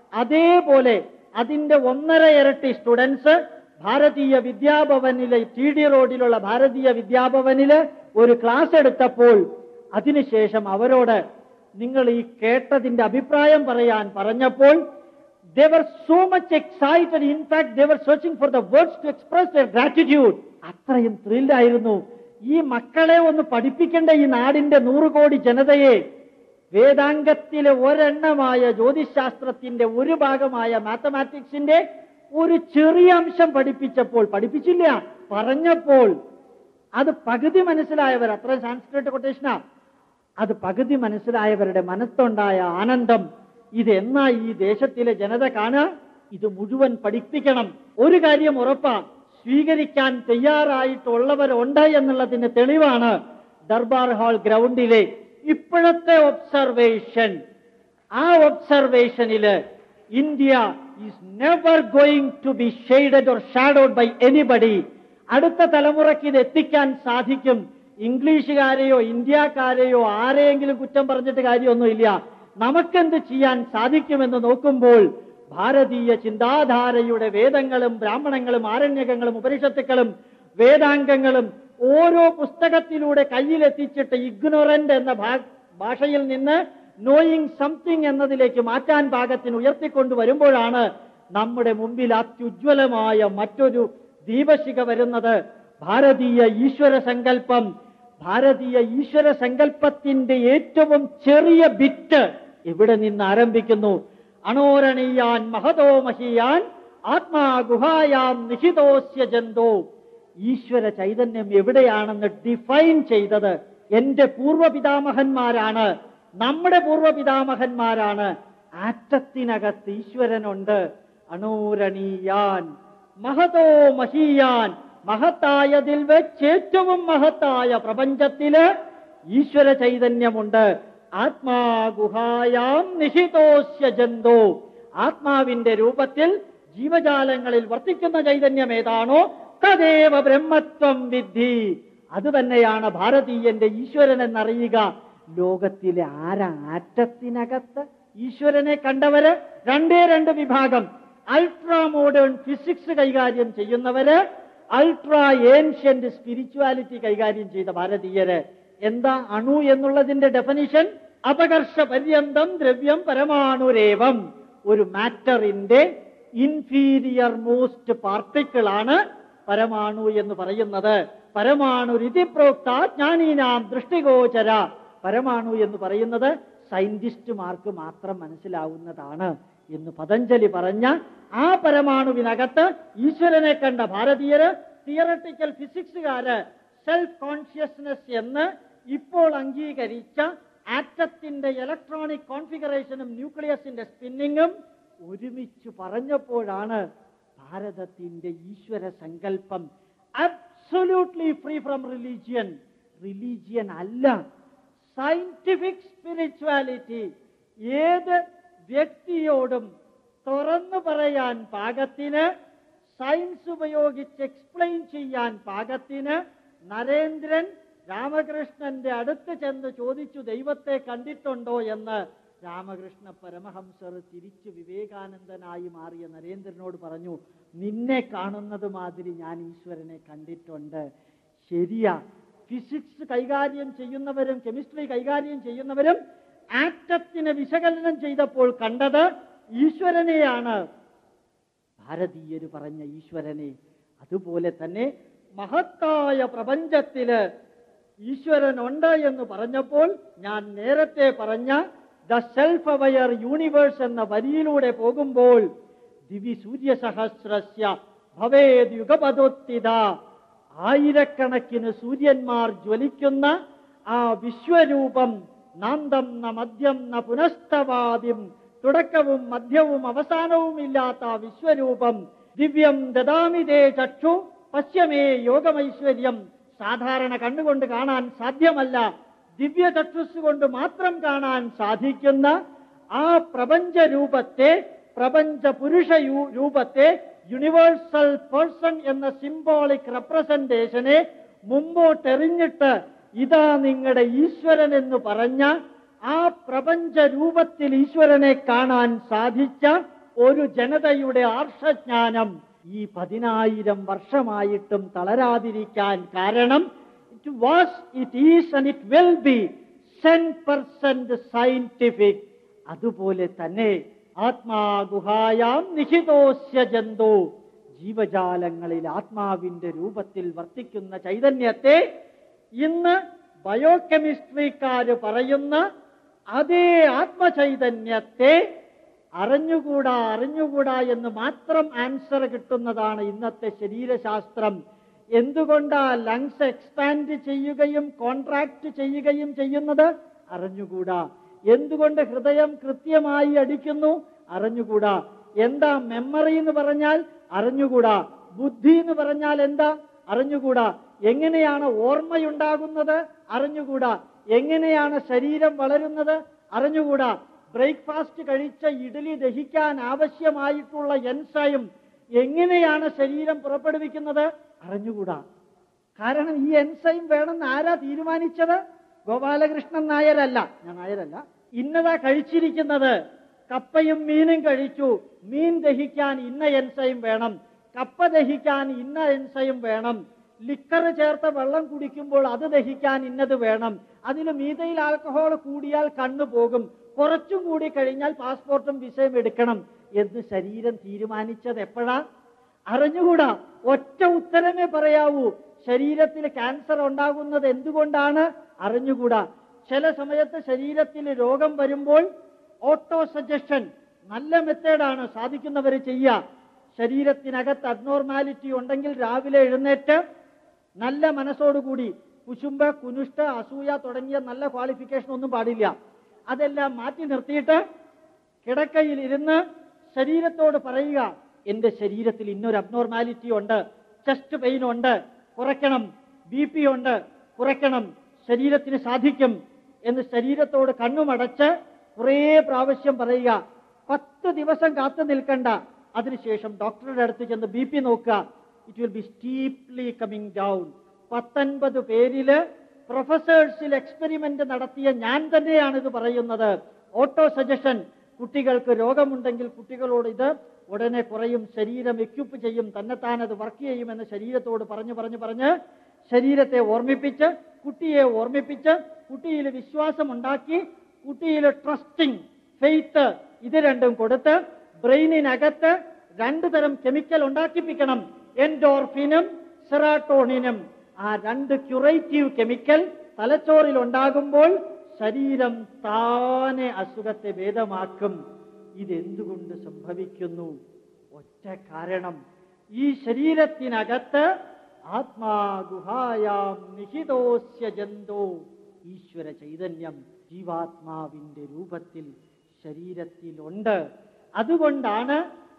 അതേപോലെ അതിന്റെ 1.5 ഇരട്ടി സ്റ്റുഡൻസ് ഭാരതീയ വിദ്യാഭവനിലെ TD റോഡിലുള്ള ഭാരതീയ വിദ്യാഭവനില് ഒരു ക്ലാസ് എടുത്തപ്പോൾ അതിനുശേഷം അവരോട് നിങ്ങൾ ഈ കേട്ടതിന്റെ അഭിപ്രായം പറയാൻ പറഞ്ഞപ്പോൾ they were so much excited. In fact, they were searching for the words to express their gratitude. അത്രയും ത്രില്ലായിരുന്നു. ഈ മക്കളെ ഒന്ന് പഠിപ്പിക്കേണ്ട ഈ നാടിന്റെ 100 കോടി ജനതയെ വേദാംഗത്തിലെ ഒരെണ്ണമായ ജ്യോതിശാസ്ത്രത്തിന്റെ ഒരു ഭാഗമായ മാത്തമാറ്റിക്സിന്റെ ഒരു ചെറിയ അംശം പഠിപ്പിച്ചില്ല, പറഞ്ഞപ്പോൾ അത് പകുതി മനസ്സിലായവർ, അത്ര സാൻസ്ക്രിറ്റ് കൊട്ടേഷനാ, അത് പകുതി മനസ്സിലായവരുടെ മനസ്സുണ്ടായ ആനന്ദം ഇതെന്നാ ഈ ദേശത്തിലെ ജനത കാണുക. ഇത് മുഴുവൻ പഠിപ്പിക്കണം. ഒരു കാര്യം ഉറപ്പാ, സ്വീകരിക്കാൻ തയ്യാറായിട്ടുള്ളവരുണ്ട് എന്നുള്ളതിന് തെളിവാണ് ദർബാർ ഹാൾ ഗ്രൗണ്ടിലെ ഇപ്പോഴത്തെ ഒബ്സർവേഷൻ. ആ ഒബ്സർവേഷനില് India is never going to be shaded or shadowed by anybody. അടുത്ത തലമുറയ്ക്ക് ഇത് എത്തിക്കാൻ സാധിക്കും. ഇംഗ്ലീഷുകാരെയോ ഇന്ത്യക്കാരെയോ ആരെയെങ്കിലും കുറ്റം പറഞ്ഞിട്ട് കാര്യമൊന്നുമില്ല. നമുക്കെന്ത് ചെയ്യാൻ സാധിക്കുമെന്ന് നോക്കുമ്പോൾ ഭാരതീയ ചിന്താധാരയുടെ വേദങ്ങളും ബ്രാഹ്മണങ്ങളും ആരണ്യകങ്ങളും ഉപനിഷത്തുക്കളും വേദാംഗങ്ങളും ഓരോ പുസ്തകത്തിലൂടെ കയ്യിലെത്തിച്ചിട്ട് ഇഗ്നോറന്റ് എന്ന ഭാഷയിൽ നിന്ന് നോയിങ് സംതിങ് എന്നതിലേക്ക് മാറ്റാൻ പാകത്തിന് ഉയർത്തിക്കൊണ്ടുവരുമ്പോഴാണ് നമ്മുടെ മുമ്പിൽ അത്യുജ്വലമായ മറ്റൊരു ദീപശിഖ വരുന്നത്. ഭാരതീയ ഈശ്വര സങ്കല്പം. ഭാരതീയ ഈശ്വര സങ്കല്പത്തിന്റെ ഏറ്റവും ചെറിയ ബിറ്റ് ഇവിടെ നിന്ന് ആരംഭിക്കുന്നു. അണോരണീയാൻ മഹതോ മഹീയാൻ ആത്മാ ഗുഹായാം നിഹിതോസ്യ ജന്തോ. ഈശ്വര ചൈതന്യം എവിടെയാണെന്ന് ഡിഫൈൻ ചെയ്തത് എന്റെ പൂർവ്വപിതാമഹന്മാരാണ്, നമ്മുടെ പൂർവ്വപിതാമഹന്മാരാണ്. ആറ്റത്തിനകത്ത് ഈശ്വരനുണ്ട്. അണോരണീയാൻ മഹതോ മഹീയാൻ. മഹത്തായതിൽ വെച്ച് ഏറ്റവും മഹത്തായ പ്രപഞ്ചത്തില് ഈശ്വര ചൈതന്യമുണ്ട്. ആത്മാ ഗുഹായാം നിഹിതോസ്യ ജന്തോ. ആത്മാവിന്റെ രൂപത്തിൽ ജീവജാലങ്ങളിൽ വർത്തിക്കുന്ന ചൈതന്യം ഏതാണോ തദേവ ബ്രഹ്മത്വം വിദ്ധി. അത് തന്നെയാണ് ഭാരതീയന്റെ ഈശ്വരൻ എന്നറിയുക. ലോകത്തിലെ ആറ്റത്തിനകത്ത് ഈശ്വരനെ കണ്ടവര് 2 വിഭാഗം. അൾട്രാ മോഡേൺ ഫിസിക്സ് കൈകാര്യം ചെയ്യുന്നവര്, അൾട്രാ ഏൻഷ്യന്റ് സ്പിരിച്വാലിറ്റി കൈകാര്യം ചെയ്ത ഭാരതീയര്. എന്താ അണു എന്നുള്ളതിന്റെ ഡെഫിനിഷൻ? അപകർഷ പര്യന്തം ദ്രവ്യം പരമാണുരേവം. ഒരു മാറ്ററിന്റെ ഇൻഫീരിയർ മോസ്റ്റ് പാർട്ടിക്കിൾ ആണ് പരമാണു എന്ന് പറയുന്നത്. പരമാണു രിതി പ്രോക്ത ജ്ഞാനീനാം ദൃഷ്ടിഗോചര. പരമാണു എന്ന് പറയുന്നത് സയന്റിസ്റ്റുമാർക്ക് മാത്രം മനസ്സിലാവുന്നതാണ് എന്ന് പതഞ്ജലി പറഞ്ഞ ആ പരമാണുവിനകത്ത് ഈശ്വരനെ കണ്ട ഭാരതീയര്, തിയറട്ടിക്കൽ ഫിസിക്സുകാര് സെൽഫ് കോൺഷ്യസ്നെസ് എന്ന് ഇപ്പോൾ അംഗീകരിച്ച ആറ്റത്തിന്റെ ഇലക്ട്രോണിക് കോൺഫിഗറേഷനും ന്യൂക്ലിയസിന്റെ സ്പിന്നിങ്ങും ഒരുമിച്ച് പറഞ്ഞപ്പോഴാണ് ഭാരതത്തിന്റെ ഈശ്വര സങ്കല്പം അബ്സൊല്യൂട്ട്ലി ഫ്രീ ഫ്രം റിലീജിയൻ അല്ല, സയന്റിഫിക് സ്പിരിച്വാലിറ്റി. ഏത് വ്യക്തിയോടും തുറന്നു പറയാൻ പാകത്തിന്, സയൻസ് ഉപയോഗിച്ച് എക്സ്പ്ലെയിൻ ചെയ്യാൻ പാകത്തിന് നരേന്ദ്രൻ രാമകൃഷ്ണന്റെ അടുത്ത് ചെന്ന് ചോദിച്ചു ദൈവത്തെ കണ്ടിട്ടുണ്ടോ എന്ന്. രാമകൃഷ്ണ പരമഹംസർ തിരിച്ചു വിവേകാനന്ദനായി മാറിയ നരേന്ദ്രനോട് പറഞ്ഞു, നിന്നെ കാണുന്നത് മാതിരി ഞാൻ ഈശ്വരനെ കണ്ടിട്ടുണ്ട്. ശരിയാ, ഫിസിക്സ് കൈകാര്യം ചെയ്യുന്നവരും കെമിസ്ട്രി കൈകാര്യം ചെയ്യുന്നവരും ആറ്റത്തിന് വിശകലനം ചെയ്തപ്പോൾ കണ്ടത് ഈശ്വരനെയാണ്, ഭാരതീയര് പറഞ്ഞ ഈശ്വരനെ. അതുപോലെ തന്നെ മഹത്തായ പ്രപഞ്ചത്തില് ഈശ്വരനുണ്ട് എന്ന് പറഞ്ഞപ്പോൾ ഞാൻ നേരത്തെ പറഞ്ഞ ദ സെൽഫ് അവയർ യൂണിവേഴ്സ് എന്ന വരിയിലൂടെ പോകുമ്പോൾ ദിവി സൂര്യസഹസ്രസ്യ ഭവേദ് യുഗപദോത്തിത. ആയിരക്കണക്കിന് സൂര്യന്മാർ ജ്വലിക്കുന്ന ആ വിശ്വരൂപം നാന്തം ന മദ്യം ന പുനസ്തവാദിം, തുടക്കവും മധ്യവും അവസാനവും ഇല്ലാത്ത വിശ്വരൂപം. ദിവ്യം ദദാമി തേ ചക്ഷു പശ്യമേ യോഗമൈശ്വര്യം. സാധാരണ കണ്ണുകൊണ്ട് കാണാൻ സാധ്യമല്ല, ദിവ്യ ചക്ഷുസ് കൊണ്ട് മാത്രം കാണാൻ സാധിക്കുന്ന ആ പ്രപഞ്ച രൂപത്തെ, പ്രപഞ്ച പുരുഷ രൂപത്തെ, യൂണിവേഴ്സൽ പേഴ്സൺ എന്ന സിംബോളിക് റെപ്രസെന്റേഷനെ മുമ്പോട്ടെറിഞ്ഞിട്ട് ഇതാ നിങ്ങളുടെ ഈശ്വരൻ എന്ന് പറഞ്ഞ ആ പ്രപഞ്ച രൂപത്തിൽ ഈശ്വരനെ കാണാൻ സാധിച്ച ഒരു ജനതയുടെ ആർഷജ്ഞാനം ഈ 10,000 വർഷമായിട്ടും തളരാതിരിക്കാൻ കാരണം it was, it is and it will be 10% scientific. അതുപോലെ തന്നെ ആത്മാ ഗുഹായാം നിഹിതോസ്യ ജന്തോ, ജീവജാലങ്ങളിൽ ആത്മാവിന്റെ രൂപത്തിൽ വർത്തിക്കുന്ന ചൈതന്യത്തെ ഇന്ന് ബയോകെമിസ്ട്രിക്കാര് പറയുന്ന അതേ ആത്മചൈതന്യത്തെ അറിഞ്ഞുകൂടാ എന്ന് മാത്രം ആൻസർ കിട്ടുന്നതാണ് ഇന്നത്തെ ശരീരശാസ്ത്രം. എന്തുകൊണ്ടാ ലങ്സ് എക്സ്പാൻഡ് ചെയ്യുകയും കോൺട്രാക്ട് ചെയ്യുകയും ചെയ്യുന്നത്? അറിഞ്ഞുകൂടാ. എന്തുകൊണ്ട് ഹൃദയം കൃത്യമായി അടിക്കുന്നു? അറിഞ്ഞുകൂടാ. എന്താ മെമ്മറി എന്ന് പറഞ്ഞാൽ? അറിഞ്ഞുകൂടാ. ബുദ്ധി എന്ന് പറഞ്ഞാൽ എന്താ? അറിഞ്ഞുകൂടാ. എങ്ങനെയാണ് ഓർമ്മയുണ്ടാകുന്നത്? അറിഞ്ഞുകൂടാ. എങ്ങനെയാണ് ശരീരം വളരുന്നത്? അറിഞ്ഞുകൂടാ. ബ്രേക്ക്ഫാസ്റ്റ് കഴിച്ച ഇഡ്ഡലി ദഹിക്കാൻ ആവശ്യമായിട്ടുള്ള എൻസൈം എങ്ങനെയാണ് ശരീരം പുറപ്പെടുവിക്കുന്നത്? അറിഞ്ഞുകൂടാ. കാരണം ഈ എൻസൈം വേണമെന്ന് ആരാ തീരുമാനിച്ചത്? ഗോപാലകൃഷ്ണൻ നായരല്ല, ഞാൻ നായരല്ല. ഇന്നതാ കഴിച്ചിരിക്കുന്നത്. കപ്പയും മീനും കഴിച്ചു. മീൻ ദഹിക്കാൻ ഇന്ന എൻസൈം വേണം, കപ്പ ദഹിക്കാൻ ഇന്ന എൻസൈം വേണം, ലിക്കർ ചേർത്ത വെള്ളം കുടിക്കുമ്പോൾ അത് ദഹിക്കാൻ ഇന്നത് വേണം, അതിൽ മീഥൈൽ ആൽക്കഹോൾ കൂടിയാൽ കണ്ണു പോകും, കുറച്ചും കൂടി കഴിഞ്ഞാൽ പാസ്പോർട്ടും വിസയും എടുക്കണം എന്ന് ശരീരം തീരുമാനിച്ചത് എപ്പോഴാ? അറിഞ്ഞുകൂടാ. ഒറ്റ ഉത്തരമേ പറയാവൂ. ശരീരത്തിൽ ക്യാൻസർ ഉണ്ടാകുന്നത് എന്തുകൊണ്ടാണ്? അറിഞ്ഞുകൂടാ. ചില സമയത്ത് ശരീരത്തിൽ രോഗം വരുമ്പോൾ ഓട്ടോ സജഷൻ നല്ല മെത്തേഡാണ്, സാധിക്കുന്നവർ ചെയ്യുക. ശരീരത്തിനകത്ത് അബ്നോർമാലിറ്റി ഉണ്ടെങ്കിൽ രാവിലെ എഴുന്നേറ്റ് നല്ല മനസ്സോടുകൂടി, കുശുമ്പ്, കുനുഷ്ഠ, അസൂയ തുടങ്ങിയ നല്ല ക്വാളിഫിക്കേഷൻ ഒന്നും പാടില്ല, അതെല്ലാം മാറ്റി നിർത്തിയിട്ട് കിടക്കയിൽ ഇരുന്ന് ശരീരത്തോട് പറയുക, എന്റെ ശരീരത്തിൽ ഇന്നൊരു അബ്നോർമാലിറ്റി ഉണ്ട്, ചെസ്റ്റ് പെയിൻ ഉണ്ട്, കുറയ്ക്കണം, BP ഉണ്ട്, കുറയ്ക്കണം, ശരീരത്തിന് സാധിക്കും എന്ന് ശരീരത്തോട് കണ്ണുമടച്ച് കുറേ പ്രാവശ്യം പറയുക. 10 ദിവസം കാത്തു നിൽക്കണ്ട. അതിനുശേഷം ഡോക്ടറുടെ അടുത്ത് ചെന്ന് BP നോക്കുക. It will be steeply coming down. 19 പേരില് പ്രൊഫസേഴ്സിൽ എക്സ്പെരിമെന്റ് നടത്തിയ ഞാൻ തന്നെയാണ് ഇത് പറയുന്നത്. Auto suggestion. കുട്ടികൾക്ക് രോഗമുണ്ടെങ്കിൽ കുട്ടികളോട് ഇത് ഉടനെ കുറയും, ശരീരം എക്യുപ്പ് ചെയ്യും, തന്നെത്താൻ അത് വർക്ക് ചെയ്യുമെന്ന് ശരീരത്തോട് പറഞ്ഞ് ശരീരത്തെ ഓർമ്മിപ്പിച്ച്, കുട്ടിയെ ഓർമ്മിപ്പിച്ച്, കുട്ടിയിൽ വിശ്വാസം ഉണ്ടാക്കി, കുട്ടിയിൽ ട്രസ്റ്റിംഗ്, ഫെയ്ത്ത് ഇത് രണ്ടും കൊടുത്ത് ബ്രെയിനിനകത്ത് 2 തരം കെമിക്കൽ ഉണ്ടാക്കിപ്പിക്കണം, എൻഡോർഫിനും സെറാട്ടോണിനും. ആ 2 ക്യൂറേറ്റീവ് കെമിക്കൽ തലച്ചോറിൽ ഉണ്ടാകുമ്പോൾ ശരീരം താനെ അസുഖത്തെ ഭേദമാക്കും. ഇതെന്തുകൊണ്ട് സംഭവിക്കുന്നു? ഒറ്റ കാരണം, ഈ ശരീരത്തിനകത്ത് ആത്മാ ഗുഹായാം നിഹിതോസ്യ ജന്തോ, ഈശ്വര ചൈതന്യം ജീവാത്മാവിന്റെ രൂപത്തിൽ ശരീരത്തിലുണ്ട്. അതുകൊണ്ടാണ്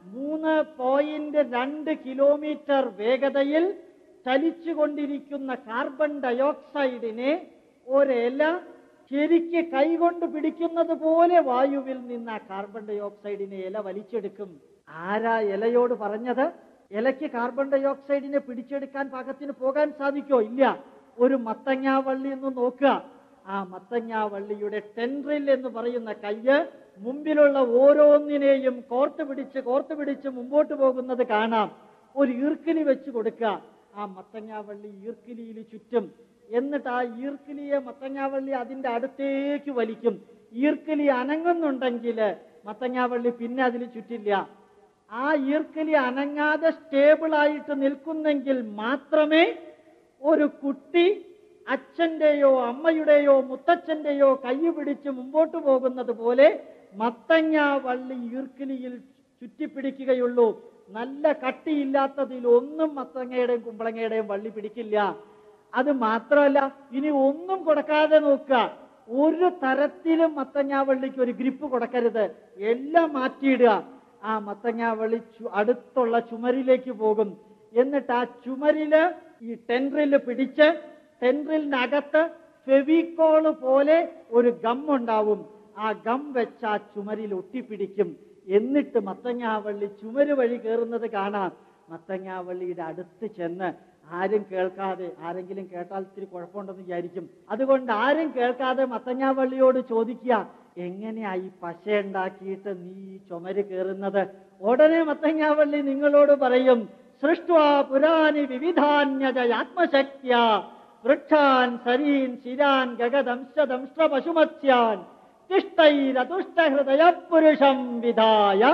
3.2 കിലോമീറ്റർ വേഗതയിൽ ചലിച്ചുകൊണ്ടിരിക്കുന്ന കാർബൺ ഡയോക്സൈഡിനെ ഒരില ശരിക്ക് കൈകൊണ്ട് പിടിക്കുന്നത് പോലെ വായുവിൽ നിന്ന് കാർബൺ ഡയോക്സൈഡിനെ ഇല വലിച്ചെടുക്കും. ആരാ ഇലയോട് പറഞ്ഞത്? ഇലയ്ക്ക് കാർബൺ ഡയോക്സൈഡിനെ പിടിച്ചെടുക്കാൻ പാകത്തിന് പോകാൻ സാധിക്കോ? ഇല്ല. ഒരു മത്തങ്ങാവള്ളി എന്ന് നോക്കുക. ആ മത്തങ്ങാവള്ളിയുടെ ടെൻഡ്രിൽ എന്ന് പറയുന്ന കയ്യ് മുമ്പിലുള്ള ഓരോന്നിനെയും കോർത്ത് പിടിച്ച് മുമ്പോട്ട് പോകുന്നത് കാണാം. ഒരു ഈർക്കിലി വെച്ച് കൊടുക്കുക. ആ മത്തങ്ങാവള്ളി ഈർക്കിലിയിൽ ചുറ്റും. എന്നിട്ട് ആ ഈർക്കിലിയെ മത്തങ്ങാവള്ളി അതിന്റെ അടുത്തേക്ക് വലിക്കും. ഈർക്കിലി അനങ്ങുന്നുണ്ടെങ്കിൽ മത്തങ്ങാവള്ളി പിന്നെ അതിൽ ചുറ്റില്ല. ആ ഈർക്കിലി അനങ്ങാതെ സ്റ്റേബിളായിട്ട് നിൽക്കുന്നെങ്കിൽ മാത്രമേ ഒരു കുട്ടി അച്ഛന്റെയോ അമ്മയുടെയോ മുത്തച്ഛന്റെയോ കൈ പിടിച്ച് മുമ്പോട്ട് പോകുന്നത് പോലെ മത്തങ്ങാവള്ളി ഈർക്കിലിയിൽ ചുറ്റിപ്പിടിക്കുകയുള്ളൂ. നല്ല കട്ടിയില്ലാത്തതിലൊന്നും മത്തങ്ങയുടെയും കുമ്പളങ്ങയുടെയും വള്ളി പിടിക്കില്ല. അത് മാത്രമല്ല, ഇനി ഒന്നും കൊടുക്കാതെ നോക്കുക, ഒരു തരത്തിലും മത്തങ്ങാവള്ളിക്ക് ഒരു ഗ്രിപ്പ് കൊടുക്കരുത്, എല്ലാം മാറ്റിയിടുക. ആ മത്തങ്ങാവള്ളി അടുത്തുള്ള ചുമരിലേക്ക് പോകും. എന്നിട്ട് ആ ചുമരില് ഈ ടെൻഡ്രിൽ പിടിച്ച് ടെൻഡ്രിലിനകത്ത് ഫെവിക്കോള് പോലെ ഒരു ഗം ഉണ്ടാവും. ആ ഗം വെച്ച് ആ ചുമരിൽ ഒട്ടിപ്പിടിക്കും. എന്നിട്ട് മത്തങ്ങാവള്ളി ചുമര് വഴി കയറുന്നത് കാണാം. മത്തങ്ങാവള്ളിയുടെ അടുത്ത് ചെന്ന് ആരും കേൾക്കാതെ, ആരെങ്കിലും കേട്ടാൽ ഇത്തിരി കുഴപ്പമുണ്ടെന്ന് വിചാരിക്കും, അതുകൊണ്ട് ആരും കേൾക്കാതെ മത്തങ്ങാവള്ളിയോട് ചോദിക്കുക, എങ്ങനെയാ ഈ പശ ഉണ്ടാക്കിയിട്ട് നീ ഈ ചുമര് കയറുന്നത്? ഉടനെ മത്തങ്ങാവള്ളി നിങ്ങളോട് പറയും, സൃഷ്ട്വാ പുരാനി വിവിധാന്യജയാത്മശക്യ വൃക്ഷാൻ സരീൻ ശിരാൻ ഗഗദംശദംഷ്ട്ര പശുമത്സ്യാൻ തിഷ്ടൈരതുഷ്ടഹൃദയ പുരുഷം വിധായ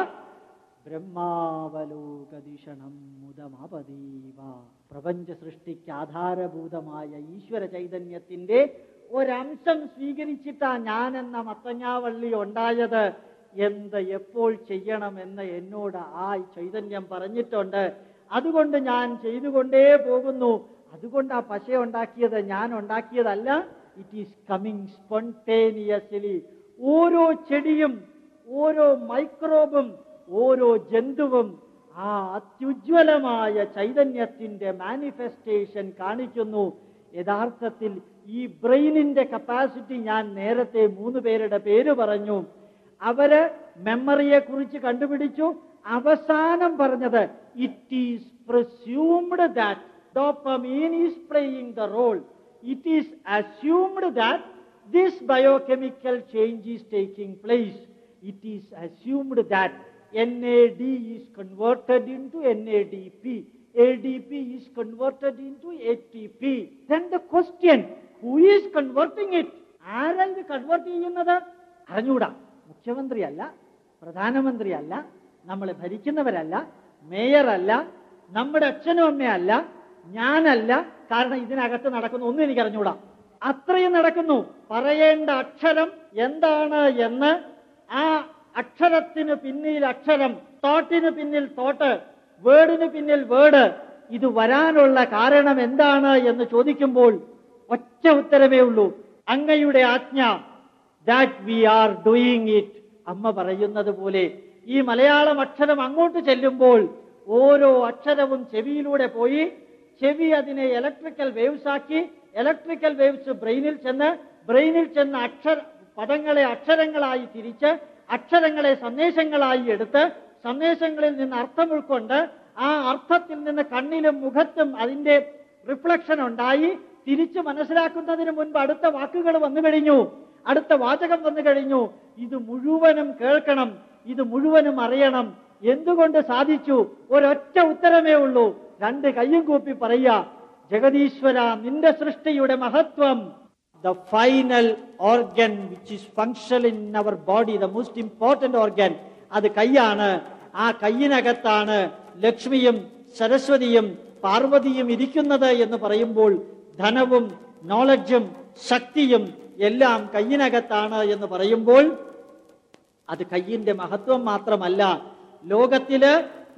ബ്രഹ്മാവലോകദിഷണം മുദമപദീവ. പ്രപഞ്ച സൃഷ്ടിക്ക് ആധാരഭൂതമായ ഈശ്വര ചൈതന്യത്തിന്റെ ഒരംശം സ്വീകരിച്ചിട്ടാ ഞാനെന്ന മത്തങ്ങാവള്ളി ഉണ്ടായത്. എന്ത് എപ്പോൾ ചെയ്യണമെന്ന് എന്നോട് ആ ചൈതന്യം പറഞ്ഞിട്ടുണ്ട്. അതുകൊണ്ട് ഞാൻ ചെയ്തുകൊണ്ടേ പോകുന്നു. അതുകൊണ്ട് ആ പശ ഉണ്ടാക്കിയത് ഞാൻ ഉണ്ടാക്കിയതല്ല. It is coming spontaneously. ഓരോ ചെടിയും, ഓരോ മൈക്രോബും, ഓരോ ജന്തുവും ആ അത്യുജ്വലമായ ചൈതന്യത്തിന്റെ മാനിഫെസ്റ്റേഷൻ കാണിക്കുന്നു. യഥാർത്ഥത്തിൽ ഈ ബ്രെയിനിന്റെ കപ്പാസിറ്റി ഞാൻ നേരത്തെ 3 പേരുടെ പേര് പറഞ്ഞു. അവര് മെമ്മറിയെ കുറിച്ച് കണ്ടുപിടിച്ചു. അവസാനം പറഞ്ഞത്, it is presumed that dopamine is playing the role. It is assumed that this biochemical change is taking place. It is assumed that NAD is converted into NADP. ADP is converted into ATP. Then the question, who is converting it? ആരാണ് ഇത് convert ചെയ്യുന്നത്? അറിഞ്ഞൂടാ. മുഖ്യമന്ത്രിയല്ല, പ്രധാനമന്ത്രിയല്ല, നമ്മളെ ഭരിക്കുന്നവരല്ല, മേയറല്ല, നമ്മുടെ അച്ഛനും അമ്മയല്ല, ഞാനല്ല. കാരണം ഇതിനകത്ത് നടക്കുന്ന ഒന്നും എനിക്ക് അറിഞ്ഞൂടാ. അത്രയും നടക്കുന്നു. പറയേണ്ട അക്ഷരം എന്താണ് എന്ന്, ആ അക്ഷരത്തിന് പിന്നിൽ അക്ഷരം, തോട്ടിന് പിന്നിൽ തോട്ട്, വേർഡിന് പിന്നിൽ വേർഡ്, ഇത് വരാനുള്ള കാരണം എന്താണ് എന്ന് ചോദിക്കുമ്പോൾ ഒറ്റ ഉത്തരമേ ഉള്ളൂ, അങ്ങയുടെ ആജ്ഞ. That we are doing it. അമ്മ പറയുന്നത് പോലെ ഈ മലയാളം അക്ഷരം അങ്ങോട്ട് ചെല്ലുമ്പോൾ ഓരോ അക്ഷരവും ചെവിയിലൂടെ പോയി, ചെവി അതിനെ ഇലക്ട്രിക്കൽ വേവ്സ് ആക്കി, ഇലക്ട്രിക്കൽ വേവ്സ് ബ്രെയിനിൽ ചെന്ന് പദങ്ങളെ അക്ഷരങ്ങളായി തിരിച്ച്, അക്ഷരങ്ങളെ സന്ദേശങ്ങളായി എടുത്ത്, സന്ദേശങ്ങളിൽ നിന്ന് അർത്ഥം ഉൾക്കൊണ്ട്, ആ അർത്ഥത്തിൽ നിന്ന് കണ്ണിലും മുഖത്തും അതിന്റെ റിഫ്ലക്ഷൻ ഉണ്ടായി, തിരിച്ചു മനസ്സിലാക്കുന്നതിന് മുൻപ് അടുത്ത വാക്കുകൾ വന്നു കഴിഞ്ഞു, അടുത്ത വാചകം വന്നു കഴിഞ്ഞു. ഇത് മുഴുവനും കേൾക്കണം, ഇത് മുഴുവനും അറിയണം. എന്തുകൊണ്ട് സാധിച്ചു? ഒരൊറ്റ ഉത്തരമേ ഉള്ളൂ. 2 കയ്യും കൂപ്പി പറയുക, ജഗദീശ്വര, നിന്റെ സൃഷ്ടിയുടെ മഹത്വം. The final organ which is functional in our body, the most important organ, അത് കൈയാണ്. ആ കൈയിനകത്താണ് ലക്ഷ്മിയും സരസ്വതിയും പാർവതിയും ഇരിക്കുന്നത് എന്ന് പറയുമ്പോൾ ധനവും നോളജും ശക്തിയും എല്ലാം കൈയിനകത്താണ് എന്ന് പറയുമ്പോൾ അത് കൈയിന്റെ മഹത്വം മാത്രമല്ല. ലോകത്തില്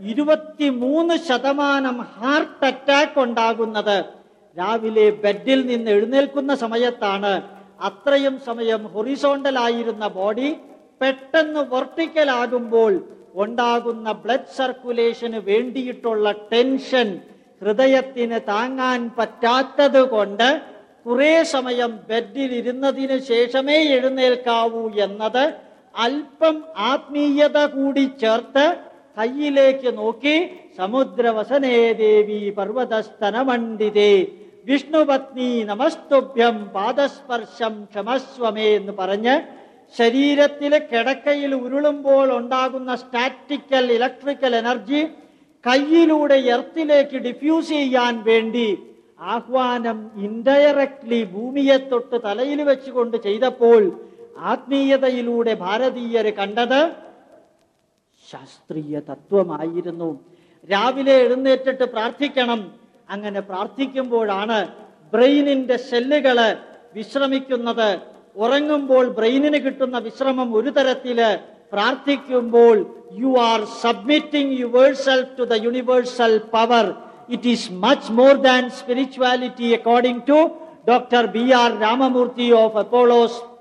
23% ഹാർട്ട് അറ്റാക്ക് ഉണ്ടാകുന്നത് രാവിലെ ബെഡിൽ നിന്ന് എഴുന്നേൽക്കുന്ന സമയത്താണ്. അത്രയും സമയം ഹൊറിസോണ്ടൽ ആയിരുന്ന ബോഡി പെട്ടെന്ന് വെർട്ടിക്കൽ ആകുമ്പോൾ ഉണ്ടാകുന്ന ബ്ലഡ് സർക്കുലേഷന് വേണ്ടിയിട്ടുള്ള ടെൻഷൻ ഹൃദയത്തിന് താങ്ങാൻ പറ്റാത്തത് കൊണ്ട് കുറെ സമയം ബെഡിൽ ഇരുന്നതിന് ശേഷമേ എഴുന്നേൽക്കാവൂ എന്നത് അല്പം ആത്മീയത കൂടി ചേർത്ത് കയ്യിലേക്ക് നോക്കി, സമുദ്രവസനേ ദേവി പർവതസ്തനമണ്ഡിതേ വിഷ്ണുപത്നി നമസ്തുഭ്യം പാദസ്പർശം ക്ഷമസ്വമേ എന്ന് പറഞ്ഞ് ശരീരത്തിലെ കിടക്കയിൽ ഉരുളുമ്പോൾ ഉണ്ടാകുന്ന സ്റ്റാറ്റിക്കൽ ഇലക്ട്രിക്കൽ എനർജി കയ്യിലൂടെ എർത്തിലേക്ക് ഡിഫ്യൂസ് ചെയ്യാൻ വേണ്ടി ആഹ്വാനം ഇൻഡയറക്ട്ലി ഭൂമിയെ തൊട്ട് തലയിൽ വെച്ചുകൊണ്ട് ചെയ്തപ്പോൾ ആത്മീയതയിലൂടെ ഭാരതീയര് കണ്ടത് ശാസ്ത്രീയ തത്വമായിരുന്നു. രാവിലെ എഴുന്നേറ്റിട്ട് പ്രാർത്ഥിക്കണം. അങ്ങനെ പ്രാർത്ഥിക്കുമ്പോഴാണ് ബ്രെയിനിന്റെ സെല്ലുകള് വിശ്രമിക്കുന്നത്. ഉറങ്ങുമ്പോൾ ബ്രെയിനിന് കിട്ടുന്ന വിശ്രമം ഒരു തരത്തില്, പ്രാർത്ഥിക്കുമ്പോൾ you are submitting yourself to the universal power. It is much more than spirituality according to Dr. B.R. Ramamurthy of Apollos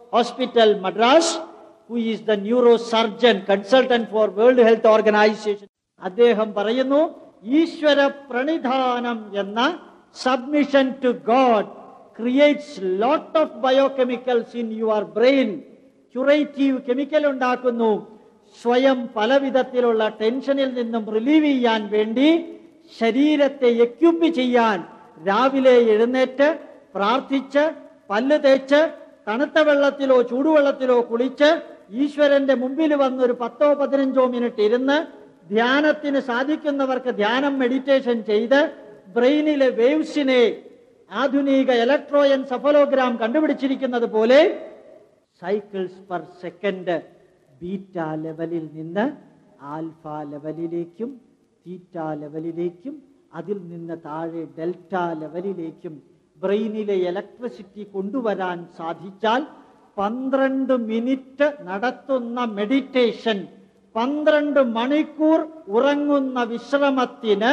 Hospital, Madras, who is the neurosurgeon, consultant for World Health Organization. അദ്ദേഹം പറയുന്നു, ഈശ്വര പ്രണിധാനം എന്ന submission to God creates lot of biochemicals in your brain. Curative chemical ഉണ്ടാക്കുന്നു. സ്വയം പലവിധത്തിലുള്ള ടെൻഷനിൽ നിന്നും relieve ചെയ്യാൻ വേണ്ടി ശരീരത്തെ എക്യുപ്പ് ചെയ്യാൻ രാവിലെ എഴുന്നേറ്റ് പ്രാർത്ഥിച്ച് പല്ല് തേച്ച് തണുത്ത വെള്ളത്തിലോ ചൂടുവെള്ളത്തിലോ കുളിച്ച് ഈശ്വരന്റെ മുമ്പിൽ വന്നൊരു 10-15 മിനിറ്റ് ഇരുന്ന് ധ്യാനത്തിന് സാധിക്കുന്നവർക്ക് ധ്യാനം മെഡിറ്റേഷൻ ചെയ്ത് ബ്രെയിനിലെ വേവ്സിനെ ആധുനിക ഇലക്ട്രോ എൻസെഫലോഗ്രാം കണ്ടുപിടിച്ചിരിക്കുന്നത് പോലെ സൈക്കിൾസ് പെർ സെക്കൻഡ് ബീറ്റ ലെവലിൽ നിന്ന് ആൽഫ ലെവലിലേക്കും തീറ്റ ലെവലിലേക്കും അതിൽ നിന്ന് താഴെ ഡെൽറ്റ ലെവലിലേക്കും ബ്രെയിനിലെ ഇലക്ട്രിസിറ്റി കൊണ്ടുവരാൻ സാധിച്ചാൽ 12 മിനിറ്റ് നടത്തുന്ന മെഡിറ്റേഷൻ 12 മണിക്കൂർ ഉറങ്ങുന്ന വിശ്രമത്തിന്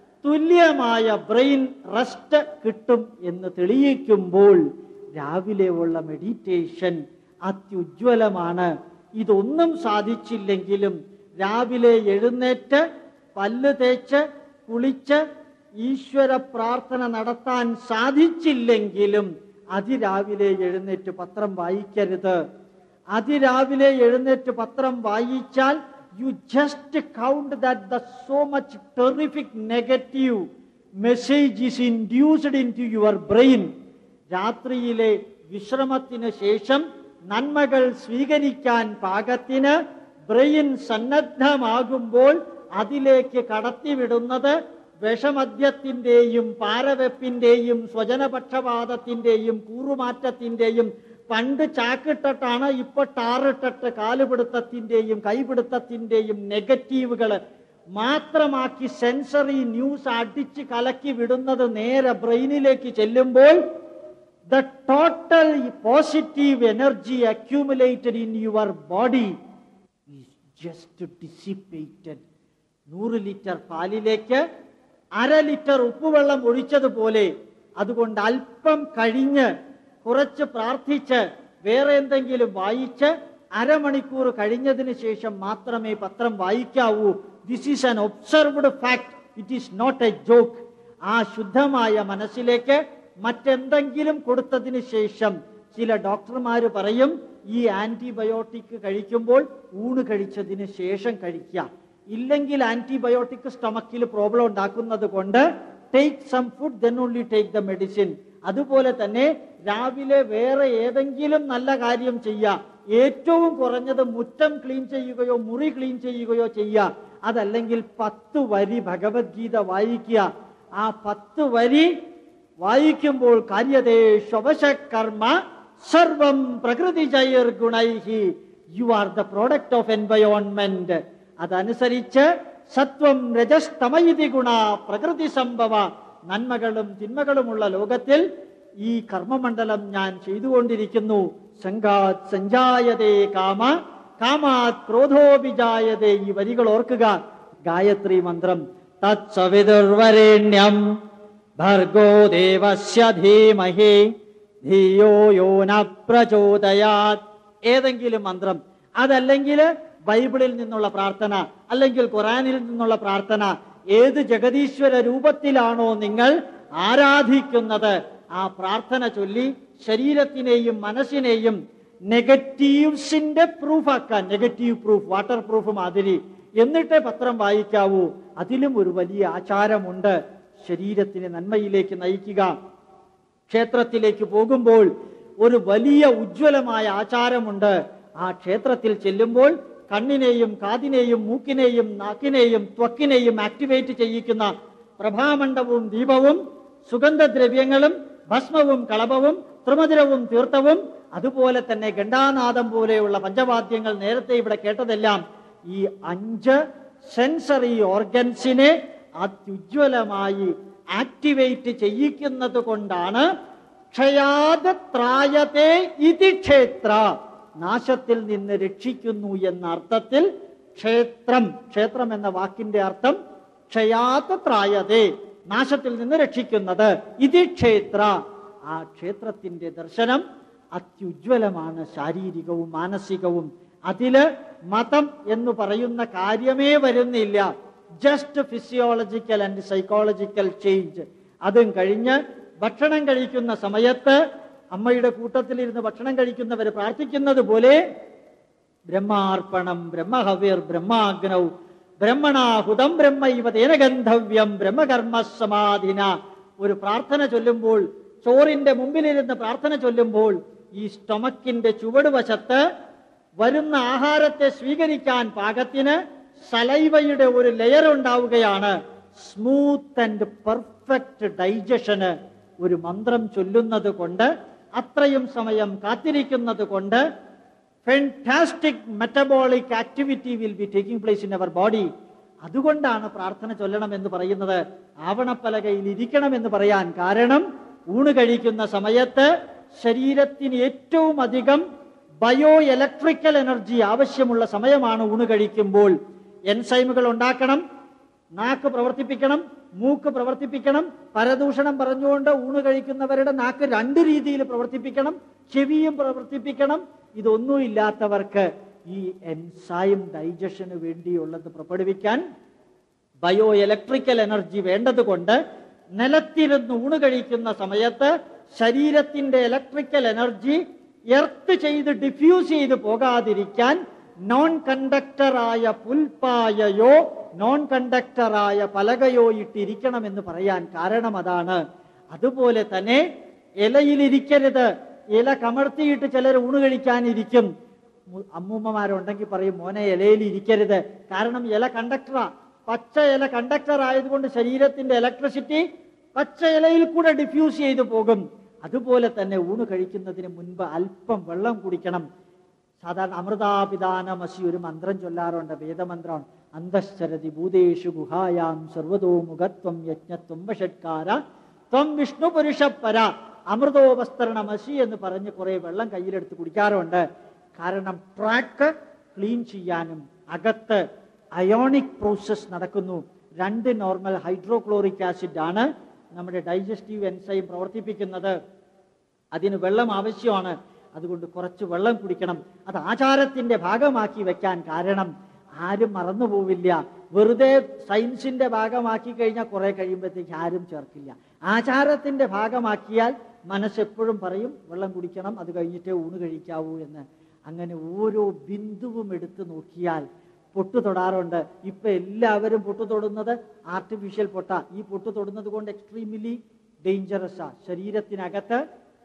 തുല്യമായ ബ്രെയിൻ റെസ്റ്റ് കിട്ടും എന്ന് തെളിയിക്കുമ്പോൾ രാവിലെ ഉള്ള മെഡിറ്റേഷൻ അത്യുജ്വലമാണ്. ഇതൊന്നും സാധിച്ചില്ലെങ്കിലും രാവിലെ എഴുന്നേറ്റ് പല്ല് തേച്ച് കുളിച്ച് ഈശ്വര പ്രാർത്ഥന നടത്താൻ സാധിച്ചില്ലെങ്കിലും അതിരാവിലെ എഴുന്നേറ്റ് പത്രം വായിക്കരുത്. അതിരാവിലെ എഴുന്നേറ്റ് പത്രം വായിച്ചാൽ you just count that the so much terrific negative message is induced into your brain. രാത്രിയിലെ വിശ്രമത്തിന് ശേഷം നന്മകൾ സ്വീകരിക്കാൻ പാകത്തിന് ബ്രെയിൻ സന്നദ്ധമാകുമ്പോൾ അതിലേക്ക് കടത്തിവിടുന്നത് വിഷമദ്യത്തിന്റെയും പാരവെപ്പിന്റെയും സ്വജനപക്ഷപാതത്തിന്റെയും കൂറുമാറ്റത്തിന്റെയും പണ്ട് ചാക്കിട്ടിട്ടാണ് ഇപ്പൊ ടാറിട്ടിട്ട് കാലുപിടുത്തത്തിന്റെയും കൈപിടുത്തത്തിന്റെയും നെഗറ്റീവുകൾ മാത്രമാക്കി സെൻസറി ന്യൂസ് അടിച്ച് കലക്കി വിടുന്നത് നേരെ ബ്രെയിനിലേക്ക് ചെല്ലുമ്പോൾ the total positive energy accumulated in your body is just dissipated. 100 litre പാലിലേക്ക് 1/2 ലിറ്റർ ഉപ്പുവെള്ളം ഒഴിച്ചതുപോലെ. അതുകൊണ്ട് അല്പം കഴിഞ്ഞ് കുറച്ച് പ്രാർത്ഥിച്ച് വേറെ എന്തെങ്കിലും വായിച്ച് അരമണിക്കൂർ കഴിഞ്ഞതിന് ശേഷം മാത്രമേ പത്രം വായിക്കാവൂ. This is an observed fact, it is not a joke. ആ ശുദ്ധമായ മനസ്സിലേക്ക് മറ്റെന്തെങ്കിലും കൊടുത്തതിന് ശേഷം ചില ഡോക്ടർമാര് പറയും ഈ ആന്റിബയോട്ടിക് കഴിക്കുമ്പോൾ ഊണ് കഴിച്ചതിന് ശേഷം കഴിക്കാം, ഇല്ലെങ്കിൽ ആന്റിബയോട്ടിക് സ്റ്റൊമക്കിൽ പ്രോബ്ലം ഉണ്ടാക്കുന്നത് കൊണ്ട് take some food then only take the medicine. അതുപോലെ തന്നെ രാവിലെ വേറെ ഏതെങ്കിലും നല്ല കാര്യം ചെയ്യാം. ഏറ്റവും കുറഞ്ഞത് മുറ്റം ക്ലീൻ ചെയ്യുകയോ മുറി ക്ലീൻ ചെയ്യുകയോ ചെയ്യുക. അതല്ലെങ്കിൽ 10 വരി ഭഗവത്ഗീത വായിക്കുക. ആ 10 വരി വായിക്കുമ്പോൾ കാര്യതേ ശവശകർമ്മ സർവം പ്രകൃതിജൈർ ഗുണൈഹി, you are the product of environment. അതനുസരിച്ച് സത്വം രജസ്തമയിതി ഗുണ പ്രകൃതി സംഭവ, നന്മകളും തിന്മകളുമുള്ള ലോകത്തിൽ ഈ കർമ്മമണ്ഡലം ഞാൻ ചെയ്തുകൊണ്ടിരിക്കുന്നു. സംഘാത് സഞ്ജായതേ കാമ, കാമാത് ക്രോധോപിജായതേ. ഈ വരികൾ ഓർക്കുക. ഗായത്രി മന്ത്രം തത്സവിതുർവരേണ്യം ഭർഗോ ദേവസ്യ ധീമഹി ധിയോ യോ ന പ്രചോദയാത്. ഏതെങ്കിലും മന്ത്രം, അതല്ലെങ്കിൽ ബൈബിളിൽ നിന്നുള്ള പ്രാർത്ഥന, അല്ലെങ്കിൽ ഖുറാനിൽ നിന്നുള്ള പ്രാർത്ഥന, ഏത് ജഗദീശ്വര രൂപത്തിലാണോ നിങ്ങൾ ആരാധിക്കുന്നത് ആ പ്രാർത്ഥന ചൊല്ലി ശരീരത്തിനെയും മനസ്സിനെയും നെഗറ്റീവ്സിന്റെ പ്രൂഫ് ആക്കാൻ. നെഗറ്റീവ് പ്രൂഫ്, വാട്ടർ പ്രൂഫ് മാതിരി. എന്നിട്ടേ പത്രം വായിക്കാവൂ. അതിലും ഒരു വലിയ ആചാരമുണ്ട്, ശരീരത്തിനെ നന്മയിലേക്ക് നയിക്കുക. ക്ഷേത്രത്തിലേക്ക് പോകുമ്പോൾ ഒരു വലിയ ഉജ്ജ്വലമായ ആചാരമുണ്ട്. ആ ക്ഷേത്രത്തിൽ ചെല്ലുമ്പോൾ കണ്ണിനെയും കാതിനെയും മൂക്കിനെയും നാക്കിനെയും ത്വക്കിനെയും ആക്ടിവേറ്റ് ചെയ്യിക്കുന്ന പ്രഭാമണ്ഡപവും ദീപവും സുഗന്ധദ്രവ്യങ്ങളും ഭസ്മവും കളഭവും ത്രിമധുരവും തീർത്ഥവും അതുപോലെ തന്നെ ഘണ്ടാനാദം പോലെയുള്ള പഞ്ചവാദ്യങ്ങൾ നേരത്തെ ഇവിടെ കേട്ടതെല്ലാം ഈ 5 സെൻസറി ഓർഗൻസിനെ അത്യുജ്വലമായി ആക്ടിവേറ്റ് ചെയ്യിക്കുന്നത് കൊണ്ടാണ് ക്ഷയാത് ത്രായതേ ഇതി ക്ഷേത്ര, നാശത്തിൽ നിന്ന് രക്ഷിക്കുന്നു എന്ന അർത്ഥത്തിൽ ക്ഷേത്രം, ക്ഷേത്രം എന്ന വാക്കിന്റെ അർത്ഥം ക്ഷയാത് ത്രായതേ, നാശത്തിൽ നിന്ന് രക്ഷിക്കുന്നത്. ഇതി ക്ഷേത്ര, ആ ക്ഷേത്രത്തിന്റെ ദർശനം അത്യുജ്വലമാണ്, ശാരീരികവും മാനസികവും. അതില് മതം എന്ന് പറയുന്ന കാര്യമേ വരുന്നില്ല. Just physiological and psychological change. അതും കഴിഞ്ഞ് ഭക്ഷണം കഴിക്കുന്ന സമയത്ത് അമ്മയുടെ കൂട്ടത്തിലിരുന്ന് ഭക്ഷണം കഴിക്കുന്നവർ പ്രാർത്ഥിക്കുന്നത് പോലെ ബ്രഹ്മാർപ്പണം ബ്രഹ്മഹവിർ ബ്രഹ്മാഗ്നൗ ബ്രഹ്മണാഹുതം ബ്രഹ്മൈവ തേന ഗന്ധവ്യം ബ്രഹ്മകർമ്മ സമാധിന. ഒരു പ്രാർത്ഥന ചൊല്ലുമ്പോൾ, ചോറിന്റെ മുമ്പിലിരുന്ന് പ്രാർത്ഥന ചൊല്ലുമ്പോൾ, ഈ സ്റ്റൊമക്കിന്റെ ചുവടുവശത്ത് വരുന്ന ആഹാരത്തെ സ്വീകരിക്കാൻ പാകത്തിന് സലൈവയുടെ ഒരു ലെയർ ഉണ്ടാവുകയാണ്. സ്മൂത്ത് ആൻഡ് പെർഫെക്റ്റ് ഡൈജഷന് ഒരു മന്ത്രം ചൊല്ലുന്നത് കൊണ്ട്, അത്രയും സമയം കാത്തിരിക്കുന്നത് കൊണ്ട് fantastic metabolic activity will be taking place in our body. അതുകൊണ്ടാണ് പ്രാർത്ഥന ചൊല്ലണം എന്ന് പറയുന്നത്, ആവണപ്പലകയിൽ ഇരിക്കണം എന്ന് പറയാൻ കാരണം, ഊണ് കഴിക്കുന്ന സമയത്ത് ശരീരത്തിന് ഏറ്റവും അധികം ബയോ ഇലക്ട്രിക്കൽ എനർജി ആവശ്യമുള്ള സമയമാണ് ഊണ് കഴിക്കുമ്പോൾ. എൻസൈമുകൾ ഉണ്ടാക്കണം, നാക്ക് പ്രവർത്തിപ്പിക്കണം, മൂക്ക് പ്രവർത്തിപ്പിക്കണം. പരദൂഷണം പറഞ്ഞുകൊണ്ട് ഊണ് കഴിക്കുന്നവരുടെ നാക്ക് 2 രീതിയിൽ പ്രവർത്തിപ്പിക്കണം, ചെവിയും പ്രവർത്തിപ്പിക്കണം. ഇതൊന്നും ഇല്ലാത്തവർക്ക് ഈ എൻസൈം ഡൈജഷന് വേണ്ടിയുള്ളത് പുറപ്പെടുവിക്കാൻ ബയോ ഇലക്ട്രിക്കൽ എനർജി വേണ്ടതുകൊണ്ട് നിലത്തിരുന്ന് ഊണ് കഴിക്കുന്ന സമയത്ത് ശരീരത്തിന്റെ ഇലക്ട്രിക്കൽ എനർജി എർത്ത് ചെയ്ത് ഡിഫ്യൂസ് ചെയ്ത് പോകാതിരിക്കാൻ നോൺ കണ്ടക്ടറായ പുൽപ്പായയോ നോൺ കണ്ടക്ടറായ പലകയോ ഇട്ടിരിക്കണമെന്ന് പറയാൻ കാരണം അതാണ്. അതുപോലെ തന്നെ ഇലയിലിരിക്കരുത്. ഇല കമഴ്ത്തിയിട്ട് ചിലർ ഊണ് കഴിക്കാനിരിക്കും. അമ്മൂമ്മമാരുണ്ടെങ്കിൽ പറയും, മോനെ ഇലയിൽ ഇരിക്കരുത്, കാരണം ഇല കണ്ടക്ടറാ. പച്ച ഇല കണ്ടക്ടർ ആയതുകൊണ്ട് ശരീരത്തിന്റെ ഇലക്ട്രിസിറ്റി പച്ച ഇലയിൽ കൂടെ ഡിഫ്യൂസ് ചെയ്തു പോകും. അതുപോലെ തന്നെ ഊണ് കഴിക്കുന്നതിന് മുൻപ് അല്പം വെള്ളം കുടിക്കണം. സാധാരണ അമൃതാപിതാനമസി ഒരു മന്ത്രം ചൊല്ലാറുണ്ട്, വേദമന്ത്രമാണ്. അന്തശ്ചരതി ഭൂതേഷു ഗുഹായാം സർവതോ മുഖത്വം യജ്ഞത്വം വഷട്കാര ത്വം വിഷ്ണു പുരുഷപ്പര. അമൃതോപസ്തരണമസി എന്ന് പറഞ്ഞ് കുറെ വെള്ളം കയ്യിലെടുത്ത് കുടിക്കാറുണ്ട്. കാരണം ട്രാക്ക് ക്ലീൻ ചെയ്യാനും അകത്ത് അയോണിക് പ്രോസസ് നടക്കുന്നു. 2 നോർമൽ ഹൈഡ്രോക്ലോറിക് ആസിഡ് ആണ് നമ്മുടെ ഡൈജസ്റ്റീവ് എൻസൈം പ്രവർത്തിപ്പിക്കുന്നത്. അതിന് വെള്ളം ആവശ്യമാണ്. അതുകൊണ്ട് കുറച്ച് വെള്ളം കുടിക്കണം. അത് ആചാരത്തിന്റെ ഭാഗമാക്കി വെക്കാൻ കാരണം ആരും മറന്നുപോവില്ല. വെറുതെ സയൻസിന്റെ ഭാഗമാക്കി കഴിഞ്ഞാൽ കുറെ കഴിയുമ്പോഴത്തേക്ക് ആരും ചേർക്കില്ല. ആചാരത്തിന്റെ ഭാഗമാക്കിയാൽ മനസ്സെപ്പോഴും പറയും വെള്ളം കുടിക്കണം, അത് കഴിഞ്ഞിട്ടേ ഊണ് കഴിക്കാവൂ എന്ന്. അങ്ങനെ ഓരോ ബിന്ദുവും എടുത്തു നോക്കിയാൽ പൊട്ടു തൊടാറുണ്ട്. ഇപ്പൊ എല്ലാവരും പൊട്ടു തൊടുന്നത് ആർട്ടിഫിഷ്യൽ പൊട്ട. ഈ പൊട്ടു തൊടുന്നത് കൊണ്ട് എക്സ്ട്രീംലി ഡേഞ്ചറസാ. ശരീരത്തിനകത്ത്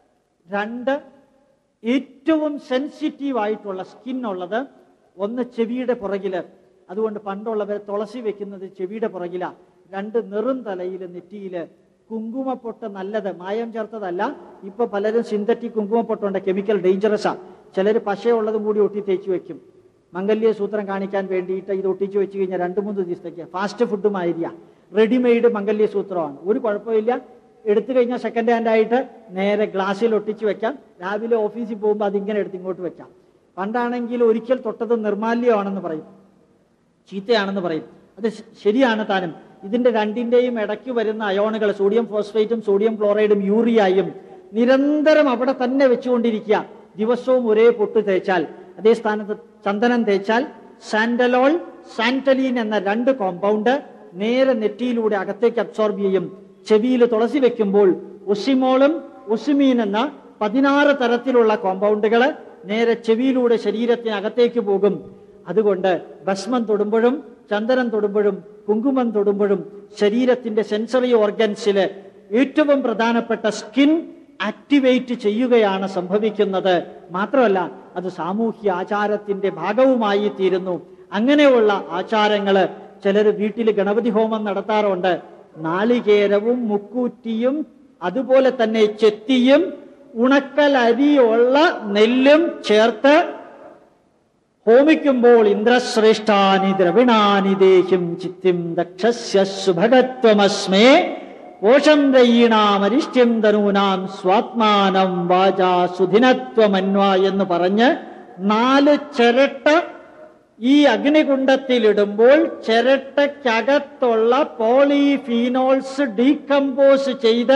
2 ഏറ്റവും സെൻസിറ്റീവ് ആയിട്ടുള്ള സ്കിൻ ഉള്ളത്, ഒന്ന് ചെവിയുടെ പുറകില്. അതുകൊണ്ട് പണ്ടുള്ളവർ തുളസി വെക്കുന്നത് ചെവിയുടെ പുറകില. 2 നെറും തലയില് നെറ്റിയില്. കുങ്കുമപ്പൊട്ട് നല്ലത്, മായം ചേർത്തതല്ല. ഇപ്പൊ പലരും സിന്തറ്റിക് കുങ്കുമപ്പൊട്ടുണ്ട്, കെമിക്കൽ ഡേഞ്ചറസാ. ചിലർ പശയുള്ളതും കൂടി ഒട്ടി തേച്ച് വെക്കും. മംഗല്യ സൂത്രം കാണിക്കാൻ വേണ്ടിയിട്ട് ഇത് ഒട്ടിച്ചു വെച്ച് കഴിഞ്ഞാൽ 2-3 ദിവസത്തേക്ക് ഫാസ്റ്റ് ഫുഡുമായിരിക്കുക. റെഡിമെയ്ഡ് മംഗല്യ സൂത്രമാണ്, ഒരു കുഴപ്പമില്ല. എടുത്തു കഴിഞ്ഞാൽ സെക്കൻഡ് ഹാൻഡ് ആയിട്ട് നേരെ ഗ്ലാസ്സിൽ ഒട്ടിച്ചു വെക്കാം. രാവിലെ ഓഫീസിൽ പോകുമ്പോൾ അതിങ്ങനെ എടുത്ത് ഇങ്ങോട്ട് വെക്കാം. പണ്ടാണെങ്കിൽ ഒരിക്കൽ തൊട്ടത് നിർമാല്യമാണെന്ന് പറയും, ചീത്തയാണെന്ന് പറയും. അത് ശരിയാണ് താനും. ഇതിന്റെ 2ന്റെയും ഇടയ്ക്ക് വരുന്ന അയോണുകൾ, സോഡിയം ഫോസ്ഫേറ്റും സോഡിയം ക്ലോറൈഡും യൂറിയയും നിരന്തരം അവിടെ തന്നെ വെച്ചുകൊണ്ടിരിക്കുക. ദിവസവും ഒരേ പൊട്ട് തേച്ചാൽ, അതേ സ്ഥാനത്ത് ചന്ദനം തേച്ചാൽ സാൻഡലോൾ സാന്റലീൻ എന്ന 2 കോമ്പൗണ്ട് നേരെ നെറ്റിയിലൂടെ അകത്തേക്ക് അബ്സോർബ് ചെയ്യും. ചെവിയിൽ തുളസി വെക്കുമ്പോൾ ഒസിമോളും ഒസിമീൻ എന്ന 16 തരത്തിലുള്ള കോമ്പൗണ്ടുകൾ നേരെ ചെവിയിലൂടെ ശരീരത്തിനകത്തേക്ക് പോകും. അതുകൊണ്ട് ഭസ്മം തൊടുമ്പോഴും ചന്ദനം തൊടുമ്പോഴും കുങ്കുമം തൊടുമ്പോഴും ശരീരത്തിന്റെ സെൻസറി ഓർഗൻസില് ഏറ്റവും പ്രധാനപ്പെട്ട സ്കിൻ ആക്ടിവേറ്റ് ചെയ്യുകയാണ് സംഭവിക്കുന്നത്. മാത്രമല്ല അത് സാമൂഹ്യ ആചാരത്തിന്റെ ഭാഗവുമായി തീരുന്നു. അങ്ങനെയുള്ള ആചാരങ്ങള് ചിലർ വീട്ടിൽ ഗണപതി ഹോമം നടത്താറുണ്ട്. നാളികേരവും മുക്കൂറ്റിയും അതുപോലെ തന്നെ ചെത്തിയും ഉണക്കൽ അരിയുള്ള നെല്ലും ചേർത്ത് ഹോമിക്കുമ്പോൾ ഇന്ദ്രശ്രേഷ്ഠാനി ദ്രവിണാനി ദേഹിം ചിത്തിം ദക്ഷസ്യ സുഭഗത്വമസ്മേ കോശം രയീണാമരിഷ്ട്യം തനൂനാം സ്വാത്മാനം വാചാ സുധിനത്വമന്വ എന്ന് പറഞ്ഞ് 4 ചിരട്ട ഈ അഗ്നികുണ്ഡത്തിലിടുമ്പോൾ ചിരട്ടയ്ക്കകത്തുള്ള പോളിഫീനോൾസ് ഡീകമ്പോസ് ചെയ്ത്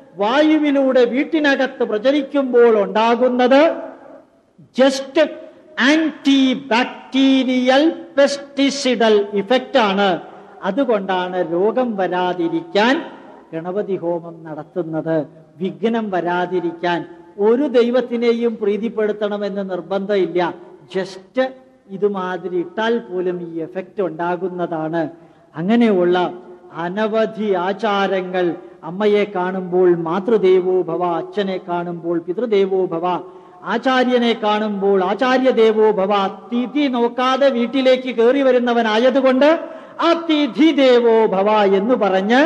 വായുവിലൂടെ വീട്ടിനകത്ത് പ്രചരിക്കുമ്പോൾ ഉണ്ടാകുന്നത് just anti bacterial pesticidal effect ആണ്. അതുകൊണ്ടാണ് രോഗം വരാതിരിക്കാൻ ഗണപതി ഹോമം നടത്തുന്നത്. വിഘ്നം വരാതിരിക്കാൻ ഒരു ദൈവത്തിനെയും പ്രീതിപ്പെടുത്തണമെന്ന് നിർബന്ധമില്ല. ജസ്റ്റ് ഇതുമാതിരി ഇട്ടാൽ പോലും ഈ എഫക്റ്റ് ഉണ്ടാകുന്നതാണ്. അങ്ങനെയുള്ള അനവധി ആചാരങ്ങൾ, അമ്മയെ കാണുമ്പോൾ മാതൃദേവോ ഭവ, അച്ഛനെ കാണുമ്പോൾ പിതൃദേവോ ഭവ, ആചാര്യനെ കാണുമ്പോൾ ആചാര്യദേവോ ഭവ, തിഥി നോക്കാതെ വീട്ടിലേക്ക് കയറി വരുന്നവനായതുകൊണ്ട് അതിഥി ദേവോ ഭവ എന്ന് പറഞ്ഞ്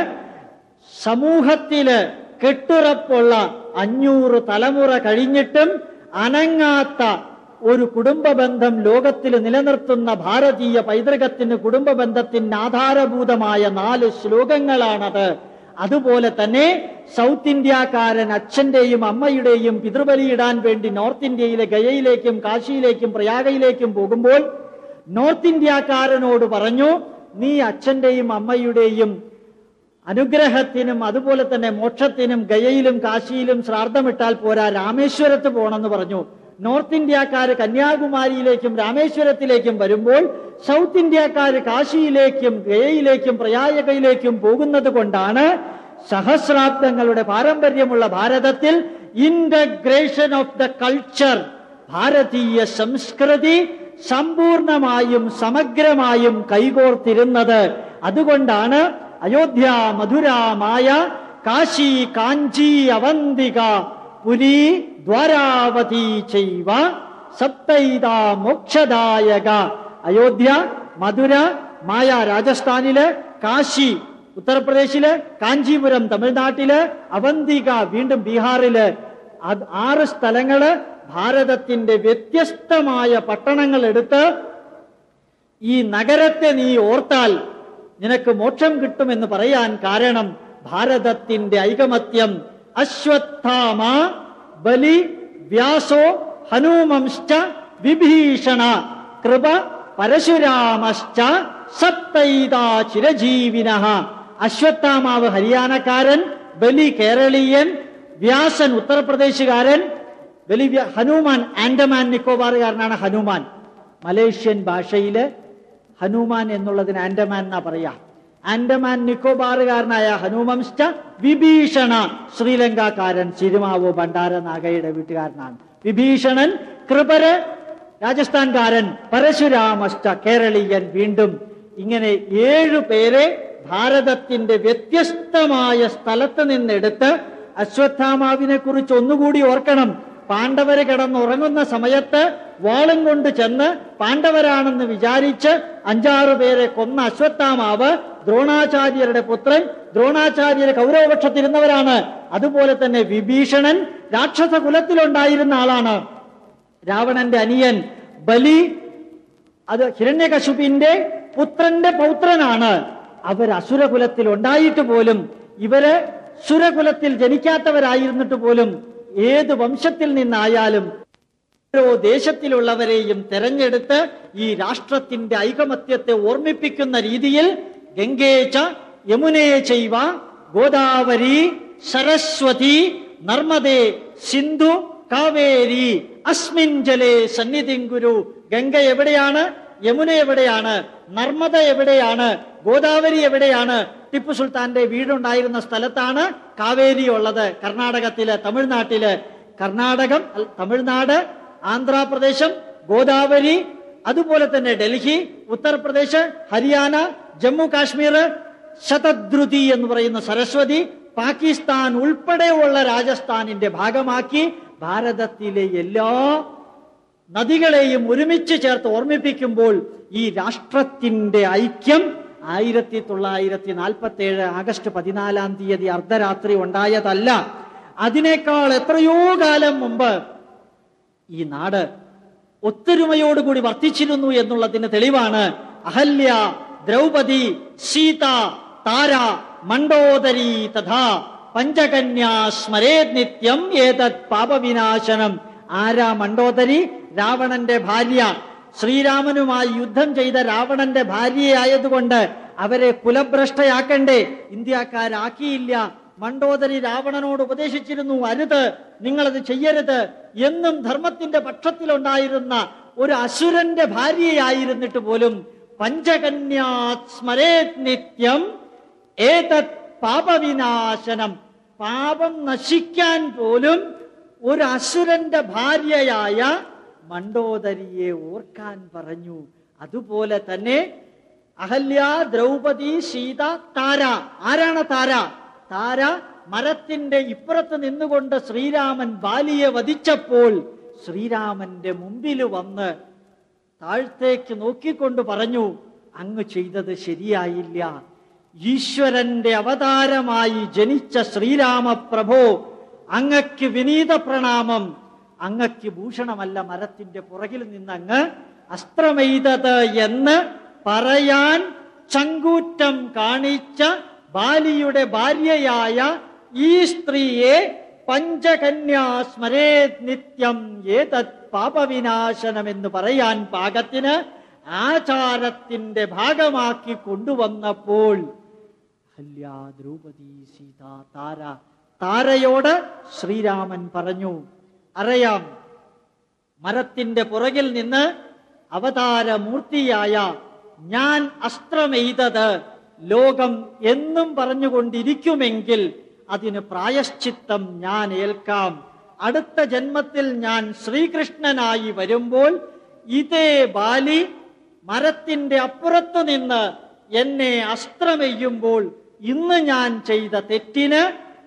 സമൂഹത്തില് കെട്ടുറപ്പുള്ള 500 തലമുറ കഴിഞ്ഞിട്ടും അനങ്ങാത്ത ഒരു കുടുംബ ബന്ധം ലോകത്തിൽ നിലനിർത്തുന്ന ഭാരതീയ പൈതൃകത്തിന്, കുടുംബ ബന്ധത്തിന് ആധാരഭൂതമായ 4 ശ്ലോകങ്ങളാണത്. അതുപോലെ തന്നെ സൗത്ത് ഇന്ത്യക്കാരൻ അച്ഛന്റെയും അമ്മയുടെയും പിതൃബലിയിടാൻ വേണ്ടി നോർത്ത് ഇന്ത്യയിലെ ഗയയിലേക്കും കാശിയിലേക്കും പ്രയാഗയിലേക്കും പോകുമ്പോൾ നോർത്ത് ഇന്ത്യക്കാരനോട് പറഞ്ഞു, നീ അച്ഛന്റെയും അമ്മയുടെയും അനുഗ്രഹത്തിനും അതുപോലെ തന്നെ മോക്ഷത്തിനും ഗയയിലും കാശിയിലും ശ്രാദ്ധമിട്ടാൽ പോരാ, രാമേശ്വരത്ത് പോകണമെന്ന് പറഞ്ഞു. നോർത്ത് ഇന്ത്യക്കാര് കന്യാകുമാരിയിലേക്കും രാമേശ്വരത്തിലേക്കും വരുമ്പോൾ സൗത്ത് ഇന്ത്യക്കാര് കാശിയിലേക്കും ഗയയിലേക്കും പ്രയാഗയിലേക്കും പോകുന്നത് കൊണ്ടാണ് സഹസ്രാബ്ദങ്ങളുടെ പാരമ്പര്യമുള്ള ഭാരതത്തിൽ ഇന്റഗ്രേഷൻ ഓഫ് ദ കൾച്ചർ, ഭാരതീയ സംസ്കൃതി സമ്പൂർണമായും സമഗ്രമായും കൈകോർത്തിരുന്നത്. അതുകൊണ്ടാണ് അയോധ്യ, മധുര, മായ, കാശി, കാഞ്ചി, അവന്തിക, പുരി, ദ്വാരാവതി ചൈവ സപ്തൈത മോക്ഷദായക. അയോധ്യ, മധുര, മായ രാജസ്ഥാനില്, കാശി ഉത്തർപ്രദേശില്, കാഞ്ചീപുരം തമിഴ്നാട്ടില്, അവന്തിക വീണ്ടും ബീഹാറില്, 6 സ്ഥലങ്ങള് ഭാരതത്തിന്റെ വ്യത്യസ്തമായ പട്ടണങ്ങൾ എടുത്ത് ഈ നഗരത്തെ നീ ഓർത്താൽ നിനക്ക് മോക്ഷം കിട്ടുമെന്ന് പറയാൻ കാരണം ഭാരതത്തിന്റെ ഐകമത്യം. അശ്വത്ഥാമ, ബലി, വ്യാസോ, ഹനുമംശ്ച, വിഭീഷണ, കൃപ, പരശുരാമശ്ച സപ്തൈതാ ചിരജീവിനഃ. അശ്വത്ഥാമാവ് ഹരിയാനക്കാരൻ, ബലി കേരളീയൻ, വ്യാസൻ ഉത്തർപ്രദേശുകാരൻ, ഹനുമാൻ ആൻഡമാൻ നിക്കോബാറുകാരനാണ്. ഹനുമാൻ മലേഷ്യൻ ഭാഷയില് ഹനുമാൻ എന്നുള്ളതിന് ആൻഡമാൻ എന്നാ പറയാ. ആൻഡമാൻ നിക്കോബാറുകാരനായ ഹനുമംശ്ച, വിഭീഷണ ശ്രീലങ്കക്കാരൻ, സിരിമാവോ ഭണ്ഡാരനാഗയുടെ വീട്ടുകാരനാണ് വിഭീഷണൻ. കൃപര് രാജസ്ഥാൻകാരൻ, പരശുരാമശ്ച കേരളീയൻ. വീണ്ടും ഇങ്ങനെ 7 പേരെ ഭാരതത്തിന്റെ വ്യത്യസ്തമായ സ്ഥലത്ത് നിന്നെടുത്ത് അശ്വത്ഥാമാവിനെ കുറിച്ച് ഒന്നുകൂടി ഓർക്കണം. പാണ്ഡവര് കിടന്നുറങ്ങുന്ന സമയത്ത് വാളും കൊണ്ട് ചെന്ന് പാണ്ഡവരാണെന്ന് വിചാരിച്ച് 5-6 പേരെ കൊന്ന അശ്വത്ഥാമാവ് ദ്രോണാചാര്യരുടെ പുത്രൻ. ദ്രോണാചാര്യര് കൗരവപക്ഷത്തിരുന്നവരാണ്. അതുപോലെ തന്നെ വിഭീഷണൻ രാക്ഷസ കുലത്തിലുണ്ടായിരുന്ന ആളാണ്. രാവണന്റെ അനിയൻ ബലി അത് ഹിരണ്യകശിപിന്റെ പുത്രന്റെ പൗത്രനാണ്. അവർ അസുരകുലത്തിൽ ഉണ്ടായിട്ട് പോലും, ഇവര് സുരകുലത്തിൽ ജനിക്കാത്തവരായിരുന്നിട്ട് പോലും, ഏത് വംശത്തിൽ നിന്നായാലും ഓരോ ദേശത്തിലുള്ളവരെയും തെരഞ്ഞെടുത്ത് ഈ രാഷ്ട്രത്തിന്റെ ഐകമത്യത്തെ ഓർമ്മിപ്പിക്കുന്ന രീതിയിൽ ഗംഗേച യമുനേ ചൈവ ഗോദാവരി സരസ്വതി നർമ്മദേ സിന്ധു കാവേരി അസ്മിൻ ജലേ സന്നിധിം കുരു. ഗംഗ എവിടെയാണ്? യമുന എവിടെയാണ്? നർമ്മദ എവിടെയാണ്? ഗോദാവരി എവിടെയാണ്? ടിപ്പു സുൽത്താന്റെ വീടുണ്ടായിരുന്ന സ്ഥലത്താണ് കാവേരി ഉള്ളത്, കർണാടകത്തില്, തമിഴ്നാട്ടില്. കർണാടകം, തമിഴ്നാട്, ആന്ധ്രാപ്രദേശം, ഗോദാവരി, അതുപോലെ തന്നെ ഡൽഹി, ഉത്തർപ്രദേശ്, ഹരിയാന, ജമ്മു കാശ്മീർ, ശതദ്രുതി എന്ന് പറയുന്ന സരസ്വതി, പാകിസ്ഥാൻ ഉൾപ്പെടെയുള്ള രാജസ്ഥാനിന്റെ ഭാഗമാക്കി ഭാരതത്തിലെ എല്ലാ നദികളെയും ഒരുമിച്ച് ചേർത്ത് ഓർമ്മിപ്പിക്കുമ്പോൾ ഈ രാഷ്ട്രത്തിന്റെ ഐക്യം 1947 ആഗസ്റ്റ് 14 അർദ്ധരാത്രി ഉണ്ടായതല്ല. അതിനേക്കാൾ എത്രയോ കാലം മുമ്പ് ഈ നാട് ഒത്തൊരുമയോടുകൂടി വർത്തിച്ചിരുന്നു എന്നുള്ളതിന് തെളിവാണ് അഹല്യ, ദ്രൗപദി, സീത, താര, മണ്ഡോദരി തഥാ പഞ്ചകന്യാ സ്മരേത് നിത്യം ഏതത് പാപവിനാശനം. ആരാ മണ്ഡോദരി? രാവണന്റെ ഭാര്യ. ശ്രീരാമനുമായി യുദ്ധം ചെയ്ത രാവണന്റെ ഭാര്യയായതുകൊണ്ട് അവരെ കുലഭ്രഷ്ടയാക്കണ്ടേ? ഇന്ത്യക്കാരാക്കിയില്ല. മണ്ഡോദരി രാവണനോട് ഉപദേശിച്ചിരുന്നു, അരുത്, നിങ്ങളത് ചെയ്യരുത് എന്നും ധർമ്മത്തിന്റെ പക്ഷത്തിലുണ്ടായിരുന്ന ഒരു അസുരന്റെ ഭാര്യയായിരുന്നിട്ട് പോലും പഞ്ചകന്യാ സ്മരേത് നിത്യം ഏതത് പാപവിനാശനം, പാപം നശിക്കാൻ പോലും ഒരു അസുരന്റെ ഭാര്യയായ മണ്ഡോദരിയെ ഓർക്കാൻ പറഞ്ഞു. അതുപോലെ തന്നെ അഹല്യ, ദ്രൗപദി, സീത, താര. ആരാണ് താര? താര മരത്തിന്റെ ഇപ്പുറത്ത് നിന്നുകൊണ്ട് ശ്രീരാമൻ ബാലിയെ വധിച്ചപ്പോൾ ശ്രീരാമന്റെ മുമ്പിൽ വന്ന് താഴത്തേക്ക് നോക്കിക്കൊണ്ട് പറഞ്ഞു, അങ്ങ് ചെയ്തത് ശരിയായില്ല. ഈശ്വരന്റെ അവതാരമായി ജനിച്ച ശ്രീരാമപ്രഭോ, അങ്ങക്ക് വിനീത പ്രണാമം. അങ്ങക്ക് ഭൂഷണമല്ല മരത്തിന്റെ പുറകിൽ നിന്നങ്ങ് അസ്ത്രമെയ്തത് എന്ന് പറയാൻ ചങ്കൂറ്റം കാണിച്ച ബാലിയുടെ ഭാര്യയായ ഈ സ്ത്രീയെ പഞ്ചകന്യാ സ്മരേത് നിത്യം ഏതത് പാപവിനാശനം എന്ന് പറയാൻ പാകത്തിന് ആചാരത്തിന്റെ ഭാഗമാക്കി കൊണ്ടുവന്നപ്പോൾ അഹല്യ, ദ്രൗപദി, സീത, താര. താരയോട് ശ്രീരാമൻ പറഞ്ഞു, അറിയാം, മരത്തിന്റെ പുറകിൽ നിന്ന് അവതാരമൂർത്തിയായ ഞാൻ അസ്ത്രമെയ്തത് ലോകം എന്നും പറഞ്ഞുകൊണ്ടിരിക്കുമെങ്കിൽ അതിന് പ്രായശ്ചിത്തം ഞാൻ ഏൽക്കാം. അടുത്ത ജന്മത്തിൽ ഞാൻ ശ്രീകൃഷ്ണനായി വരുമ്പോൾ ഇതേ ബാലി മരത്തിന്റെ അപ്പുറത്തു നിന്ന് എന്നെ അസ്ത്രമെയ്യുമ്പോൾ ഇന്ന് ഞാൻ ചെയ്ത തെറ്റിന്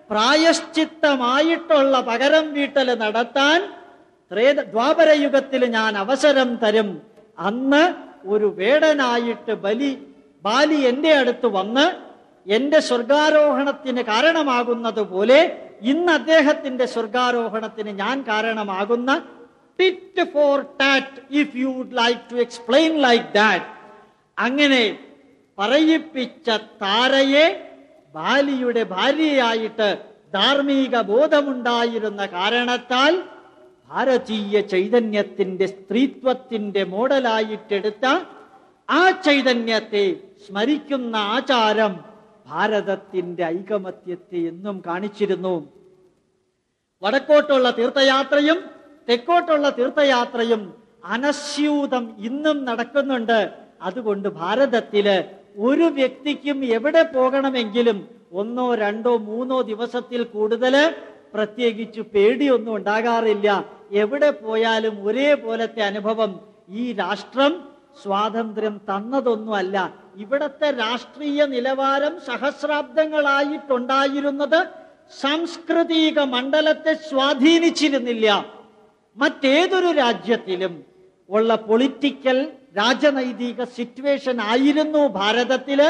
പ്രായശ്ചിത്തമായിട്ടുള്ള പകരം വീട്ടൽ നടത്താൻ ദ്വാപരയുഗത്തിൽ ഞാൻ അവസരം തരും. അന്ന് ഒരു വേടനായിട്ട് ബാലി എന്റെ അടുത്ത് വന്ന് എന്റെ സ്വർഗാരോഹണത്തിന് കാരണമാകുന്നത് പോലെ ഇന്ന് അദ്ദേഹത്തിന്റെ സ്വർഗാരോഹണത്തിന് ഞാൻ കാരണമാകുന്ന tit for tat, if you would like to explain like that. അങ്ങനെ പറയിപ്പിച്ച താരയെ ബാലിയുടെ ഭാര്യയായിട്ട് ധാർമ്മിക ബോധമുണ്ടായിരുന്ന കാരണത്താൽ ഭാരതീയ ചൈതന്യത്തിന്റെ സ്ത്രീത്വത്തിന്റെ മോഡലായിട്ടെടുത്ത ആ ചൈതന്യത്തെ സ്മരിക്കുന്ന ആചാരം ഭാരതത്തിന്റെ ഐകമത്യത്തെ എന്നും കാണിച്ചിരുന്നു. വടക്കോട്ടുള്ള തീർത്ഥയാത്രയും തെക്കോട്ടുള്ള തീർത്ഥയാത്രയും അനസ്യൂതം ഇന്നും നടക്കുന്നുണ്ട്. അതുകൊണ്ട് ഭാരതത്തില് ഒരു വ്യക്തിക്കും എവിടെ പോകണമെങ്കിലും 1, 2, 3 ദിവസത്തിൽ കൂടുതൽ പ്രത്യേകിച്ച് പേടിയൊന്നും ഉണ്ടാകാറില്ല. എവിടെ പോയാലും ഒരേപോലത്തെ അനുഭവം. ഈ രാഷ്ട്രം സ്വാതന്ത്ര്യം തന്നതൊന്നുമല്ല. ഇവിടത്തെ രാഷ്ട്രീയ നിലവാരം സഹസ്രാബ്ദങ്ങളായിട്ടുണ്ടായിരുന്നത് സാംസ്കൃതിക മണ്ഡലത്തെ സ്വാധീനിച്ചിരുന്നില്ല. മറ്റേതൊരു രാജ്യത്തിലും ഉള്ള പൊളിറ്റിക്കൽ രാജനൈതിക സിറ്റുവേഷൻ ആയിരുന്നു ഭാരതത്തില്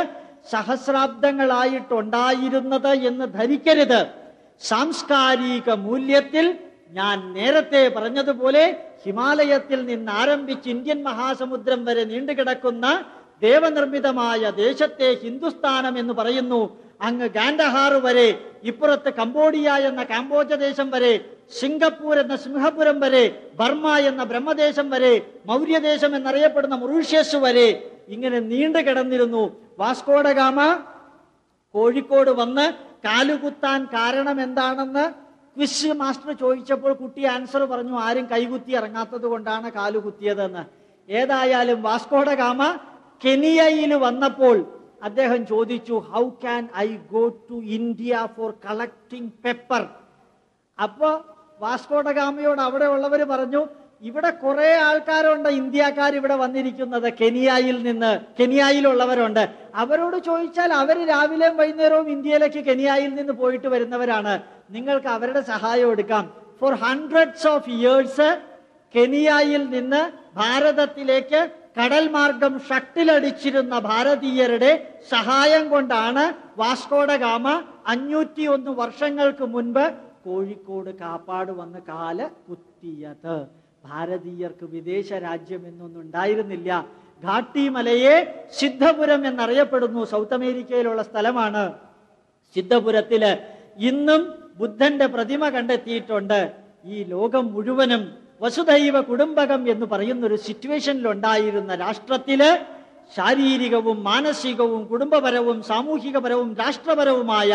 സഹസ്രാബ്ദങ്ങളായിട്ടുണ്ടായിരുന്നത് എന്ന് ധരിക്കരുത്. സാംസ്കാരിക മൂല്യത്തിൽ ഞാൻ നേരത്തെ പറഞ്ഞതുപോലെ ഹിമാലയത്തിൽ നിന്ന് ആരംഭിച്ച് ഇന്ത്യൻ മഹാസമുദ്രം വരെ നീണ്ടുകിടക്കുന്ന ദേവനിർമ്മിതമായ ദേശത്തെ ഹിന്ദുസ്ഥാനം എന്ന് പറയുന്നു. അങ്ങ് ഗാൻഡഹാർ വരെ, ഇപ്പുറത്ത് കംബോഡിയ എന്ന കാംബോജ ദേശം വരെ, സിംഗപ്പൂർ എന്ന സിംഹപുരം വരെ, ബർമ എന്ന ബ്രഹ്മദേശം വരെ, മൗര്യദേശം എന്നറിയപ്പെടുന്ന മൊറീഷ്യസ് വരെ ഇങ്ങനെ നീണ്ടു കിടന്നിരുന്നു. വാസ്കോഡഗാമ കോഴിക്കോട് വന്ന് കാലുകുത്താൻ കാരണം എന്താണെന്ന് ക്വിസ് മാസ്റ്റർ ചോദിച്ചപ്പോൾ കുട്ടി ആൻസർ പറഞ്ഞു, ആരും കൈകുത്തി ഇറങ്ങാത്തത് കൊണ്ടാണ് കാലുകുത്തിയതെന്ന്. ഏതായാലും വാസ്കോഡഗാമ കെനിയയിൽ വന്നപ്പോൾ അദ്ദേഹം ചോദിച്ചു, how can I go to India for collecting pepper? അപ്പോ വാസ്കോഡഗാമയോട് അവിടെ ഉള്ളവർ പറഞ്ഞു, ഇവിടെ കുറെ ആൾക്കാരുണ്ട്, ഇന്ത്യക്കാർ ഇവിടെ വന്നിരിക്കുന്നത് കെനിയയിലുള്ളവരുണ്ട്. അവരോട് ചോദിച്ചാൽ അവർ രാവിലെയും വൈകുന്നേരവും ഇന്ത്യയിലേക്ക് കെനിയയിൽ നിന്ന് പോയിട്ട് വരുന്നവരാണ്. നിങ്ങൾക്ക് അവരുടെ സഹായം എടുക്കാം. ഫോർ ഹൺഡ്രഡ്സ് ഓഫ് ഇയേഴ്സ് കെനിയയിൽ നിന്ന് ഭാരതത്തിലേക്ക് കടൽ മാർഗം ഷട്ടിലടിച്ചിരുന്ന ഭാരതീയരുടെ സഹായം കൊണ്ടാണ് വാസ്കോഡഗാമ 501 വർഷങ്ങൾക്ക് മുൻപ് കോഴിക്കോട് കാപ്പാട് വന്ന് കാല് കുത്തിയത്. ഭാരതീയർക്ക് വിദേശ രാജ്യം എന്നൊന്നും ഉണ്ടായിരുന്നില്ല. ഘാട്ടിമലയെ സിദ്ധപുരം എന്നറിയപ്പെടുന്നു. സൗത്ത് അമേരിക്കയിലുള്ള സ്ഥലമാണ്. സിദ്ധപുരത്തില് ഇന്നും ബുദ്ധന്റെ പ്രതിമ കണ്ടെത്തിയിട്ടുണ്ട്. ഈ ലോകം മുഴുവനും വസുധൈവ കുടുംബകം എന്ന് പറയുന്നൊരു സിറ്റുവേഷനിലുണ്ടായിരുന്ന രാഷ്ട്രത്തില് ശാരീരികവും മാനസികവും കുടുംബപരവും സാമൂഹികപരവും രാഷ്ട്രപരവുമായ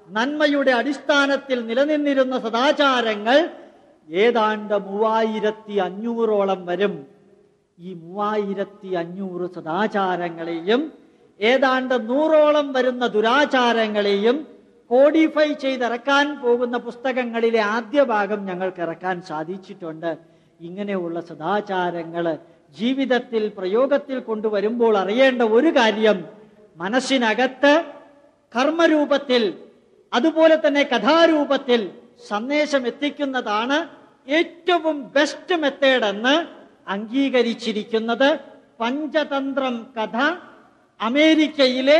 നന്മയുടെ അടിസ്ഥാനത്തിൽ നിലനിന്നിരുന്ന സദാചാരങ്ങൾ ഏതാണ്ട് 3500ഓളം വരും. ഈ 3500 സദാചാരങ്ങളെയും ഏതാണ്ട് 100ഓളം വരുന്ന ദുരാചാരങ്ങളെയും കോഡിഫൈ ചെയ്തിറക്കാൻ പോകുന്ന പുസ്തകങ്ങളിലെ ആദ്യ ഭാഗം ഞങ്ങൾക്ക് ഇറക്കാൻ സാധിച്ചിട്ടുണ്ട്. ഇങ്ങനെയുള്ള സദാചാരങ്ങൾ ജീവിതത്തിൽ പ്രയോഗത്തിൽ കൊണ്ടുവരുമ്പോൾ അറിയേണ്ട ഒരു കാര്യം, മനസ്സിനകത്ത് കർമ്മരൂപത്തിൽ അതുപോലെ തന്നെ കഥാരൂപത്തിൽ സന്ദേശം എത്തിക്കുന്നതാണ് ഏറ്റവും ബെസ്റ്റ് മെത്തേഡ് എന്ന് അംഗീകരിച്ചിരിക്കുന്നത് പഞ്ചതന്ത്രം കഥ അമേരിക്കയിലെ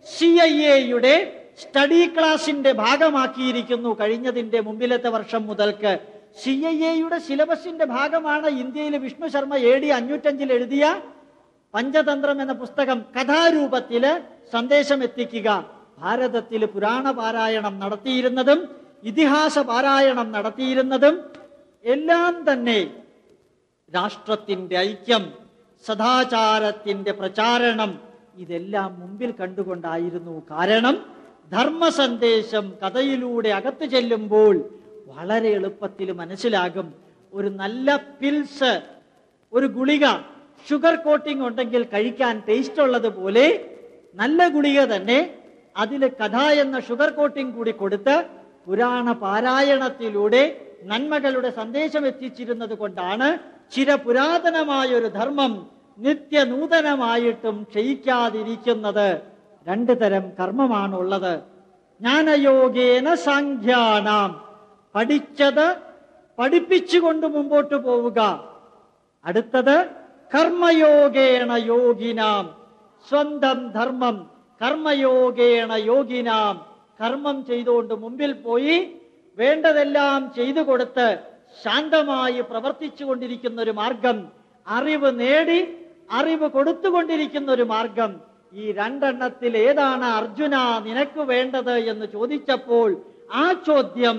CIA സ്റ്റഡി ക്ലാസിന്റെ ഭാഗമാക്കിയിരിക്കുന്നു. കഴിഞ്ഞതിന്റെ മുമ്പിലത്തെ വർഷം മുതൽക്ക് CIA സിലബസിന്റെ ഭാഗമാണ് ഇന്ത്യയിലെ വിഷ്ണു ശർമ്മ AD 505 എഴുതിയ പഞ്ചതന്ത്രം എന്ന പുസ്തകം. കഥാരൂപത്തില് സന്ദേശം എത്തിക്കുക. ഭാരതത്തിൽ പുരാണ പാരായണം നടത്തിയിരുന്നതും ഇതിഹാസ പാരായണം നടത്തിയിരുന്നതും എല്ലാം തന്നെ രാഷ്ട്രത്തിന്റെ ഐക്യം, സദാചാരത്തിന്റെ പ്രചാരണം ഇതെല്ലാം മുമ്പിൽ കണ്ടുകൊണ്ടായിരുന്നു. കാരണം ധർമ്മ സന്ദേശം കഥയിലൂടെ അകത്തു ചെല്ലുമ്പോൾ വളരെ എളുപ്പത്തിൽ മനസ്സിലാകും. ഒരു നല്ല പിൽസ്, ഒരു ഗുളിക ഷുഗർ കോട്ടിംഗ് ഉണ്ടെങ്കിൽ കഴിക്കാൻ ടേസ്റ്റ് ഉള്ളതുപോലെ നല്ല ഗുളിക തന്നെ അതിൽ കഥ എന്ന ഷുഗർ കോട്ടിംഗ് കൂടി കൊടുത്ത് പുരാണ പാരായണത്തിലൂടെ നന്മകളുടെ സന്ദേശം എത്തിച്ചിരുന്നത് കൊണ്ടാണ് ചിരപുരാതനമായൊരു ധർമ്മം നിത്യനൂതനമായിട്ടും ക്ഷയിക്കാതിരിക്കുന്നത്. 2 തരം കർമ്മമാണുള്ളത്. ജ്ഞാനയോഗേന സാഖ്യാനാം, പഠിച്ചത് പഠിപ്പിച്ചുകൊണ്ട് മുമ്പോട്ട് പോവുക. അടുത്തത് കർമ്മയോഗേണ യോഗിനാം, സ്വന്തം ധർമ്മം കർമ്മയോഗേണ യോഗിനാം, കർമ്മം ചെയ്തുകൊണ്ട് മുമ്പിൽ പോയി വേണ്ടതെല്ലാം ചെയ്തു കൊടുത്ത് ശാന്തമായി പ്രവർത്തിച്ചു കൊണ്ടിരിക്കുന്ന ഒരു മാർഗം, അറിവ് നേടി അറിവ് കൊടുത്തുകൊണ്ടിരിക്കുന്ന ഒരു മാർഗം. ഈ 2 എണ്ണത്തിൽ ഏതാണ് അർജുന നിനക്ക് വേണ്ടത് എന്ന് ചോദിച്ചപ്പോൾ ആ ചോദ്യം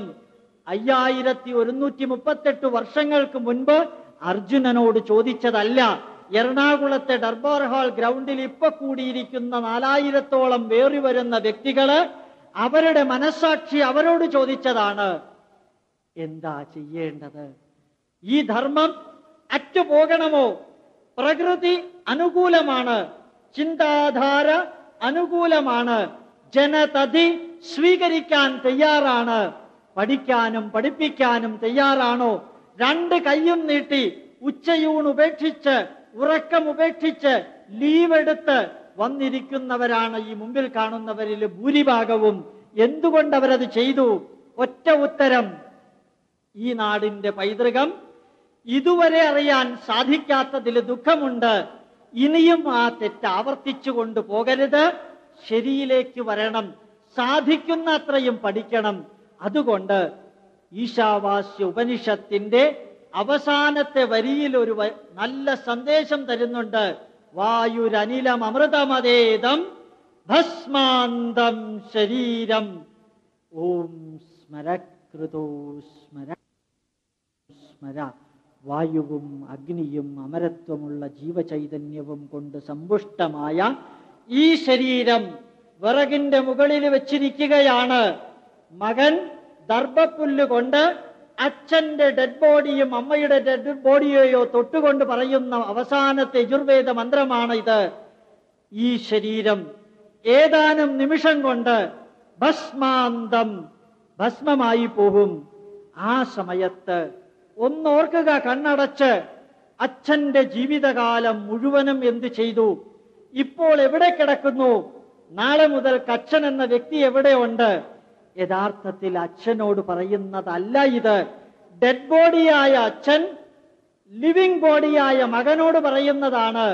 5138 വർഷങ്ങൾക്ക് മുൻപ് അർജുനനോട് ചോദിച്ചതല്ല. എറണാകുളത്തെ ദർബാർ ഹാൾ ഗ്രൗണ്ടിൽ ഇപ്പൊ കൂടിയിരിക്കുന്ന 4000ഓളം വേറി വരുന്ന വ്യക്തികള് അവരുടെ മനസ്സാക്ഷി അവരോട് ചോദിച്ചതാണ്, എന്താ ചെയ്യേണ്ടത്? ഈ ധർമ്മം അറ്റുപോകണമോ? പ്രകൃതി അനുകൂലമാണ്, ചിന്താധാര അനുകൂലമാണ്, ജനതതി സ്വീകരിക്കാൻ തയ്യാറാണ്, പഠിക്കാനും പഠിപ്പിക്കാനും തയ്യാറാണോ? 2 കൈയും നീട്ടി ഉച്ചയൂൺ ഉപേക്ഷിച്ച് ഉറക്കം ഉപേക്ഷിച്ച് ലീവ് എടുത്ത് വന്നിരിക്കുന്നവരാണ് ഈ മുമ്പിൽ കാണുന്നവരിൽ ഭൂരിഭാഗവും. എന്തുകൊണ്ട് അവരത് ചെയ്തു? ഒറ്റ ഉത്തരം, ഈ നാടിന്റെ പൈതൃകം ഇതുവരെ അറിയാൻ സാധിക്കാത്തതിൽ ദുഃഖമുണ്ട്. ഇനിയും ആ തെറ്റ് ആവർത്തിച്ചു കൊണ്ട് പോകരുത്, ശരിയിലേക്ക് വരണം, സാധിക്കുന്ന അത്രയും പഠിക്കണം. അതുകൊണ്ട് ഈശാവാസ്യ ഉപനിഷത്തിന്റെ അവസാനത്തെ വരിയിൽ ഒരു നല്ല സന്ദേശം തരുന്നുണ്ട്. വായുരനിലം അമൃതമതേദം ഭസ്മാന്തം ശരീരം ഓം സ്മരകൃതോ സ്മര സ്മര. വായുവും അഗ്നിയും അമരത്വമുള്ള ജീവചൈതന്യവും കൊണ്ട് സമ്പുഷ്ടമായ ഈ ശരീരം വിറകിന്റെ മുകളിൽ വെച്ചിരിക്കുകയാണ്. മകൻ ദർഭപ്പുല്ല് കൊണ്ട് അച്ഛന്റെ ഡെഡ് ബോഡിയും അമ്മയുടെ ഡെഡ് ബോഡിയെയോ തൊട്ടുകൊണ്ട് പറയുന്ന അവസാനത്തെ യജുർവേദ മന്ത്രമാണ് ഇത്. ഈ ശരീരം ഏതാനും നിമിഷം കൊണ്ട് ഭസ്മാന്തം, ഭസ്മമായി പോകും. ആ സമയത്ത് ഒന്നോർക്കുക, കണ്ണടച്ച് അച്ഛന്റെ ജീവിതകാലം മുഴുവനും എന്ത് ചെയ്തു, ഇപ്പോൾ എവിടെ കിടക്കുന്നു, നാളെ മുതൽ അച്ഛൻ എന്ന വ്യക്തി എവിടെയുണ്ട്? യഥാർത്ഥത്തിൽ അച്ഛനോട് പറയുന്നതല്ല ഇത്. ഡെഡ് ബോഡിയായ അച്ഛൻ ലിവിംഗ് ബോഡിയായ മകനോട് പറയുന്നതാണ്,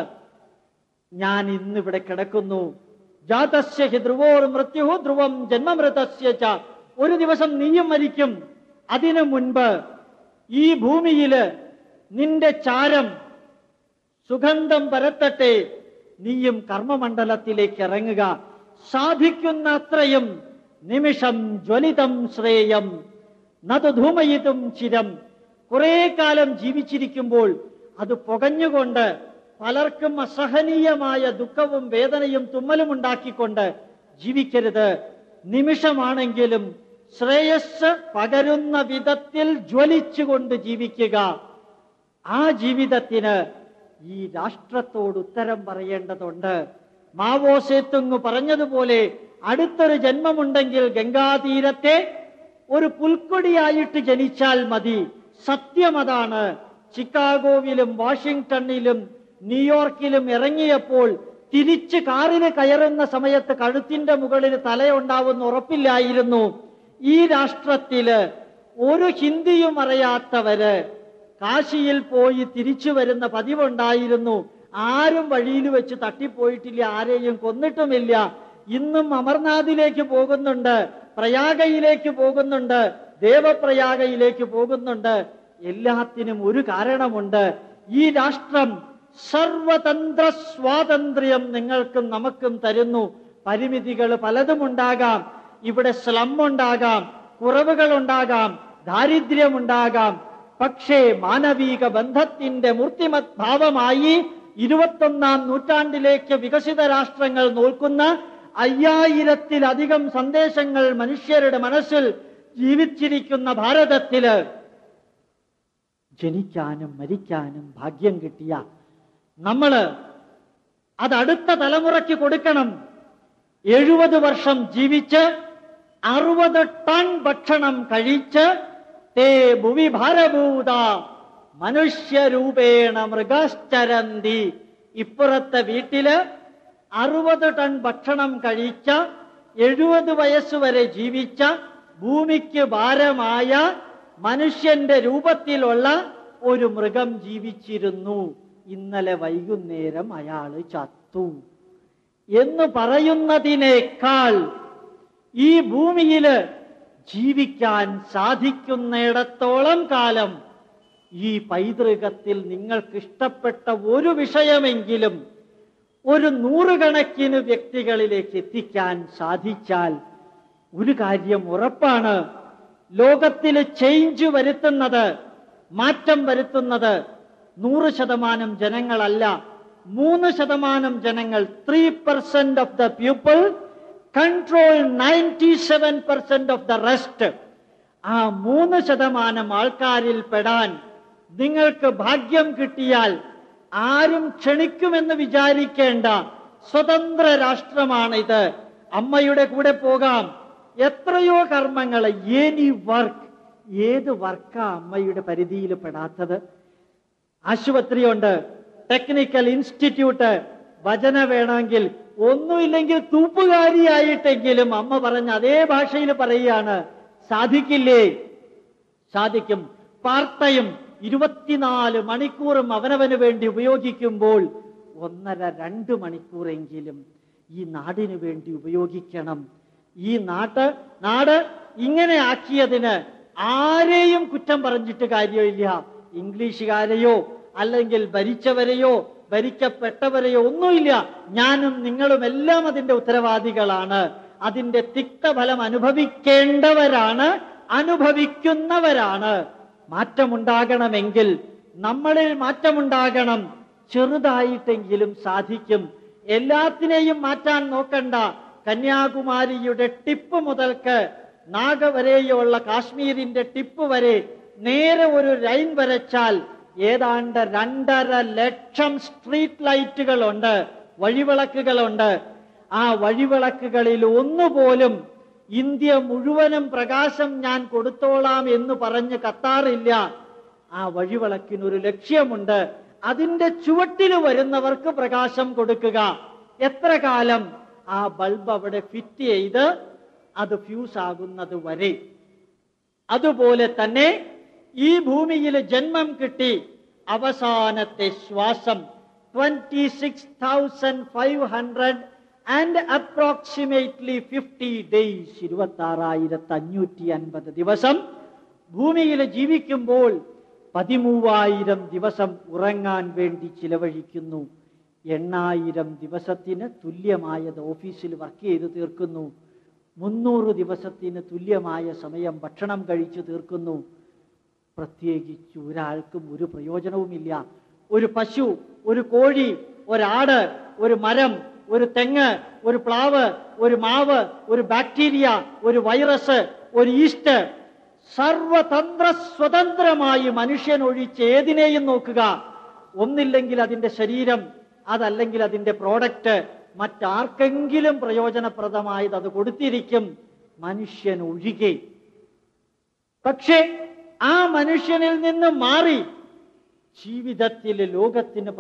ഞാൻ ഇന്നിവിടെ കിടക്കുന്നു. ജാതസ്യ ഹി ധ്രുവോർ മൃത്യുഹു ധ്രുവം ജന്മമൃതസ്യ ച. ഒരു ദിവസം നീയും മരിക്കും. അതിനു മുൻപ് ഈ ഭൂമിയില് നിന്റെ ചാരം സുഗന്ധം പരത്തട്ടെ. നീയും കർമ്മമണ്ഡലത്തിലേക്ക് ഇറങ്ങുക. സാധിക്കുന്ന അത്രയും നിമിഷം ജ്വലിതം ശ്രേയം നതു ധൂമയിതും ചിരം. കുറെ കാലം ജീവിച്ചിരിക്കുമ്പോൾ അത് പുകഞ്ഞുകൊണ്ട് പലർക്കും അസഹനീയമായ ദുഃഖവും വേദനയും തുമ്മലും ഉണ്ടാക്കിക്കൊണ്ട് ജീവിക്കരുത്. നിമിഷമാണെങ്കിലും ശ്രേയസ് പകരുന്ന വിധത്തിൽ ജ്വലിച്ചുകൊണ്ട് ജീവിക്കുക. ആ ജീവിതത്തിന് ഈ രാഷ്ട്രത്തോട് ഉത്തരം പറയേണ്ടതുണ്ട്. മാവോ സേത്തുങ് പറഞ്ഞതുപോലെ അടുത്തൊരു ജന്മമുണ്ടെങ്കിൽ ഗംഗാതീരത്തെ ഒരു പുൽക്കൊടിയായിട്ട് ജനിച്ചാൽ മതി. സത്യം അതാണ്. ചിക്കാഗോവിലും വാഷിംഗ്ടണിലും ന്യൂയോർക്കിലും ഇറങ്ങിയപ്പോൾ തിരിച്ച് കാറിന് കയറുന്ന സമയത്ത് കഴുത്തിന്റെ മുകളിൽ തലയുണ്ടാവുന്ന ഉറപ്പില്ലായിരുന്നു. ഈ രാഷ്ട്രത്തില് ഒരു ഹിന്ദിയും അറിയാത്തവര് കാശിയിൽ പോയി തിരിച്ചു വരുന്ന പതിവുണ്ടായിരുന്നു. ആരും വഴിയിൽ വെച്ച് തട്ടിപ്പോയിട്ടില്ല, ആരെയും കൊന്നിട്ടുമില്ല. ഇന്നും അമർനാഥിലേക്ക് പോകുന്നുണ്ട്, പ്രയാഗയിലേക്ക് പോകുന്നുണ്ട്, ദേവപ്രയാഗയിലേക്ക് പോകുന്നുണ്ട്. എല്ലാത്തിനും ഒരു കാരണമുണ്ട്. ഈ രാഷ്ട്രം സർവതന്ത്ര സ്വാതന്ത്ര്യം നിങ്ങൾക്കും നമുക്കും തരുന്നു. പരിമിതികൾ പലതുമുണ്ടാകാം. ഇവിടെ സ്ലം ഉണ്ടാകാം, കുറവുകളുണ്ടാകാം, ദാരിദ്ര്യമുണ്ടാകാം. പക്ഷേ മാനവിക ബന്ധത്തിന്റെ മൂർത്തിമത് ഭാവമായി 21ാം നൂറ്റാണ്ടിലേക്ക് വികസിത രാഷ്ട്രങ്ങൾ നോക്കുന്ന 5000-ത്തിലധികം സന്ദേശങ്ങൾ മനുഷ്യരുടെ മനസ്സിൽ ജീവിച്ചിരിക്കുന്ന ഭാരതത്തില് ജനിക്കാനും മരിക്കാനും ഭാഗ്യം കിട്ടിയ നമ്മള് അത് അടുത്ത തലമുറയ്ക്ക് കൊടുക്കണം. 70 വർഷം ജീവിച്ച് 60 ടൺ ഭക്ഷണം കഴിച്ച് തേ ഭുവി ഭാരഭൂത മനുഷ്യരൂപേണ മൃഗശ്ചരന്തി. ഇപ്പുറത്തെ വീട്ടില് 60 ടൺ ഭക്ഷണം കഴിച്ച 70 വയസ്സുവരെ ജീവിച്ച ഭൂമിക്ക് ഭാരമായ മനുഷ്യന്റെ രൂപത്തിലുള്ള ഒരു മൃഗം ജീവിച്ചിരുന്നു. ഇന്നലെ വൈകുന്നേരം അയാള് ചത്തു എന്ന് പറയുന്നതിനേക്കാൾ ഈ ഭൂമിയില് ജീവിക്കാൻ സാധിക്കുന്നിടത്തോളം കാലം ഈ പൈതൃകത്തിൽ നിങ്ങൾക്ക് ഇഷ്ടപ്പെട്ട ഒരു വിഷയമെങ്കിലും ഒരു 100 കണക്കിന് വ്യക്തികളിലേക്ക് എത്തിക്കാൻ സാധിച്ചാൽ ഒരു കാര്യം ഉറപ്പാണ്. ലോകത്തില് ചേഞ്ച് വരുത്തുന്നത്, മാറ്റം വരുത്തുന്നത് 100% ജനങ്ങളല്ല, 3% ജനങ്ങൾ. 3% of the people control 97% of the rest. ആ 3% ആൾക്കാരിൽ പെടാൻ നിങ്ങൾക്ക് ഭാഗ്യം കിട്ടിയാൽ ആരും ക്ഷണിക്കുമെന്ന് വിചാരിക്കേണ്ട സ്വതന്ത്ര രാഷ്ട്രമാണിത്. അമ്മയുടെ കൂടെ പോകാം. എത്രയോ കർമ്മങ്ങൾ, എനി വർക്ക്. ഏത് വർക്കാ അമ്മയുടെ പരിധിയിൽ പെടാത്തത്? ആശുപത്രിയുണ്ട്, ടെക്നിക്കൽ ഇൻസ്റ്റിറ്റ്യൂട്ട്, ഭജന വേണമെങ്കിൽ, ഒന്നുമില്ലെങ്കിൽ തൂപ്പുകാരിയായിട്ടെങ്കിലും അമ്മ പറഞ്ഞ അതേ ഭാഷയിൽ പറയുകയാണ്. സാധിക്കില്ലേ? സാധിക്കും. പാർട്ടയും 24 മണിക്കൂറും അവനവന് വേണ്ടി ഉപയോഗിക്കുമ്പോൾ 1.5-2 മണിക്കൂറെങ്കിലും ഈ നാടിനു വേണ്ടി ഉപയോഗിക്കണം. ഈ നാട് ഇങ്ങനെ ആക്കിയതിന് ആരെയും കുറ്റം പറഞ്ഞിട്ട് കാര്യമില്ല. ഇംഗ്ലീഷുകാരെയോ അല്ലെങ്കിൽ ഭരിച്ചവരെയോ ഭരിക്കപ്പെട്ടവരെയോ ഒന്നുമില്ല. ഞാനും നിങ്ങളും എല്ലാം അതിന്റെ ഉത്തരവാദികളാണ്. അതിന്റെ തിക്തഫലം അനുഭവിക്കേണ്ടവരാണ്, അനുഭവിക്കുന്നവരാണ്. മാറ്റമുണ്ടാകണമെങ്കിൽ നമ്മളിൽ മാറ്റമുണ്ടാകണം. ചെറുതായിട്ടെങ്കിലും സാധിക്കും. എല്ലാത്തിനെയും മാറ്റാൻ നോക്കണ്ട. കന്യാകുമാരിയുടെ ടിപ്പ് മുതൽക്ക് നാഗ വരെയുള്ള കാശ്മീരിന്റെ ടിപ്പ് വരെ നേരെ ഒരു ലൈൻ വരച്ചാൽ ഏതാണ്ട് 2.5 ലക്ഷം സ്ട്രീറ്റ് ലൈറ്റുകളുണ്ട്, വഴിവിളക്കുകളുണ്ട്. ആ വഴിവിളക്കുകളിൽ ഒന്നുപോലും ഇന്ത്യ മുഴുവനും പ്രകാശം ഞാൻ കൊടുത്തോളാം എന്ന് പറഞ്ഞ് കത്താറില്ല. ആ വഴിവിളക്കിനൊരു ലക്ഷ്യമുണ്ട്. അതിന്റെ ചുവട്ടിൽ വരുന്നവർക്ക് പ്രകാശം കൊടുക്കുക. എത്ര കാലം? ആ ബൾബ് അവിടെ ഫിറ്റ് ചെയ്ത് അത് ഫ്യൂസ് ആകുന്നത് വരെ. അതുപോലെ തന്നെ ഈ ഭൂമിയിൽ ജന്മം കിട്ടി അവസാനത്തെ ശ്വാസം 26,500 ആൻഡ് അപ്രോക്സിമേറ്റ്ലി 50 ഡേയ്സ്, 26,550 ദിവസം ഭൂമിയിൽ ജീവിക്കുമ്പോൾ 13,000 ദിവസം ഉറങ്ങാൻ വേണ്ടി ചിലവഴിക്കുന്നു. 8,000 ദിവസത്തിന് തുല്യമായത് ഓഫീസിൽ വർക്ക് ചെയ്ത് തീർക്കുന്നു. 300 ദിവസത്തിന് തുല്യമായ സമയം ഭക്ഷണം കഴിച്ചു തീർക്കുന്നു. പ്രത്യേകിച്ച് ഒരാൾക്കും ഒരു പ്രയോജനവുമില്ല. ഒരു പശു, ഒരു കോഴി, ഒരാട്, ഒരു മരം, ഒരു തെങ്ങ്, ഒരു പ്ലാവ്, ഒരു മാവ്, ഒരു ബാക്ടീരിയ, ഒരു വൈറസ്, ഒരു ഈസ്റ്റ്, സർവതന്ത്ര സ്വതന്ത്രമായി മനുഷ്യൻ ഒഴിച്ച് ഏതിനെയും നോക്കുക, ഒന്നില്ലെങ്കിൽ അതിന്റെ ശരീരം, അതല്ലെങ്കിൽ അതിന്റെ പ്രോഡക്റ്റ് മറ്റാർക്കെങ്കിലും പ്രയോജനപ്രദമായത് അത് കൊടുത്തിരിക്കും, മനുഷ്യൻ ഒഴികെ. പക്ഷേ ആ മനുഷ്യനിൽ നിന്ന് മാറി ജീവിതത്തിൽ ലോകത്തിന്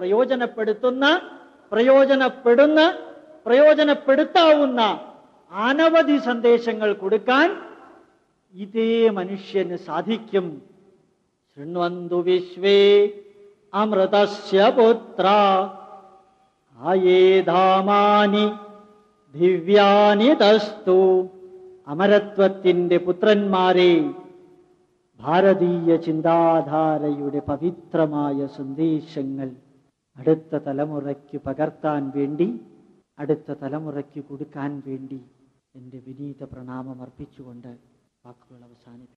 പ്രയോജനപ്പെടുത്താവുന്ന അനവധി സന്ദേശങ്ങൾ കൊടുക്കാൻ ഇതേ മനുഷ്യന് സാധിക്കും. ശൃണ്വന്തു വിശ്വേ അമൃതസ്യ പുത്ര ആയേധാമാനി ദിവ്യാനി തസ്തു. അമരത്വത്തിന്റെ പുത്രന്മാരെ, ഭാരതീയ ചിന്താധാരയുടെ പവിത്രമായ സന്ദേശങ്ങൾ അടുത്ത തലമുറയ്ക്ക് പകർത്താൻ വേണ്ടി, അടുത്ത തലമുറയ്ക്ക് കൊടുക്കാൻ വേണ്ടി എൻ്റെ വിനീത പ്രണാമം അർപ്പിച്ചുകൊണ്ട് വാക്കുകൾ അവസാനിപ്പിക്കും.